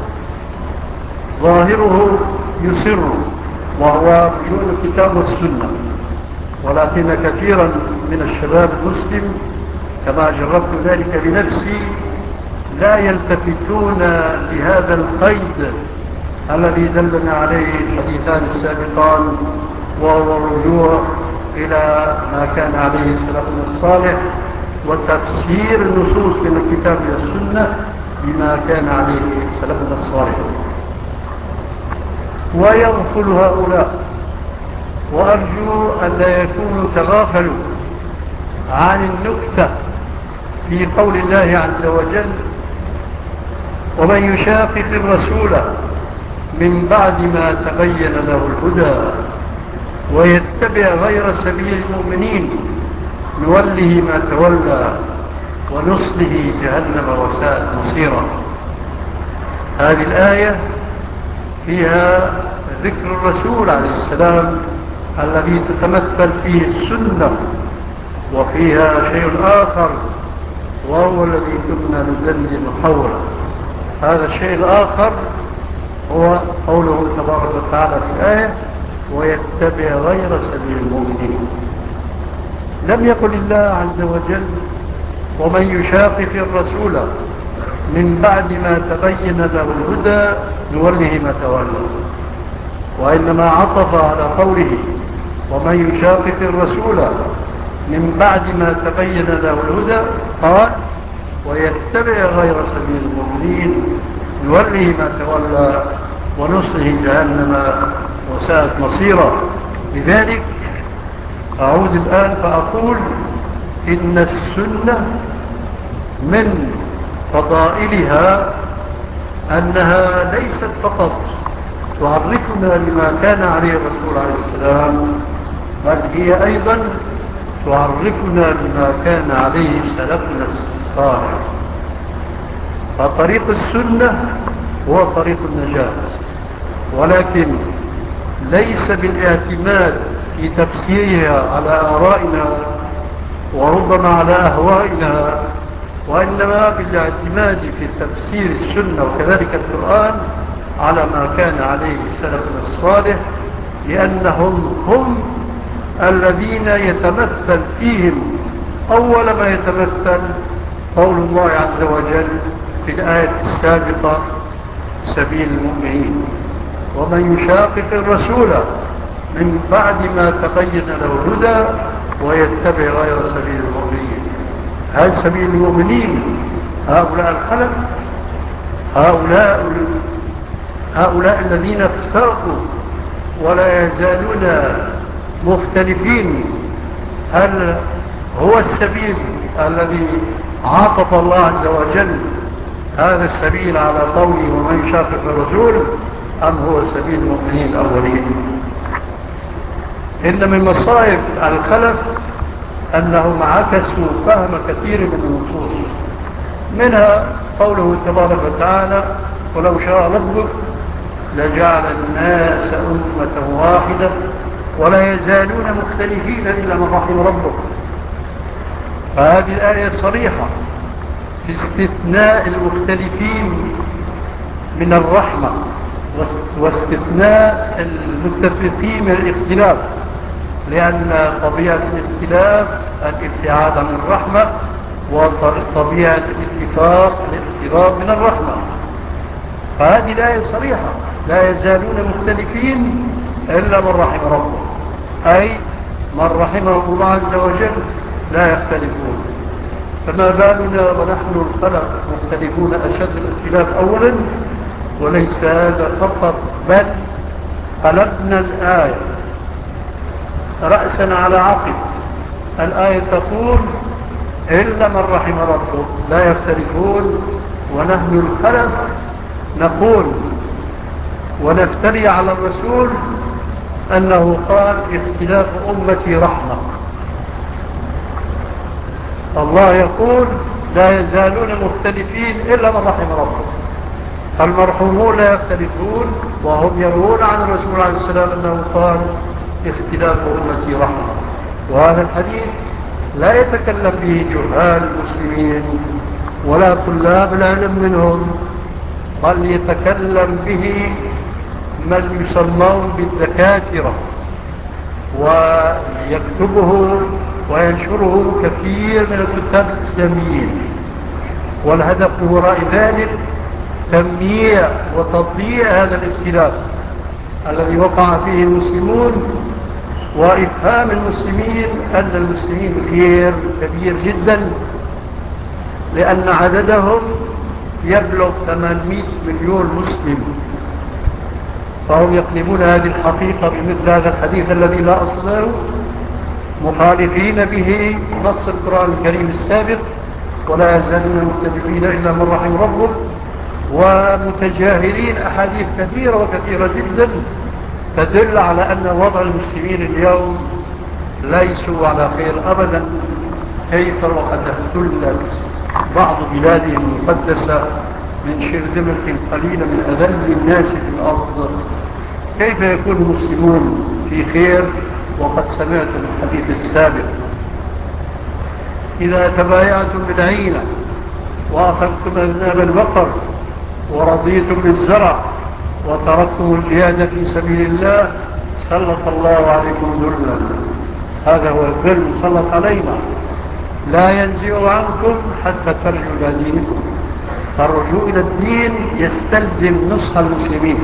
ظاهره يسر، وهو وجود الكتاب والسنة، ولكن كثيرا من الشباب المسلم كما جربت ذلك بنفسي لا يلتفتون لهذا القيد الذي دلنا عليه الحديثان السابقان، وهو الرجوع إلى ما كان عليه سلفنا الصالح وتفسير النصوص من الكتاب والسنة بما كان عليه سلفنا الصالح. ويغفل هؤلاء، وأرجو أن لا يكونوا تغافلوا عن النكتة في قول الله عز وجل: ومن يشاقق الرسول من بعد ما تبين له الهدى ويتبع غير سبيل المؤمنين نوله ما تولى ونصله جهنم وساءت مصيرا. هذه الآية فيها ذكر الرسول عليه السلام الذي تتمثل فيه السنة، وفيها شيء آخر وهو الذي كنا ندلل حوله. هذا الشيء الآخر هو قوله تبارك وتعالى في الآية: ويتبع غير سبيل المؤمنين. لم يقل الله عز وجل: ومن يشاقق الرسول من بعد ما تبين له الهدى نوله ما تولى، وإنما عطف على قوله: ومن يشاقق الرسول من بعد ما تبين له الهدى قال: ويتبع غير سبيل المؤمنين نوله ما تولى ونصله جهنم وساءت مصيرا. لذلك أعود الآن فأقول إن السنة من فضائلها أنها ليست فقط تعرفنا بما كان عليه الرسول عليه السلام، بل هي أيضا تعرفنا بما كان عليه سلفنا الصالح. فطريق السنة هو طريق النجاة، ولكن ليس بالاعتماد في تفسيرها على آرائنا وربما على أهوائنا، وإنما بالاعتماد في تفسير السنة وكذلك القرآن على ما كان عليه سلفنا الصالح، لأنهم هم الذين يتمثل فيهم أول ما يتمثل قول الله عز وجل في الآية السابقة: سبيل المؤمنين. ومن يشاقق الرسول من بعد ما تبين له الهدى ويتبع غير سبيل المؤمنين. هل سبيل المؤمنين هؤلاء الخلف؟ هؤلاء الذين افترقوا ولا يزالون مختلفين؟ هل هو السبيل الذي عاطف الله عز وجل هذا السبيل على قوله ومن يشاقق الرسول، أم هو سبيل المؤمنين الأولين؟ إن من مصائب الخلف أنهم عكسوا فهم كثير من النصوص، منها قوله تبارك وتعالى: ولو شاء ربك لجعل الناس أمة واحدة ولا يزالون مختلفين إلا من رحم ربك. فهذه الآية صريحة في استثناء المختلفين من الرحمة واستثناء المتفقين من الاختلاف، لأن طبيعة الاختلاف الابتعاد عن الرحمة، وطبيعة الاتفاق الاقتراب من الرحمة. فهذه الآية صريحة: لا يزالون مختلفين إلا من رحم ربه، أي من رحمه الله عز وجل لا يختلفون. فما بالنا ونحن الخلق مختلفون أشد الاختلاف أولا، وليس هذا فقط، بل قلبنا الآية رأسا على عقب. الآية تقول إلا من رحم ربه لا يختلفون، ونحن الخلف نقول ونفتري على الرسول أنه قال اختلاف أمتي رحمة. الله يقول لا يزالون مختلفين إلا من رحم ربه، فالمرحومون لا يختلفون، وهم يروون عن الرسول عليه السلام أنه قال اختلاف أمتي رحمة. وهذا الحديث لا يتكلم به جهال المسلمين ولا طلاب العلم منهم، بل يتكلم به من يسمون بالدكاترة، ويكتبه وينشره كثير من الكتاب الإسلاميين. والهدف من وراء ذلك تمييع وتضييع هذا الاختلاف الذي وقع فيه المسلمون، وإفهام المسلمين أن المسلمين خير كبير جدا، لأن عددهم يبلغ 800 مليون مسلم، فهم يقلبون هذه الحقيقة بمثل هذا الحديث الذي لا أصل له، مخالفين به نص القرآن الكريم السابق ولا يزالون مختلفين إلا من رحم ربه، ومتجاهلين أحاديث كثيرة وكثيرة جدا تدل على أن وضع المسلمين اليوم ليسوا على خير أبدا، كيف وقد احتلت بعض بلادهم المقدسة من شرذمة قليلة من أذل الناس في الأرض. كيف يكون المسلمون في خير وقد سمعتم الحديث السابق؟ إذا تبايعتم بالعينة وأخذتم أذناب البقر ورضيتم بالزرع وتركتم الجهاد في سبيل الله سلط الله عليكم ذلا. هذا هو الذل سلط علينا، لا ينزع عنكم حتى ترجعوا إلى دينكم. فالرجوع إلى الدين يستلزم نصح المسلمين،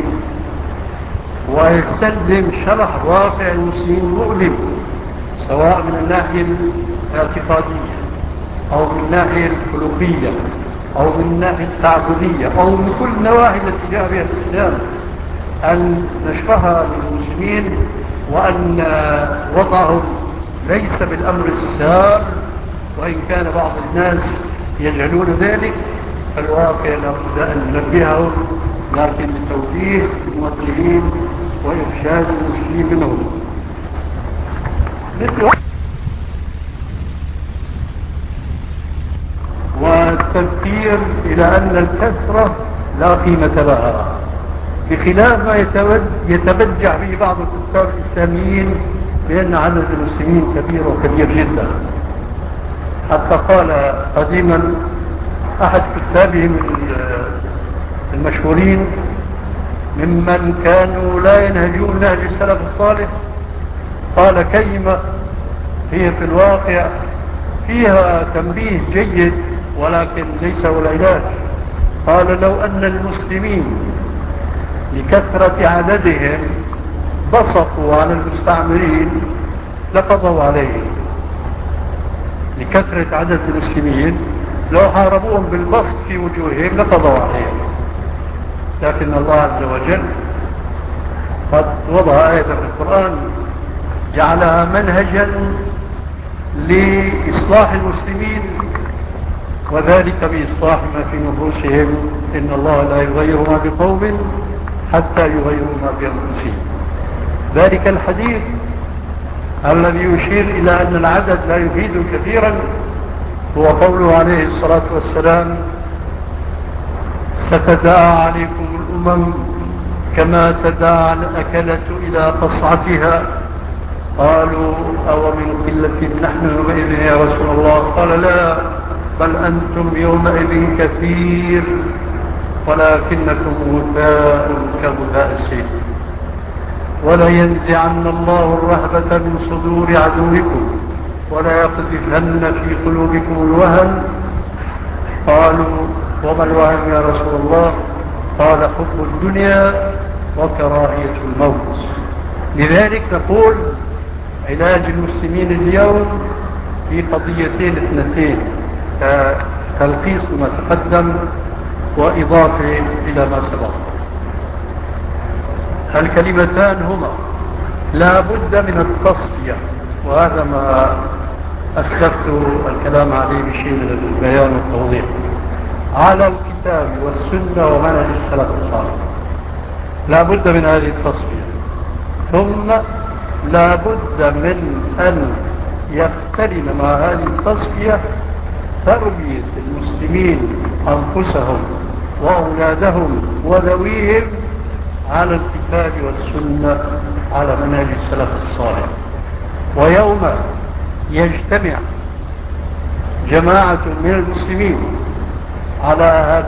ويستلزم شرح واقع المسلمين مؤلم، سواء من الناحية الاعتقادية أو من الناحية الخلقية أو من الناحية التعبدية أو من كل النواحي التي جاء بها الإسلام، أن نشرحها للمسلمين، وأن وضعهم ليس بالأمر السار، وإن كان بعض الناس يجعلون ذلك، فالواقع لابد أن ننبههم، لكن لتوجيه الموجهين وإرشاد المسلمين منهم. والتذكير إلى أن الكثرة لا قيمة لها، بخلاف ما يتبجع به بعض الكتاب الإسلاميين بأن عدد المسلمين كبير وكبير جدا. حتى قال قديما أحد كتابهم المشهورين ممن كانوا لا ينهجون نهج السلف الصالح، قال كلمة هي في الواقع فيها تنبيه جيد ولكن ليس هو العلاج. قال لو أن المسلمين لكثرة عددهم بسطوا على المستعمرين لقضوا عليهم. لكثرة عدد المسلمين لو حاربوهم بالبسط في وجوههم لقضوا عليهم، لكن الله عز وجل قد وضع آية في القرآن جعلها منهجا لإصلاح المسلمين، وذلك بإصلاح ما في نفوسهم. إن الله لا يغير ما بقوم حتى يغيروا ما بأنفسهم. ذلك الحديث الذي يشير إلى أن العدد لا يفيد كثيرا هو قوله عليه الصلاة والسلام: ستداعى عليكم الأمم كما تداعى الأكلة إلى قصعتها. قالوا: أو من قلة نحن يومئذ يا رسول الله؟ قال: لا، بل أنتم يومئذ كثير ولكنكم غثاء كغثاء السيل. ولا ينزعن الله الرهبة من صدور عدوكم ولا يقذفن في قلوبكم الوهن. قالوا: وما الوهن يا رسول الله؟ قال: حب الدنيا وكراهية الموت. لذلك نقول علاج المسلمين اليوم في قضيتين اثنتين: تلخيص ما تقدم وإضافة إلى ما سبق. الكلمتان هما لا بد من التصفية، وهذا ما أسلفت الكلام عليه بشيء من البيان والتوضيح، على الكتاب والسنة ومنهج السلف الصالح. لا بد من هذه التصفية، ثم لا بد من أن يقترن مع هذه التصفية تربية المسلمين أنفسهم وأولادهم وذويهم على الكتاب والسنة على منهج السلف الصالح. ويوم يجتمع جماعة من المسلمين على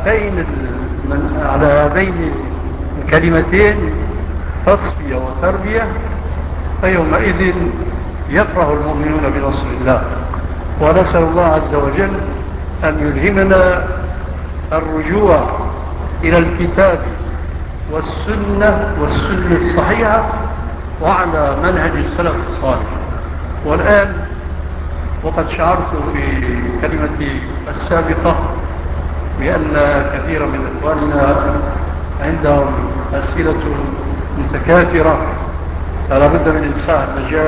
هذين الكلمتين تصفية وتربية، فيومئذ يفرح المؤمنون بنصر الله. ونسأل الله عز وجل أن يلهمنا الرجوع إلى الكتاب والسنة الصحيحة وعلى منهج السلف الصالح. والآن وقد شعرت في كلمتي السابقة بأن كثيرا من إخواننا عندهم أسئلة متكاثرة، فلا بد من إنشاء مجال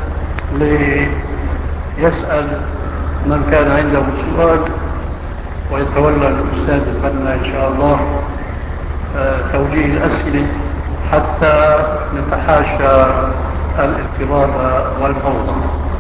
ليسأل من كان عنده سؤال، ويتولى الأستاذ الفنى إن شاء الله توجيه الأسئلة حتى نتحاشى الاضطراب والفوضى.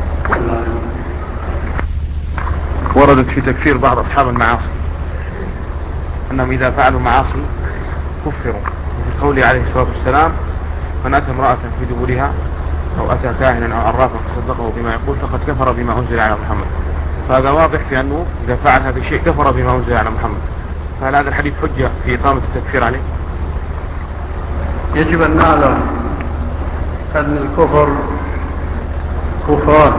وردت في تكفير بعض أصحاب المعاصي أنهم إذا فعلوا معاصي كفروا، وفي قوله عليه الصلاة والسلام: من أتى امرأة في دبرها أو أتى كاهنا أو عرافا فصدقه بما يقول فقد كفر بما أنزل على محمد. فهذا واضح في أنه إذا فعل هذا الشيء كفر بما أنزل على محمد. فهل هذا الحديث حجة في إقامة التكفير عليه؟ يجب أن نعلم أن الكفر كفران: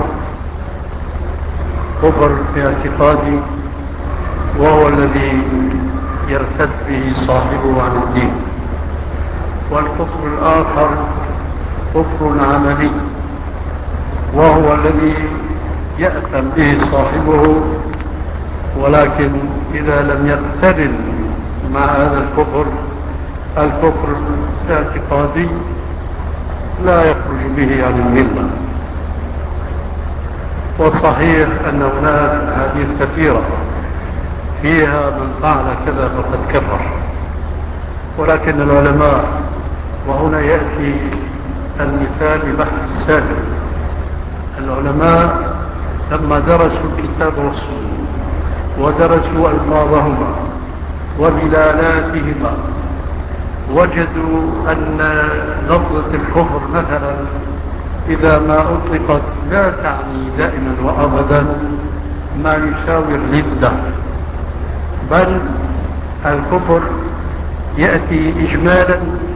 كفر في اعتقادي وهو الذي يرتد به صاحبه عن الدين، والكفر الآخر كفر عملي وهو الذي يأثم به صاحبه، ولكن إذا لم يقترن مع هذا الكفر الاعتقادي لا يخرج به عن الملة. وصحيح أن هناك أحاديث كثيرة فيها من فعل كذا فقد كفر، ولكن العلماء، وهنا يأتي المثال ببحث السابق، العلماء لما درسوا الكتاب والسنة ودرسوا ألفاظهما ودلالاتهما وجدوا أن لفظة الكفر مثلا إذا ما أطلقت لا تعني دائما وأبدا ما يساوي الردة، بل الكفر يأتي إجمالا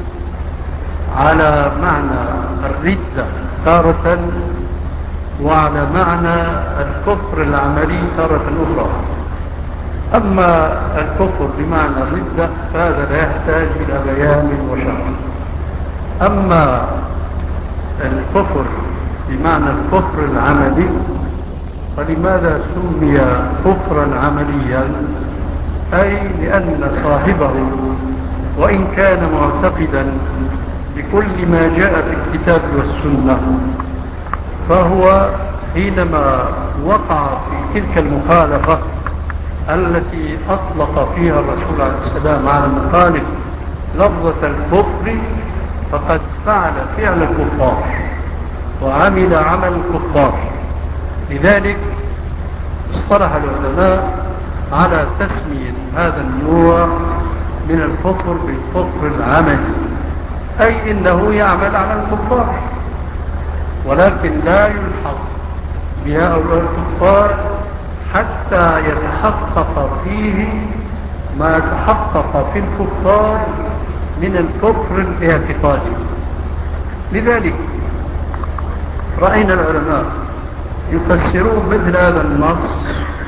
على معنى الردة تارة، وعلى معنى الكفر العملي تارة أخرى. أما الكفر بمعنى الردة فهذا لا يحتاج إلى بيان وشرح. أما الكفر بمعنى الكفر العملي، فلماذا سمي كفرا عمليا؟ أي لأن صاحبه وإن كان معتقدا بكل ما جاء في الكتاب والسنة، فهو حينما وقع في تلك المخالفة التي أطلق فيها الرسول عليه السلام على المخالف لفظة الكفر، فقد فعل فعل الكفار وعمل عمل الكفار. لذلك اصطلح العلماء على تسمية هذا النوع من الكفر بالكفر العملي، أي إنه يعمل عمل الكفار، ولكن لا يلحق بهؤلاء الكفار حتى يتحقق فيه ما تحقق في الكفار من الكفر الاعتقادي. لذلك رأينا العلماء يفسرون مثل هذا النص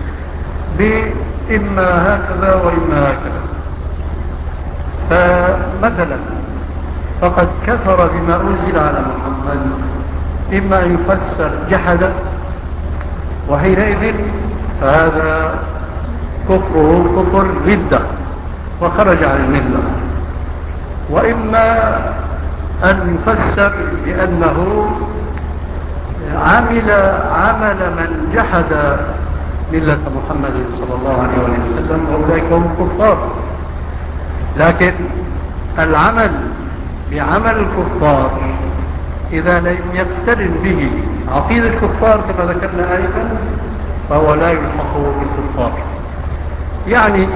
بإما هكذا وإما هكذا. فمثلا فقد كفر بما أنزل على محمد، إما أن يفسر جحد، وحينئذ فهذا كفره كفر ردة وخرج عن الملة، وإما أن يفسر بأنه عمل من جحد ملة محمد صلى الله عليه وسلم، وأولئك هم الكفار. لكن العمل بعمل الكفار إذا لم يقترن به عقيدة الكفار كما ذكرنا آنفا فهو لا يلحق بالكفار. يعني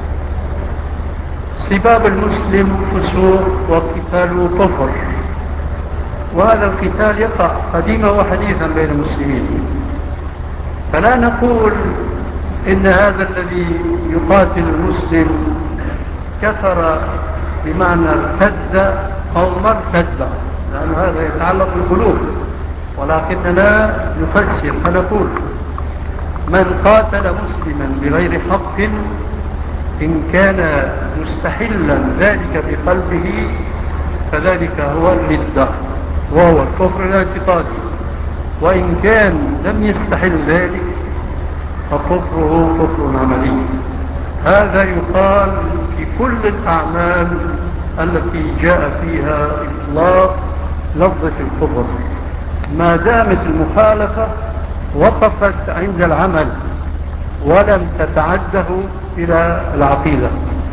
سباب المسلم فسوق وقتاله كفر، وهذا القتال يقع قديما وحديثا بين المسلمين. فلا نقول إن هذا الذي يقاتل المسلم كفر بمعنى ارتد أو مرتد، لأن هذا يتعلق بالقلوب، ولكننا نفسر فنقول من قاتل مسلما بغير حق إن كان مستحلا ذلك بقلبه فذلك هو الردة وهو الكفر الاعتقادي، وإن كان لم يستحل ذلك فكفره كفر عملي. هذا يقال في كل الأعمال التي جاء فيها إطلاق لفظة الكفر، ما دامت المخالفة وقفت عند العمل ولم تتعده إلى العقيدة.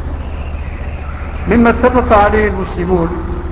مما اتفق عليه المسلمون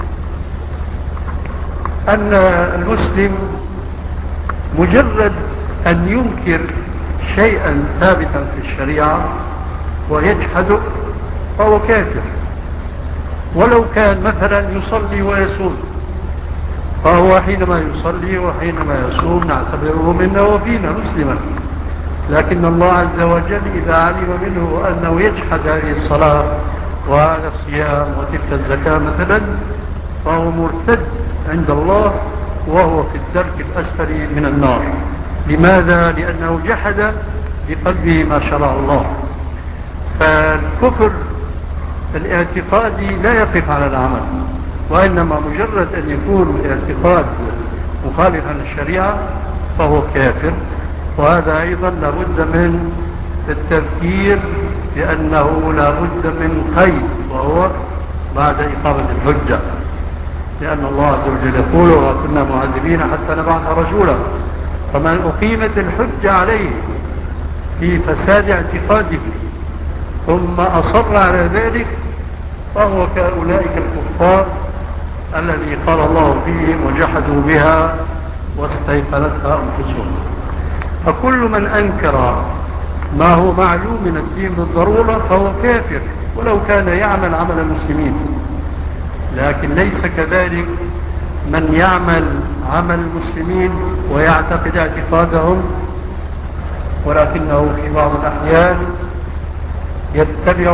أن المسلم مجرد أن ينكر شيئا ثابتا في الشريعة ويجحده فهو كافر، ولو كان مثلا يصلي ويصوم، فهو حينما يصلي وحينما يصوم نعتبره منا وفينا مسلما. لكن الله عز وجل إذا علم منه أنه يجحد هذه الصلاة وهذا الصيام وتلك الزكاة مثلا فهو مرتد عند الله وهو في الدرك الأسفل من النار. لماذا؟ لأنه جحد بقلبه ما شرع الله. فالكفر الاعتقادي لا يقف على العمل، وإنما مجرد أن يكون الاعتقاد مخالفا للشريعة فهو كافر. وهذا أيضا لابد من التفكير لأنه لابد من قيد، وهو بعد إقامة الحجة، لأن الله عز وجل يقول وكنا معذبين حتى نبعث رسولا. فمن أقيمت الحجة عليه في فساد اعتقاده ثم أصر على ذلك فهو كأولئك الكفار الذي قال الله فيهم وجحدوا بها واستيقنتها أنفسهم. فكل من أنكر ما هو معلوم من الدين بالضرورة فهو كافر ولو كان يعمل عمل المسلمين. لكن ليس كذلك من يعمل عمل المسلمين ويعتقد اعتقادهم، ولكنه في بعض الأحيان يتبع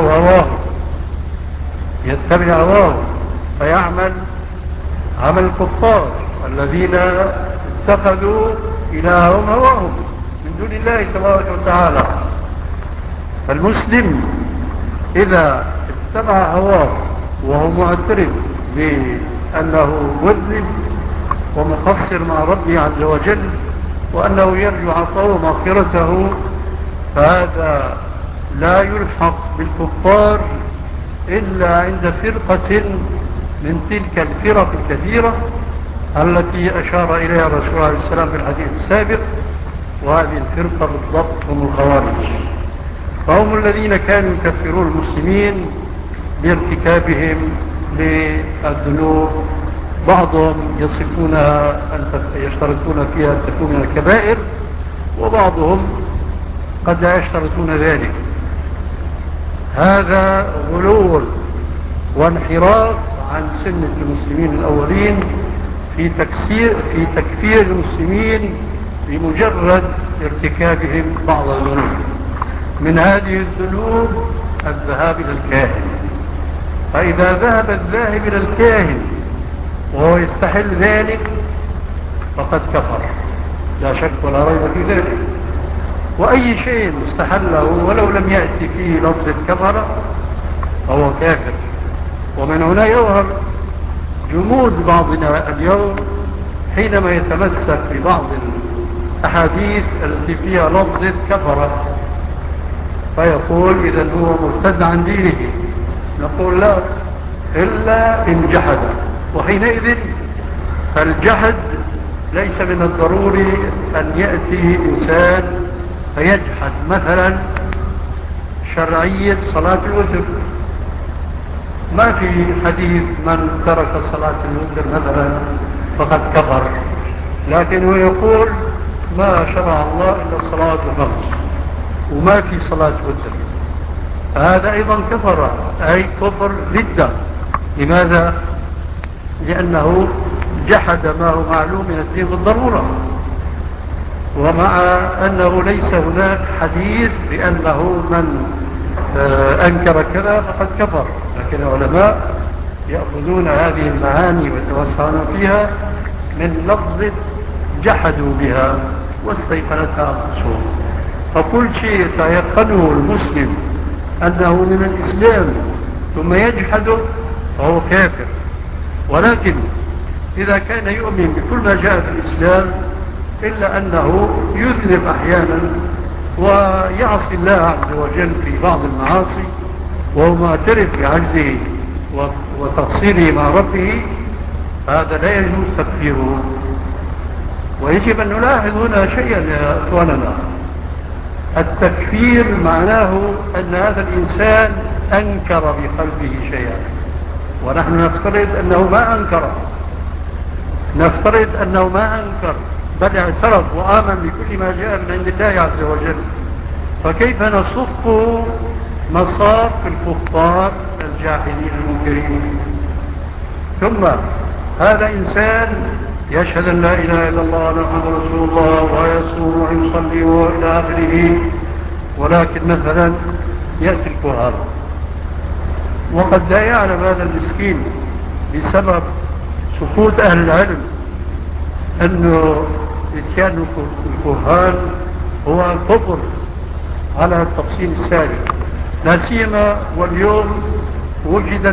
هواه فيعمل عمل الكفار الذين اتخذوا إلههم هواهم من دون الله تبارك وتعالى. فالمسلم إذا اتبع هواه وهو معترف بأنه مذنب ومقصر مع ربه عز وجل وأنه يرجو عطاءه ومغفرته، فهذا لا يلحق بالكفار إلا عند فرقة من تلك الفرق الكثيرة التي أشار إليها الرسول عليه السلام في الحديث السابق. وهذه الفرقة بالضبط هم الخوارج، فهم الذين كانوا يكفرون المسلمين بارتكابهم للذنوب. بعضهم يصفونها يشترطون فيها أن تكون من الكبائر، وبعضهم قد لا يشترطون ذلك. هذا غلو وانحراف عن سنة المسلمين الأولين في تكفير المسلمين بمجرد ارتكابهم بعض الذنوب. من هذه الذنوب الذهاب إلى الكاهن، فإذا ذهب الذاهب إلى الكاهن وهو يستحل ذلك فقد كفر لا شك ولا ريب في ذلك. وأي شيء مستحله ولو لم يأتي فيه لفظ الكفر فهو كافر. ومن هنا يظهر جمود بعضنا اليوم حينما يتمسك ببعض الأحاديث التي فيها لفظ كفر فيقول إذا هو مرتد عن دينه. نقول لا، إلا إن جحد، وحينئذ فالجحد ليس من الضروري أن يأتي إنسان فيجحد مثلا شرعية صلاة الوتر. ما في حديث من ترك صلاة الوتر مثلا فقد كفر، لكنه يقول ما شرع الله إلا الصلاة الخمس وما في صلاة وتر، هذا أيضا كفر، أي كفر ردة. لماذا؟ لأنه جحد ما هو معلوم من الدين بالضرورة، ومع أنه ليس هناك حديث بأنه من أنكر كذا فقد كفر، لكن العلماء يأخذون هذه المعاني ويتوسعون فيها من لفظ جحدوا بها واستيقنتها أنفسهم. فكل شيء يتيقنه المسلم أنه من الإسلام ثم يجحده فهو كافر. ولكن إذا كان يؤمن بكل ما جاء في الإسلام إلا أنه يذنب أحيانا ويعصي الله عز وجل في بعض المعاصي وهو معترف بعجزه وتقصيره مع ربه، هذا لا يجوز تكفيره. ويجب أن نلاحظ هنا شيئا يا أخواننا، التكفير معناه أن هذا الإنسان أنكر بقلبه شيئا، ونحن نفترض أنه ما أنكر بل اعترف وآمن بكل ما جاء من عند الله عز وجل. فكيف نصفه مصاف الكفار الجاحدين المنكرين؟ ثم هذا إنسان يشهد أن لا إله إلا الله محمد رسول الله ويصوم ويصلي وإلى آخره، ولكن مثلا يأتي الكهان وقد لا يعلم هذا المسكين بسبب سقوط أهل العلم أنه إتيان الكهان هو كفر على التفصيل السابق، لا سيما واليوم وجدت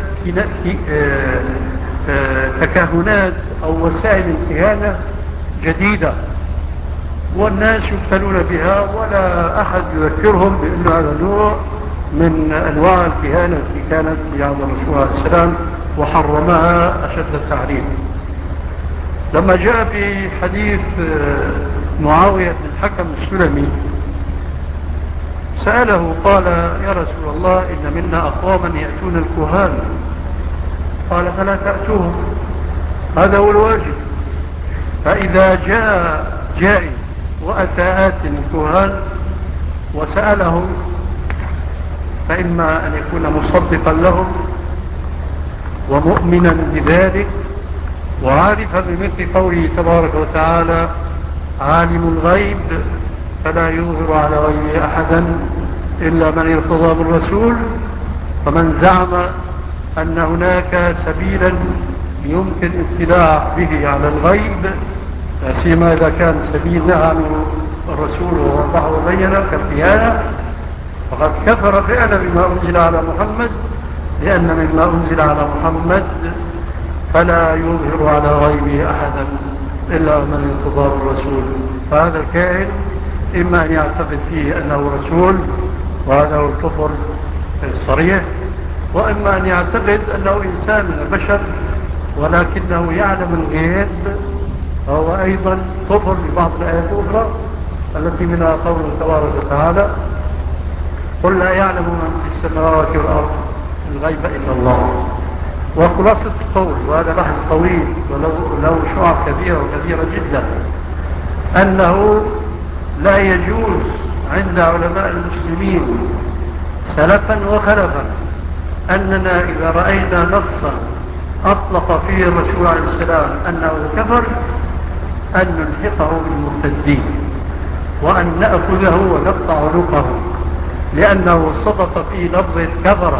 تكهنات أو وسائل الكهانة جديدة والناس يفتنون بها ولا أحد يذكرهم بأن هذا نوع من أنواع الكهانة التي كانت في عهد الرسول عليه السلام وحرمها أشد التحريم. لما جاء في حديث معاوية بن الحكم السلمي سأله قال يا رسول الله إن منا أقواما يأتون الكهان، قال فلا تأتوهم، هذا هو الواجب. فإذا جاء جائي وأتى الكهان وسألهم فإما أن يكون مصدقا لهم ومؤمنا بذلك وعارفا بمثل قوله تبارك وتعالى عالم الغيب فلا يظهر على غيبه أحدا إلا من ارتضى بالرسول. فمن زعم أن هناك سبيلا يمكن الاطلاع به على الغيب، سيما إذا كان سبيل نهى عنه الرسول ووضحه وبينه كالخيانة، فقد كفر فعلا بما أنزل على محمد، لأن مما أنزل على محمد فلا يظهر على غيبه أحدا إلا من ارتضى بالرسول. فهذا الكائن إما أن يعتقد فيه أنه رسول وهذا هو الكفر الصريح، وإما أن يعتقد أنه إنسان من البشر ولكنه يعلم الغيب، وهو أيضا كفر ببعض الآيات الأخرى التي منها قوله تبارك وتعالى قل لا يعلم من في السماوات والأرض الغيب إلا الله. وخلاصة القول، وهذا بحث طويل ولو شعر كبيرة وكبيرة جدا، أنه لا يجوز عند علماء المسلمين سلفا وخلفا أننا إذا رأينا نصا أطلق فيه الرسول عليه السلام أنه كفر أن نلحقه بالمرتدين وأن نأخذه ونقطع عنقه لأنه صدق في لفظ كفر.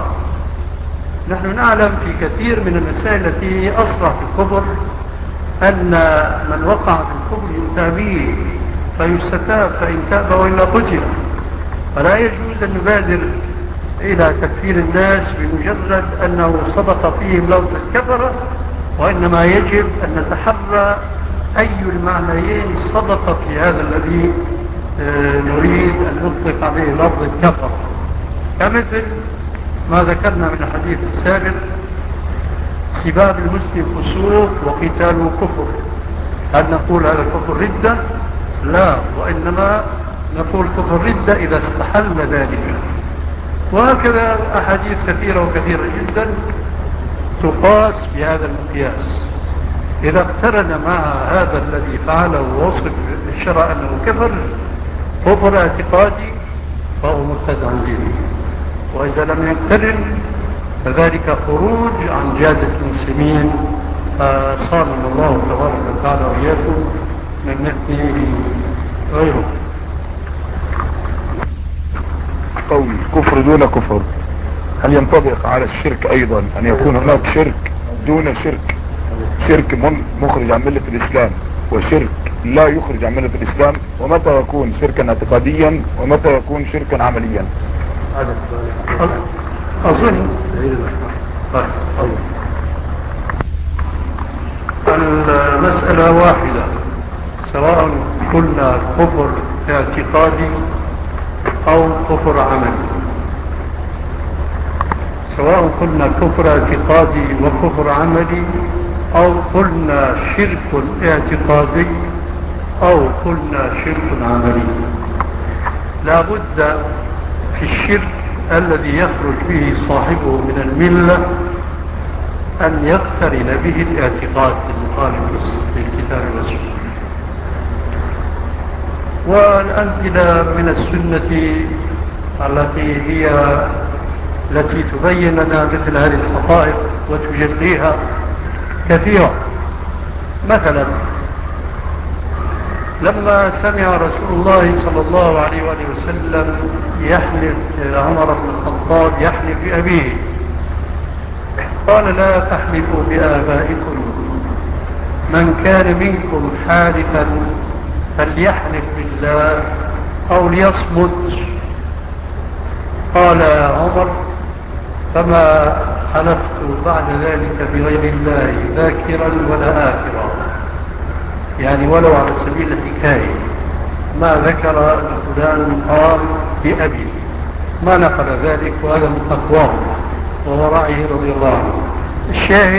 نحن نعلم في كثير من المسائل التي أصرح في الكفر أن من وقع في الكفر يتابيه فيستتاب فإن تاب وإلا قتل، فلا يجوز أن نبادر إلى تكفير الناس بمجرد أنه صدق فيهم لفظ الكفر، وإنما يجب أن نتحرى أي المعنيين صدق في هذا الذي نريد أن نطلق عليه لفظ الكفر، كمثل ما ذكرنا من الحديث السابق سباب المسلم فسوق وقتاله كفر. هل نقول هذا كفر ردة؟ لا، وإنما نقول كفر ردة إذا استحل ذلك. وهكذا أحاديث كثيرة وكثيرة جدا تقاس بهذا المقياس. إذا اقترن مع هذا الذي فعله ووصف الشرع أنه كفر اعتقادي فهو مرتد عن دينه، وإذا لم يقترن فذلك خروج عن جادة المسلمين. صاننا الله تبارك وتعالى وإياكم من مثله غيره. قول كفر دون كفر، هل ينطبق على الشرك ايضا ان يكون هناك شرك دون شرك؟ شرك مخرج عن ملة الاسلام وشرك لا يخرج عن ملة الاسلام، ومتى يكون شركا اعتقاديا ومتى يكون شركا عمليا؟ اظن المسألة واحدة، سواء قلنا كفر اعتقادي او كفر عملي. سواء قلنا كفر اعتقادي وكفر عملي، او قلنا شرك اعتقادي او قلنا شرك عملي، لا بد في الشرك الذي يخرج به صاحبه من الملة ان يقترن به الاعتقاد المخالف للكتاب والسنة. والأمثلة من السنة التي تبين لنا مثل هذه الحقائق وتجليها كثيرة. مثلا لما سمع رسول الله صلى الله عليه وآله وسلم يحلف عمر بن الخطاب يحلف بأبيه، قال: لا تحلفوا بآبائكم، من كان منكم حالفا فليحلف بالله أو ليصمت. قال عمر: فما حلفت بعد ذلك بغير الله ذاكرا ولا آخرا، يعني ولو على سبيل الحكاية، ما ذكر أن فلان قال بأبي، ما نقل ذلك، وهذا من تقواه وورعه رضي الله عنه. الشاهد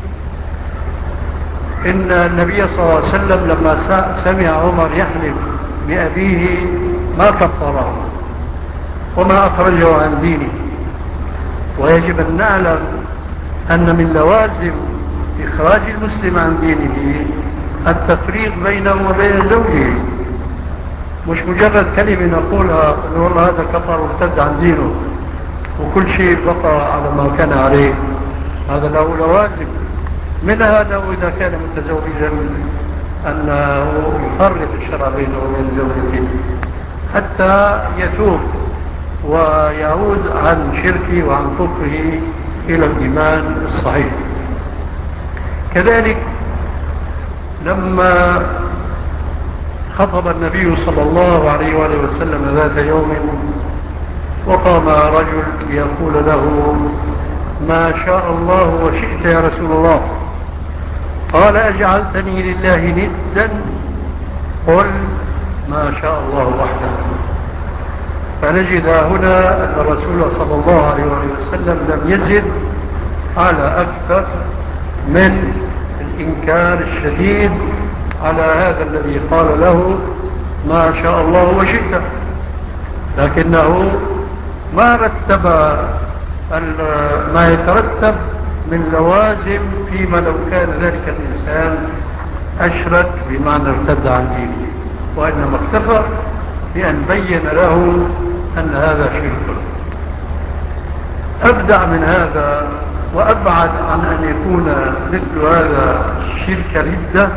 إن النبي صلى الله عليه وسلم لما سمع عمر يحلف بأبيه ما كفره وما أخرجه عن دينه. ويجب أن نعلم أن من لوازم إخراج المسلم عن دينه التفريق بينه وبين زوجه، مش مجرد كلمة نقولها والله هذا كفر وارتد عن دينه وكل شيء بقى على ما كان عليه. هذا له لوازم، منها أنه إذا كان متزوجا أنه يفرق الشرع بينه وبين زوجته حتى يتوب ويعود عن شركه وعن كفره إلى الإيمان الصحيح. كذلك لما خطب النبي صلى الله عليه وآله وسلم ذات يوم وقام رجل يقول له: ما شاء الله وشئت يا رسول الله. قال: أجعلتني لله ندا؟ قل: ما شاء الله وحده. فنجد هنا أن الرسول صلى الله عليه وسلم لم يزد على أكثر من الإنكار الشديد على هذا الذي قال له ما شاء الله وشئت، لكنه ما رتب ما يترتب من لوازم فيما لو كان ذلك الإنسان أشرك بمعنى ارتد عن دينه، وإنما اكتفى بأن بين له أن هذا شرك. أبدع من هذا وأبعد عن أن يكون مثل هذا الشرك ردة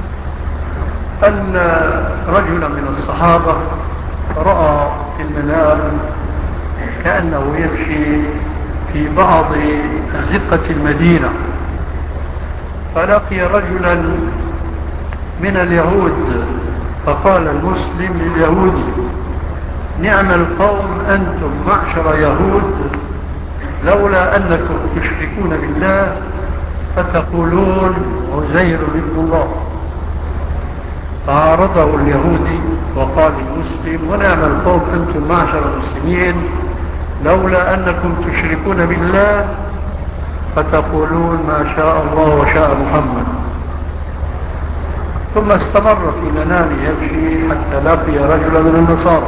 أن رجلا من الصحابة رأى في المنام كأنه يمشي في بعض أزقة المدينة، فلقي رجلا من اليهود فقال المسلم لليهودي: نعم القوم أنتم معشر يهود، لولا أنكم تشركون بالله فتقولون عزير ابن الله. فعارضه اليهودي وقال المسلم: ونعم القوم أنتم معشر المسلمين، لولا أنكم تشركون بالله فتقولون ما شاء الله وشاء محمد. ثم استمر في منامه يمشي حتى لقي رجلا من النصارى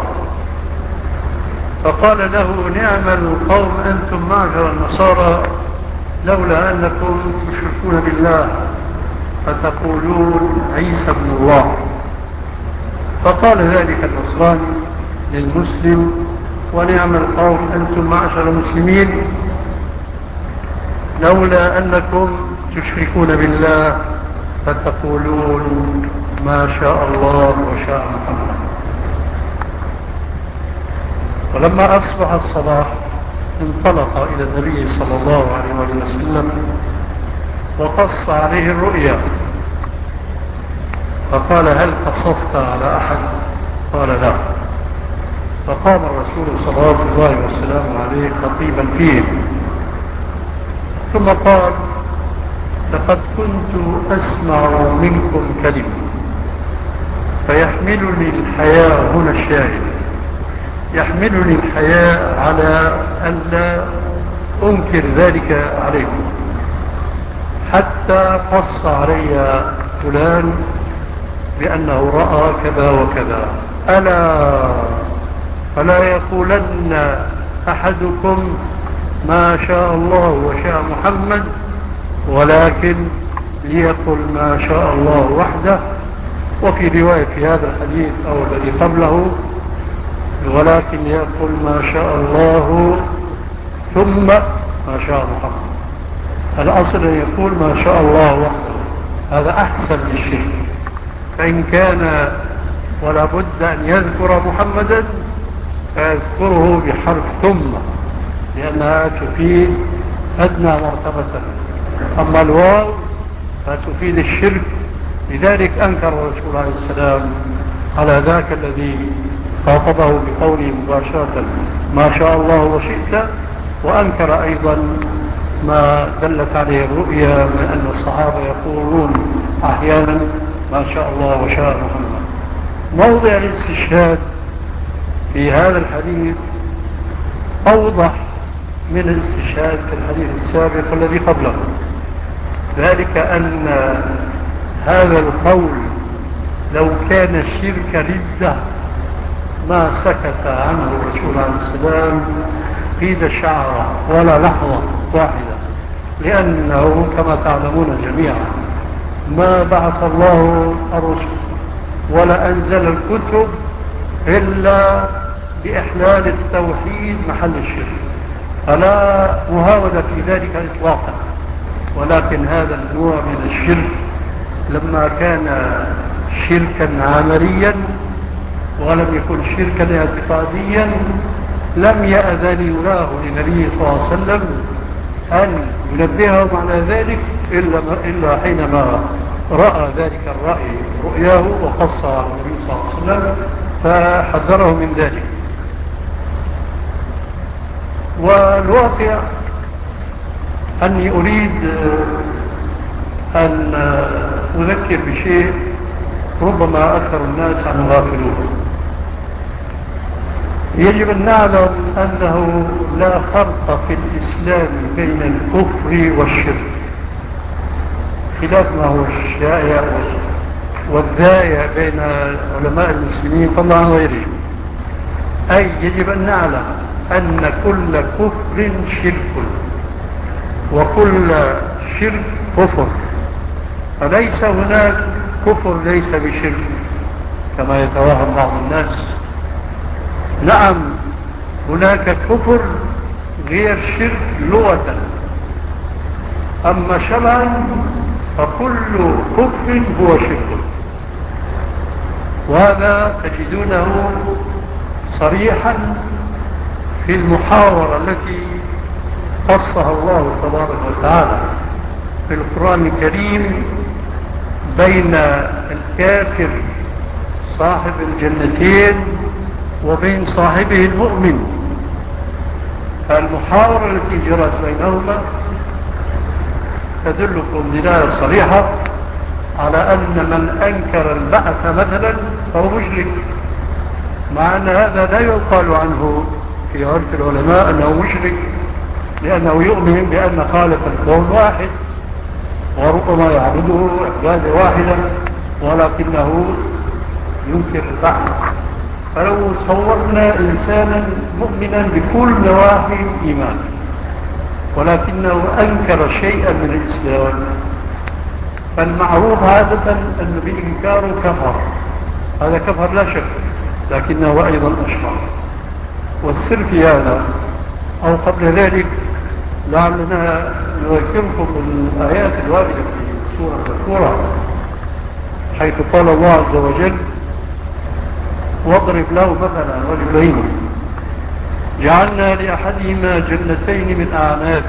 فقال له نعم القوم أنتم معشر النصارى لولا أنكم تشركون بالله فتقولون عيسى ابن الله. فقال ذلك النصراني للمسلم ونعم القوم أنتم معشر المسلمين لولا أنكم تشركون بالله فتقولون ما شاء الله وشاء محمد. ولما أصبح الصباح انطلق إلى النبي صلى الله عليه وسلم وقص عليه الرؤيا فقال هل قصصت على أحد؟ قال لا. فقام الرسول صلى الله عليه وسلم عليه خطيبا فيه ثم قال لقد كنت أسمع منكم كلمة فيحملني الحياء هنا الشاهد يحملني الحياء على أن لا أنكر ذلك عليكم حتى قص علي فلان بأنه رأى كذا وكذا ألا فلا يقولن أحدكم ما شاء الله وشاء محمد ولكن ليقل ما شاء الله وحده. وفي رواية في هذا الحديث أو الذي قبله ولكن يقول ما شاء الله ثم ما شاء محمد. الأصل أن يقول ما شاء الله وحده هذا أحسن للشيء فإن كان ولا بد أن يذكر محمدا فيذكره بحرف ثم لأنها تفيد أدنى مرتبة أما الواو فتفيد الشرك. لذلك أنكر الرسول عليه السلام على ذاك الذي خاطبه بقوله مباشرة ما شاء الله وشئت وأنكر أيضا ما دلت عليه الرؤيا من أن الصحابة يقولون أحيانا ما شاء الله وشاء محمد. موضع الاستشهاد في هذا الحديث أوضح من الاستشهاد في الحديث السابق الذي قبله ذلك أن هذا القول لو كان الشرك ردة ما سكت عنه الرسول عليه السلام قيد شعره ولا لحظة واحدة لأنه كما تعلمون جميعا ما بعث الله الرسل ولا أنزل الكتب إلا بإحلال التوحيد محل الشرك فلا مهاودة في ذلك إطلاقا. ولكن هذا النوع من الشرك لما كان شركا عمليا ولم يكن شركا اعتقاديا لم يأذن له للنبي صلى الله عليه وسلم أن ينبههم على ذلك إلا حينما رأى ذلك الرأي رؤياه وقص على النبي صلى الله عليه وسلم فحذره من ذلك. والواقع أني أريد أن أذكر بشيء ربما أكثر الناس عن غافلون. يجب أن نعلم أنه لا فرق في الإسلام بين الكفر والشرك خلاف ما هو الشائع والذائع بين علماء المسلمين طبعا غيرهم. أي يجب أن نعلم أن كل كفر شرك وكل شرك كفر فليس هناك كفر ليس بشرك كما يتوهم بعض الناس. نعم هناك كفر غير شرك لغة أما شرعا فكل كفر هو شرك وهذا تجدونه صريحا في المحاورة التي قصها الله تبارك وتعالى في القرآن الكريم بين الكافر صاحب الجنتين وبين صاحبه المؤمن. فالمحاورة التي جرت بينهما تدلكم دلالة صريحة على أن من أنكر البعث مثلا فهو مشرك مع أن هذا لا يقال عنه في عرف العلماء أنه مشرك لأنه يؤمن بأن خالق الكون واحد، وربما يعبده عبادة واحدة، ولكنه ينكر البعث. فلو صورنا إنسانا مؤمنا بكل نواحي الإيمان ولكنه أنكر شيئا من الإسلام، فالمعروف عادة أن بإنكاره كفر، هذا كفر لا شك، لكنه أيضا أشرع. والسر في هذا أو قبل ذلك لعلنا نذكركم الآيات الواردة في سورة الكورة، حيث قال الله عز وجل: واضرب له مثلا رجلين جعلنا لأحدهما جنتين من أعناب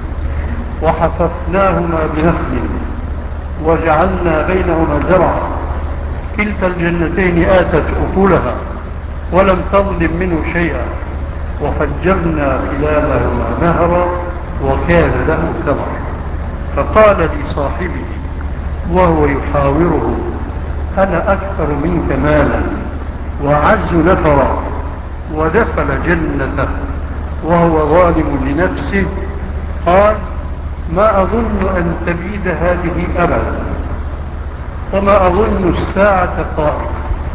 وحففناهما بنخل وجعلنا بينهما زرعا كلتا الجنتين آتت أكلها ولم تظلم منه شيئا وفجرنا خلالهما نهرا وكان له ثمر. فقال لصاحبه وهو يحاوره: أنا أكثر منك مالا وأعز نفرا. ودخل جنته وهو ظالم لنفسه قال: ما أظن أن تبيد هذه أبدا وما أظن الساعة قائمة.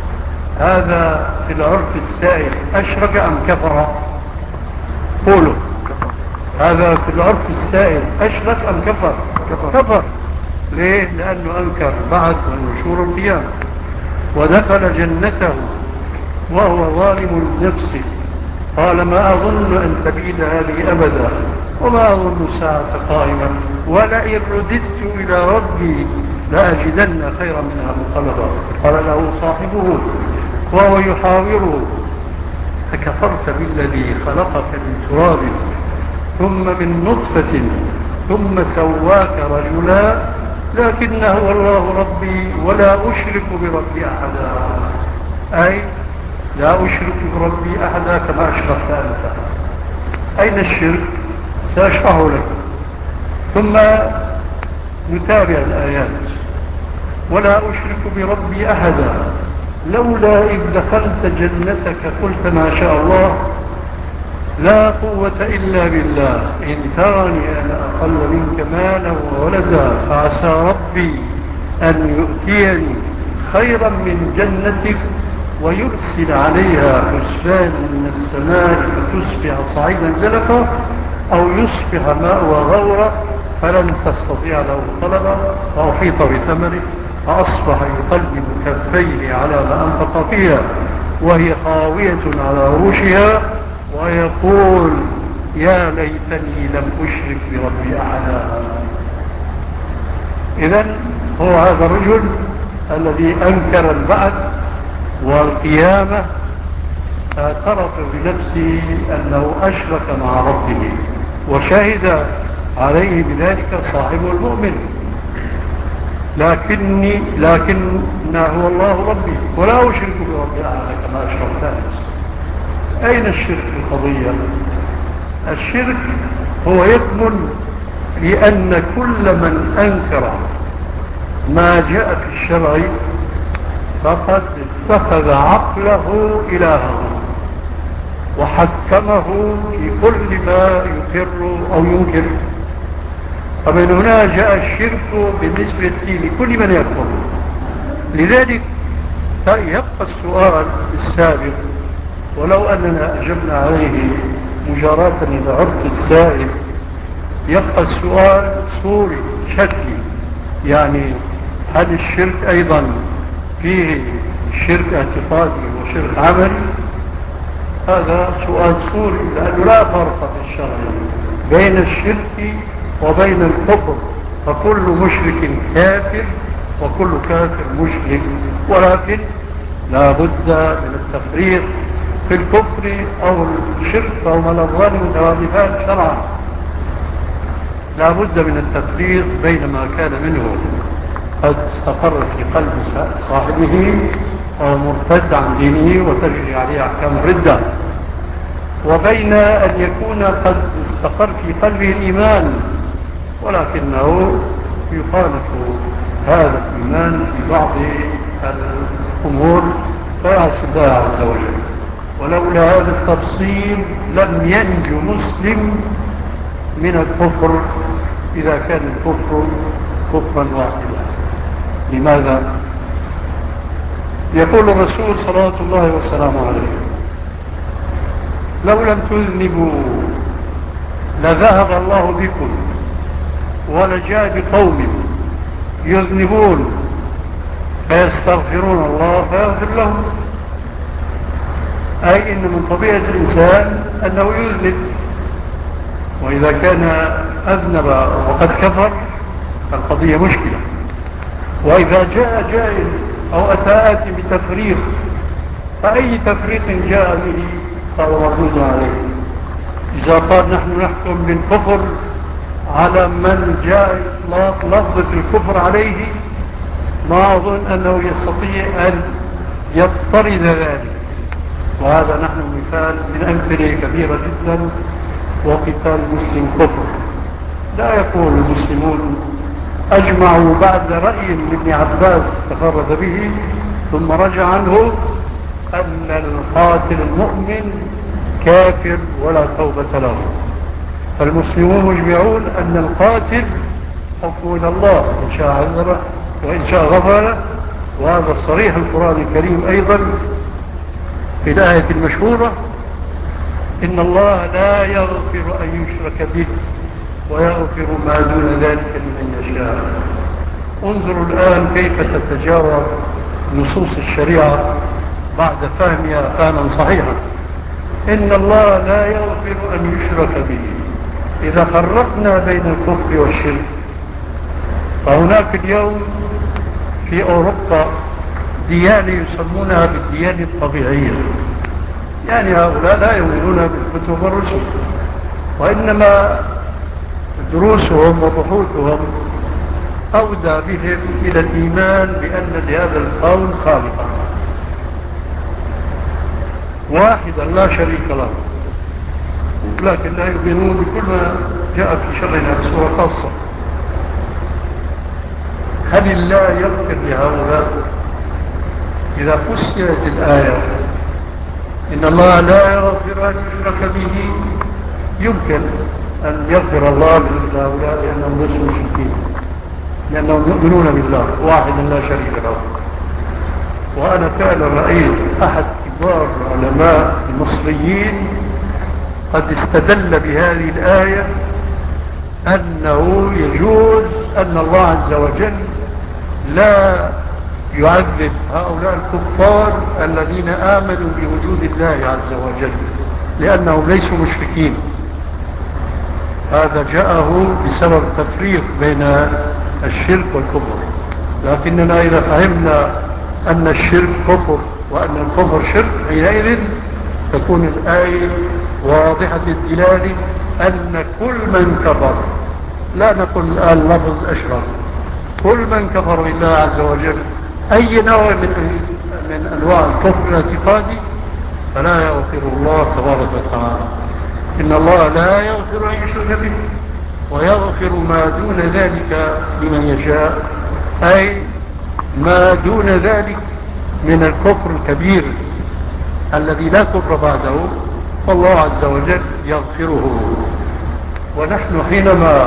هذا في العرف السائر أشرك أم كفر؟ قولوا، هذا في العرف السائر أشرك أم كفر؟ كفر. ليه؟ لأنه أنكر بعد ونشور القيامة. ودخل جنته وهو ظالم لنفسه قال: ما أظن أن تبيد هذه أبدا وما أظن الساعة قائمة ولئن رددت إلى ربي لأجدن خيرا منها منقلبا. قال له صاحبه وهو يحاوره: أكفرت بالذي خلقك من تراب ثم من نطفة ثم سواك رجلا لكن هو الله ربي ولا أشرك بربي أحدا. أي لا أشرك بربي أحدا كما أشركت أنت. أين الشرك؟ سأشرحه لك. ثم نتابع الآيات: ولا أشرك بربي أحدا لولا إذ دخلت جنتك قلت ما شاء الله لا قوة إلا بالله إن ترني أنا أقل منك مالا وولدا فعسى ربي أن يؤتيني خيرا من جنتك ويرسل عليها حسبان من السماء فتصبح صعيدا زلقا أو يصبح ماء غورا فلن تستطيع له طلبا فأحيط بثمره فأصبح يقلب كفيه على ما أنفق فيها وهي خاوية على عروشها ويقول يا ليتني لم أشرك بربي أحدا. إذن هو هذا الرجل الذي أنكر البعث والقيامة اعترف بنفسه أنه أشرك مع ربه وشهد عليه بذلك صاحب المؤمن لكن هو الله ربي ولا أشرك بربي أحدا كما أشركت. أين الشرك في القضية؟ الشرك هو يكمن لأن كل من أنكر ما جاء في الشرع فقد اتخذ عقله إلهه وحكمه في كل ما يقر أو ينكر. فمن هنا جاء الشرك بالنسبة لكل من يكفر. لذلك يبقى السؤال السابق ولو أننا أجبنا عليه مجاراة للعرض السائل يبقى السؤال صوري شكلي، يعني هل الشرك أيضا فيه شرك اعتقادي وشرك عملي؟ هذا سؤال صوري لأنه لا فرق في الشرع بين الشرك وبين الكفر، فكل مشرك كافر وكل كافر مشرك، ولكن لا بد من التفريق في الكفر أو الشرك فهما الأضغان مترادفان شرعا. لا بد من التفريق بين ما كان منه قد استقر في قلب صاحبه أو مرتد عن دينه وتجري عليه أحكام الردة، وبين أن يكون قد استقر في قلبه الإيمان ولكنه يخالف هذا الإيمان في بعض الأمور فيعصي الله عز وجل. ولولا هذا التفصيل لم ينج مسلم من الكفر إذا كان الكفر كفرا واحدا. لماذا؟ يقول الرسول صلى الله وسلامه عليه: لو لم تذنبوا لذهب الله بكم ولجاء بقوم يذنبون فيستغفرون الله فيغفر لهم. أي إن من طبيعة الإنسان أنه يذنب، وإذا كان أذنب وقد كفر فالقضية مشكلة. وإذا جاء جائل أو أتى بتفريق فأي تفريق جاء به فهو مردود عليه. إذا قال نحن نحكم بالكفر على من جاء إطلاق لفظة الكفر عليه، ما أظن أنه يستطيع أن يضطرد ذلك. وهذا نحن مثال من أمثلة كبيرة جدا. وقتال المسلم كفر. لا يقول المسلمون أجمعوا بعد رأي لابن عباس تفرد به ثم رجع عنه أن القاتل المؤمن كافر ولا توبة له. فالمسلمون مجمعون أن القاتل حكم إلى الله، إن شاء عذبه وإن شاء غفر. وهذا صريح القرآن الكريم أيضا في الآية المشهورة: إن الله لا يغفر أن يشرك به ويغفر ما دون ذلك لمن يشاء. انظروا الآن كيف تتجاوب نصوص الشريعة بعد فهمها فهما صحيحا. إن الله لا يغفر أن يشرك به. إذا فرقنا بين الكفر والشرك، فهناك اليوم في أوروبا ديانة يسمونها بالديانة الطبيعية. يعني هؤلاء لا يؤمنون بالكتب والرسل، وإنما دروسهم وبحوثهم أودى بهم إلى الإيمان بأن لهذا الكون خالقا واحدا لا شريك له، لكن لا يؤمنون بكل ما جاء في شرعنا بصورة خاصة. هل الله يغفر لهؤلاء؟ إذا فسرت الآية إن الله لا يغفر أن يشرك به، يمكن أن يغفر الله لهؤلاء لأنهم ليسوا مشركين، لأنهم يؤمنون بالله واحدا لا شريك له. وأنا فعلا رأيت أحد كبار العلماء المصريين قد استدل بهذه الآية أنه يجوز أن الله عز وجل لا يعذب هؤلاء الكفار الذين آمنوا بوجود الله عز وجل لأنهم ليسوا مشركين. هذا جاءه بسبب تفريق بين الشرك والكفر. لكننا إذا فهمنا أن الشرك كفر وأن الكفر شرك، حينئذ تكون الآية واضحة الدلالة أن كل من كفر، لا نقول الآن لفظ أشرك، كل من كفر بالله عز وجل أي نوع من أنواع الكفر الاعتقادي فلا يغفر الله تبارك وتعالى. إن الله لا يغفر أن يشرك به ويغفر ما دون ذلك لمن يشاء، أي ما دون ذلك من الكفر الكبير الذي لا كفر بعده فالله عز وجل يغفره. ونحن حينما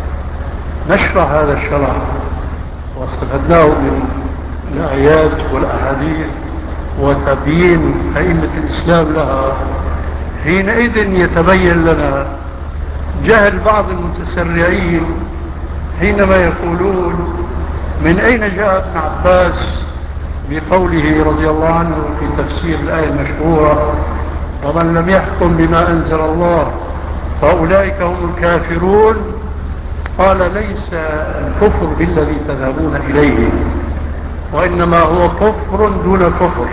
نشرح هذا الشرع واستفدناه من الآيات والأحاديث وتبيين أئمة الإسلام لها، حينئذ يتبين لنا جهل بعض المتسرعين حينما يقولون من أين جاء ابن عباس بقوله رضي الله عنه في تفسير الآية المشهورة: ومن لم يحكم بما أنزل الله فأولئك هم الكافرون. قال: ليس الكفر بالذي تذهبون إليه، وإنما هو كفر دون كفر.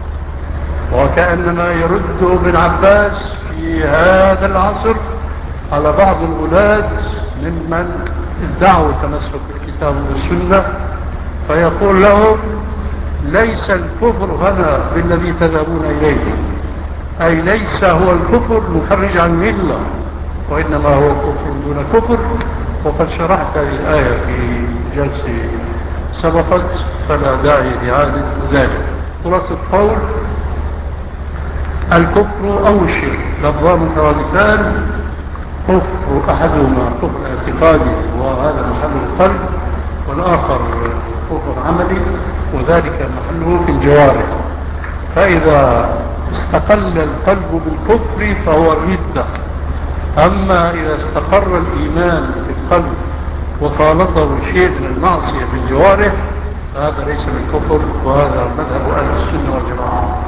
وكأنما يرد ابن عباس في هذا العصر على بعض الولاة ممن ادعوا تمسك بالكتاب والسنة، فيقول لهم: ليس الكفر هنا بالذي تذهبون إليه، أي ليس هو الكفر مخرج عن ملة، وإنما هو كفر دون كفر. وقد شرحت هذه الآية في جلسة سبقت فلا داعي لإعادة ذلك. خلاصة القول: الكفر أو الشرك لفظان مترادفان كفر أحدهما كفر اعتقادي وهذا محل القلب، والآخر كفر عملي وذلك محله في الجوارح. فإذا استقل القلب بالكفر فهو ردة. أما إذا استقر الإيمان في القلب وخالطه شيء من المعصية في الجوارح فهذا ليس بالكفر، وهذا مذهب أهل السنة والجماعة.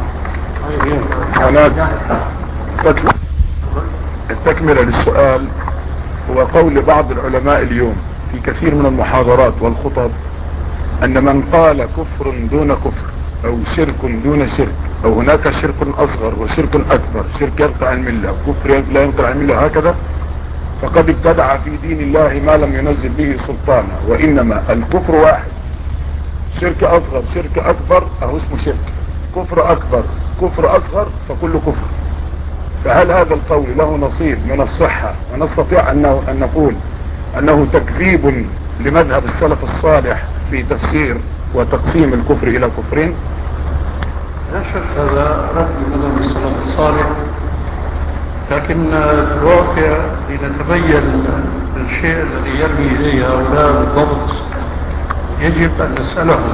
التكملة للسؤال هو قول بعض العلماء اليوم في كثير من المحاضرات والخطب أن من قال كفر دون كفر أو شرك دون شرك أو هناك شرك أصغر وشرك أكبر، شرك يقطع الملة وكفر لا يقطع الملة هكذا، فقد ابتدع في دين الله ما لم ينزل به سلطانا. وإنما الكفر واحد، شرك أصغر شرك أكبر أهو اسمه شرك، كفر أكبر كفر أصغر فكل كفر. فهل هذا القول له نصيب من الصحة ونستطيع أن نقول أنه تكذيب لمذهب السلف الصالح في تفسير وتقسيم الكفر إلى كفرين؟ لا شك هذا رد مذهب السلف الصالح، لكن في الواقع لنتبين الشيء الذي يرمي إليه هؤلاء بالضبط يجب أن نسألهم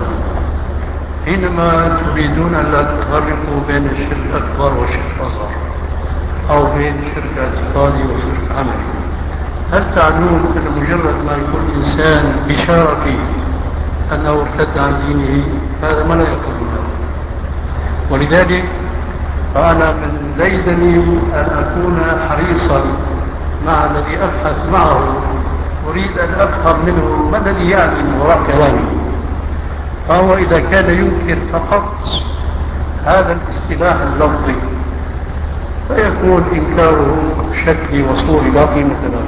حينما تريدون أن لا تفرقوا بين الشرك الأكبر والشرك الأصغر أو بين شرك اعتقادي وشرك عملي، هل تعنون أن مجرد ما يكون الإنسان بشارة فيه أنه ارتد عن دينه؟ هذا ما لا يقول له. ولذلك فأنا من ليدني أن أكون حريصا مع الذي أبحث معه، أريد أن أفهم منه ما الذي يعني من وراء كلامي. فهو إذا كان ينكر فقط هذا الاصطلاح اللفظي فيكون إنكاره شكلي وصوري لا قيمة له،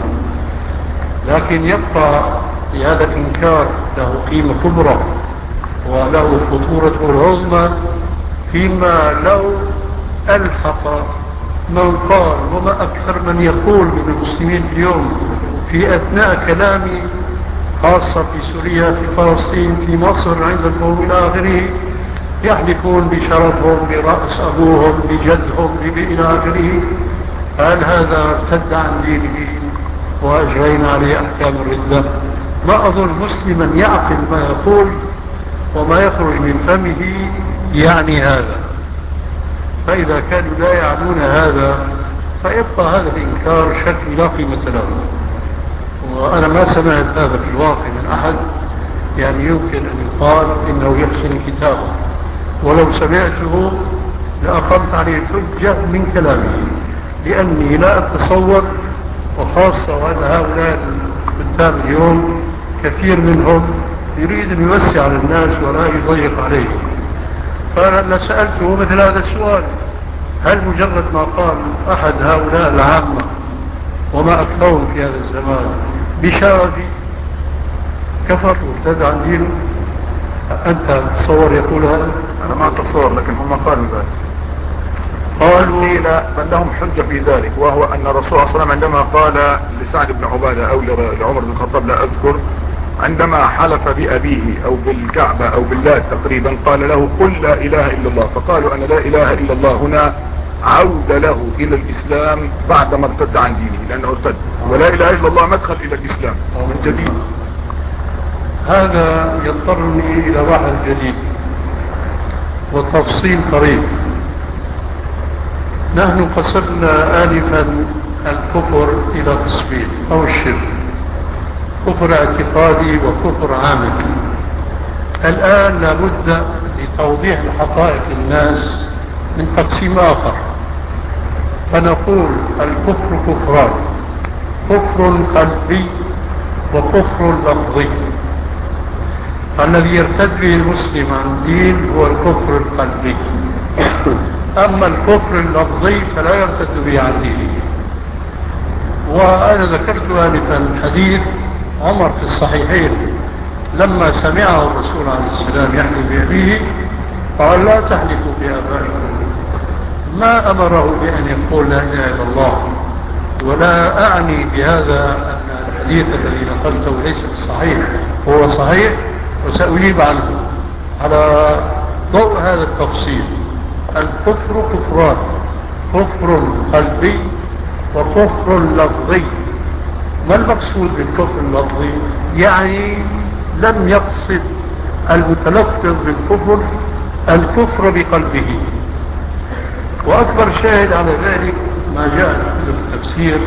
لكن يبقى لهذا الإنكار له قيمة كبرى وله خطورة العظمى فيما لو ألحق من قال وما أكثر من يقول من المسلمين اليوم في أثناء كلامي، خاصة في سوريا في فلسطين في مصر عندكم إلى آخره، يحلفون بشرفهم برأس أبوهم بجدهم إلى آخره. هل هذا ارتد عن دينه وأجرينا عليه أحكام الردة؟ ما أظن مسلما يعقل ما يقول وما يخرج من فمه يعني هذا. فإذا كانوا لا يعنون هذا فيبقى هذا الإنكار شكل لا قيمة له. وأنا ما سمعت هذا في الواقع من أحد يعني يمكن أن يقال إنه يحسن كتابه، ولو سمعته لأقمت عليه حجة من كلامه، لأني لا أتصور، وخاصة وأن هؤلاء الكتاب اليوم كثير منهم يريد أن يوسع على الناس ولا يضيق عليهم. فأنا سألته مثل هذا السؤال: هل مجرد ما قال أحد هؤلاء العامة وما أكثرهم في هذا الزمان بشارة كفر وارتد عن دينه؟ أنت تصور يقول هذا؟ أنا ما أتصور، لكن هم قالوا ذلك. قالوا لا، بل لهم حجة في ذلك، وهو أن الرسول صلى الله عليه وسلم عندما قال لسعد بن عبادة أو لعمر بن الخطاب لا أذكر، عندما حلف بأبيه أو بالكعبة أو بالله تقريبا، قال له قل لا إله إلا الله، فقالوا أن لا إله إلا الله هنا عود له إلى الإسلام بعدما ارتد عن دينه، لأنه ارتد، ولا إله إلا الله مدخل إلى الإسلام من جديد. هذا يضطرني إلى بحث جديد وتفصيل قريب. نحن قسمنا آنفا الكفر إلى قسمين أو الشرك، كفر اعتقادي وكفر عامل. الآن لابد لتوضيح الحقائق للناس من تقسيم آخر، فنقول الكفر كفران: كفر قلبي وكفر لفظي. الذي يرتد به المسلم عن دين هو الكفر القلبي، أما الكفر اللفظي فلا يرتد به عن دينه. وأنا ذكرت آنفا حديث عمر في الصحيحين لما سمعه الرسول عليه السلام يحلف بأبيه قال: لا تحلفوا بآبائكم. ما أمره بأن يقول لا إله إلا الله، ولا أعني بهذا أن الحديث الذي نقلته ليس بالصحيح، هو صحيح وسأجيب عنه على ضوء هذا التفصيل. الكفر كفران: كفر قلبي وكفر لفظي. ما المقصود بالكفر اللفظي؟ يعني لم يقصد المتلفظ بالكفر الكفر بقلبه. وأكبر شاهد على ذلك ما جاء في التفسير،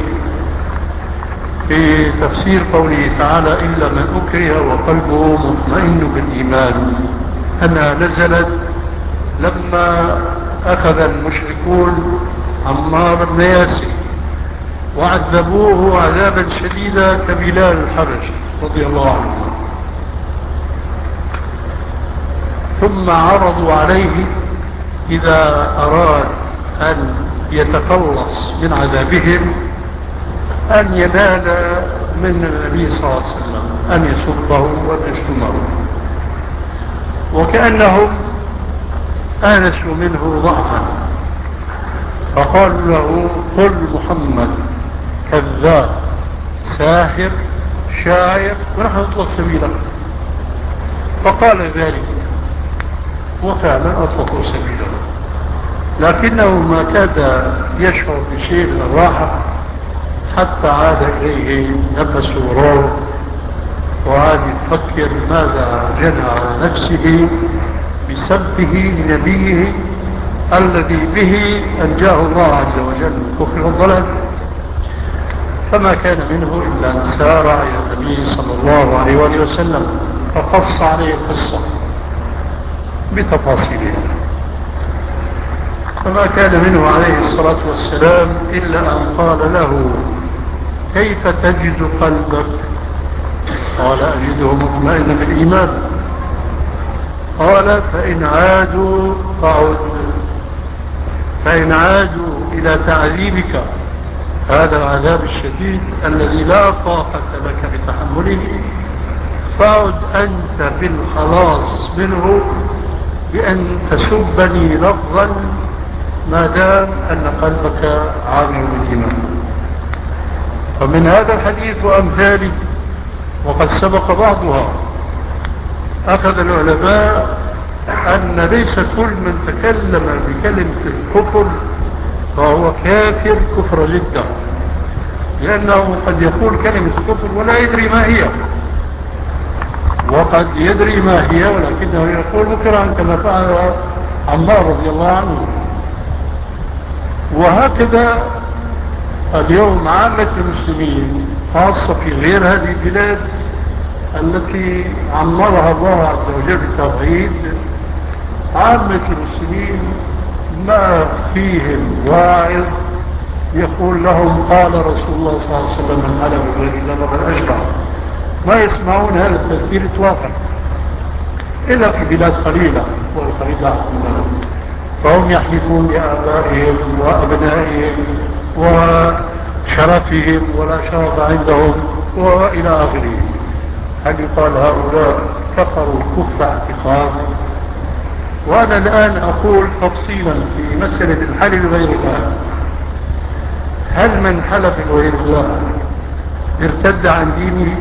في تفسير قوله تعالى إلا من أكره وقلبه مطمئن بالإيمان، أنها نزلت لما أخذ المشركون عمار بن ياسر وعذبوه عذابا شديدا كبلال الحبشي رضي الله عنه، ثم عرضوا عليه إذا أراد أن يتخلص من عذابهم أن ينال من النبي صلى الله عليه وسلم أن يسبه وأن يشتمه، وكأنهم آنسوا منه ضعفا، فقالوا له قل محمد كذاب ساحر شاعر ونحن نطلق سبيله، فقال ذلك وفعلا أطلقوا سبيله، لكنه ما كاد يشعر بشيء من الراحة حتى عاد إليه نفس وراءه وعاد يفكر ماذا جنى على نفسه بسبه لنبيه الذي به أنجاه الله عز وجل من كفر والضلال. فما كان منه إلا أن سارع إلى النبي صلى الله عليه وآله وسلم فقص عليه القصة بتفاصيلها، فما كان منه عليه الصلاة والسلام إلا أن قال له كيف تجد قلبك؟ قال أجده مطمئنا بالإيمان. قال فإن عادوا إلى تعذيبك هذا العذاب الشديد الذي لا طاقة لك بتحمله، فعد أنت بالخلاص منه بأن تسبني لفظا ما دام أن قلبك عامر بالإيمان. فمن هذا الحديث وأمثاله وقد سبق بعضها أخذ العلماء أن ليس كل من تكلم بكلمة الكفر فهو كافر كفر جدا، لأنه قد يقول كلمة كفر ولا يدري ما هي، وقد يدري ما هي ولكنه يقول مكرها كما فعل عمار رضي الله عنه. وهكذا اليوم عامة المسلمين خاصة في غير هذه البلاد التي عمرها الله عز وجل بالتوحيد، عامة المسلمين ما فيهم واعظ يقول لهم قال رسول الله صلى الله عليه وسلم من على بغير الله فقد أشبع، ما يسمعون هذا التذكير اطلاقا إلا في بلاد قليلة والقليلة منهم، فهم يحلفون بآبائهم وأبنائهم وشرفهم ولا شرف عندهم وإلى آخره. هل يقال هؤلاء كفروا كفر اعتقاد؟ وأنا الآن أقول تفصيلا في مسألة الحلف بغير الله، هل من حلف بغير الله ارتد عن دينه؟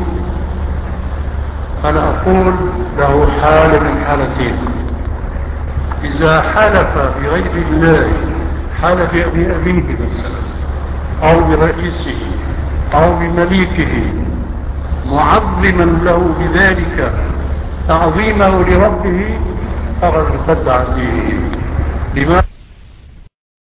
أنا أقول له حال من حالتين: إذا حلف بغير الله، حلف بأبيه مثلا أو برئيسه أو بمليكه معظما له بذلك تعظيمه لربه، فقد ارتد عن دينه. لماذا؟